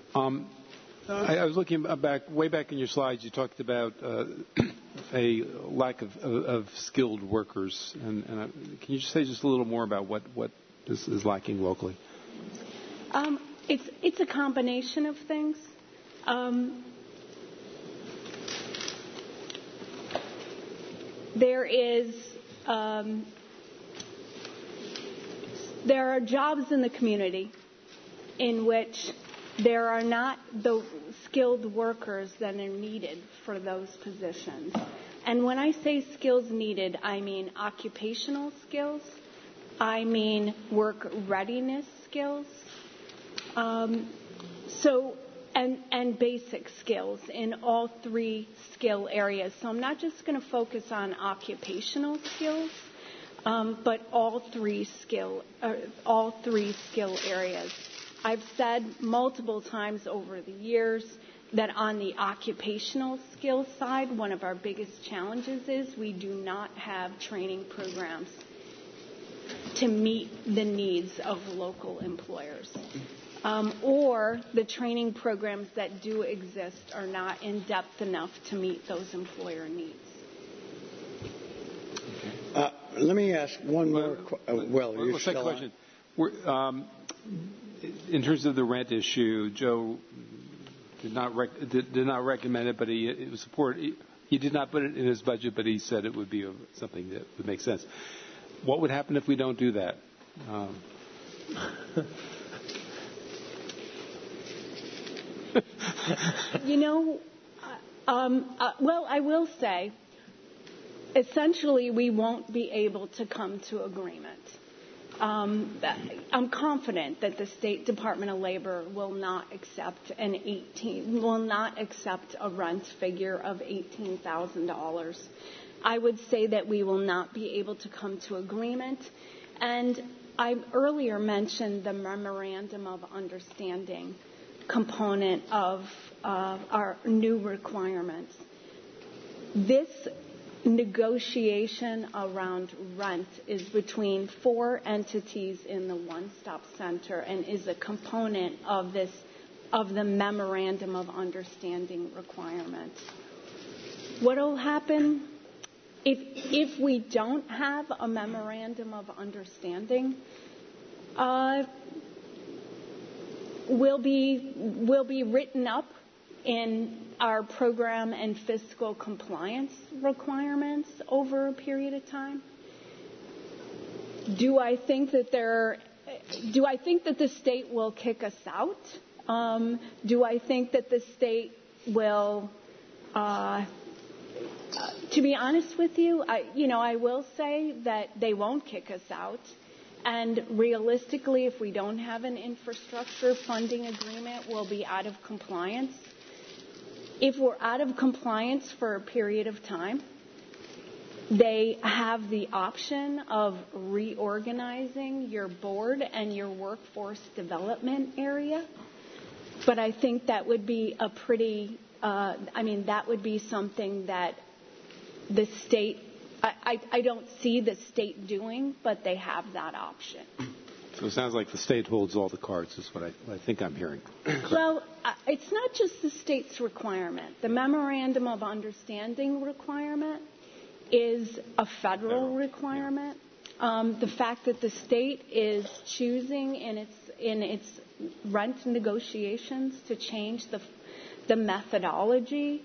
I was looking way back in your slides. You talked about a lack of skilled workers, and can you just say just a little more about what is lacking locally? It's a combination of things. There are jobs in the community in which there are not the skilled workers that are needed for those positions. And when I say skills needed, I mean occupational skills. I mean work readiness skills. And basic skills in all three skill areas. So I'm not just going to focus on occupational skills, but all three skill areas. I've said multiple times over the years that on the occupational skills side, one of our biggest challenges is we do not have training programs to meet the needs of local employers. Or the training programs that do exist are not in depth enough to meet those employer needs. Let me ask one more question. Second question. In terms of the rent issue, Joe did not recommend it, but he support. He did not put it in his budget, but he said it would be something that would make sense. What would happen if we don't do that? Well, I will say, essentially, we won't be able to come to agreement. I'm confident that the State Department of Labor will not accept a rent figure of $18,000. I would say that we will not be able to come to agreement. And I earlier mentioned the memorandum of understanding component of our new requirements. This negotiation around rent is between four entities in the one-stop center and is a component of the memorandum of understanding requirement. What will happen if we don't have a memorandum of understanding? Will be written up in our program and fiscal compliance requirements over a period of time. Do I think that the state will kick us out? Do I think that the state will? To be honest with you, I will say that they won't kick us out. And realistically, if we don't have an infrastructure funding agreement, we'll be out of compliance. If we're out of compliance for a period of time, they have the option of reorganizing your board and your workforce development area. But I think that would be a pretty, that would be something that the state, I don't see the state doing, but they have that option. So it sounds like the state holds all the cards, is what I think I'm hearing. Well, it's not just the state's requirement. The Memorandum of Understanding requirement is a federal requirement. The fact that the state is choosing in its rent negotiations to change the methodology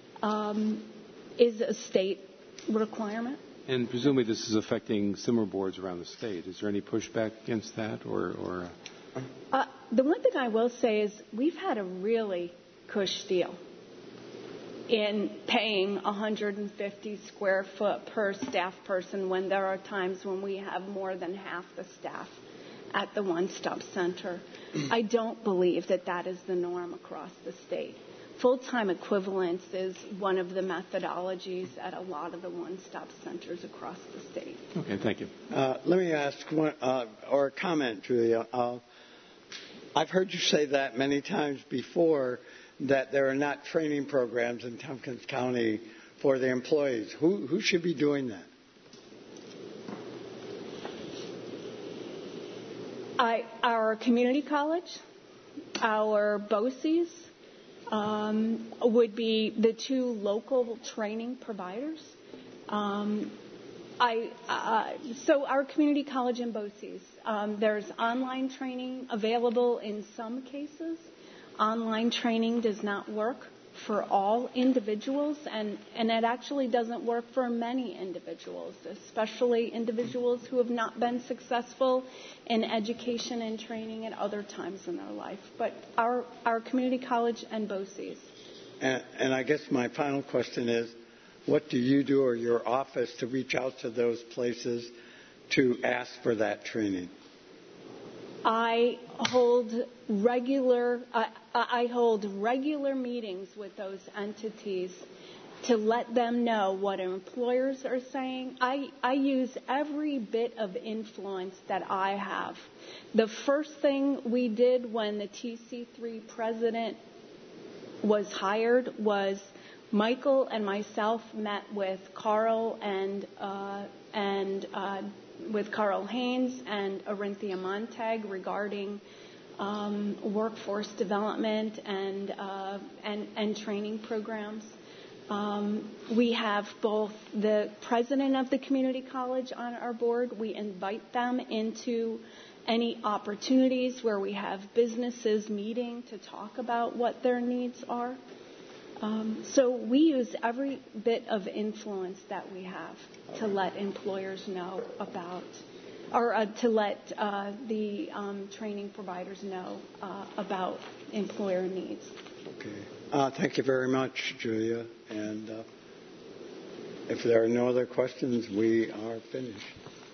is a state requirement. And presumably this is affecting similar boards around the state. Is there any pushback against that, or? The one thing I will say is we've had a really cush deal in paying 150 square foot per staff person when there are times when we have more than half the staff at the one-stop center. I don't believe that is the norm across the state. Full-time equivalence is one of the methodologies at a lot of the one-stop centers across the state. Okay, thank you. Let me ask one, or a comment, Julia. I've heard you say that many times before, that there are not training programs in Tompkins County for the employees. Who should be doing that? Our community college, our BOCES, would be the two local training providers. So our community college and BOCES, there's online training available in some cases. Online training does not work for all individuals, and it actually doesn't work for many individuals, especially individuals who have not been successful in education and training at other times in their life. But our community college and BOCES. And I guess my final question is, what do you do or your office to reach out to those places to ask for that training? I hold regular meetings with those entities to let them know what employers are saying. I use every bit of influence that I have. The first thing we did when the TC3 president was hired was Michael and myself met with Carl with Carl Haynes and Orinthia Montag regarding workforce development and training programs. We have both the president of the community college on our board. We invite them into any opportunities where we have businesses meeting to talk about what their needs are. So we use every bit of influence that we have to let employers know about, or to let the training providers know about employer needs. Okay. Thank you very much, Julia. And if there are no other questions, we are finished.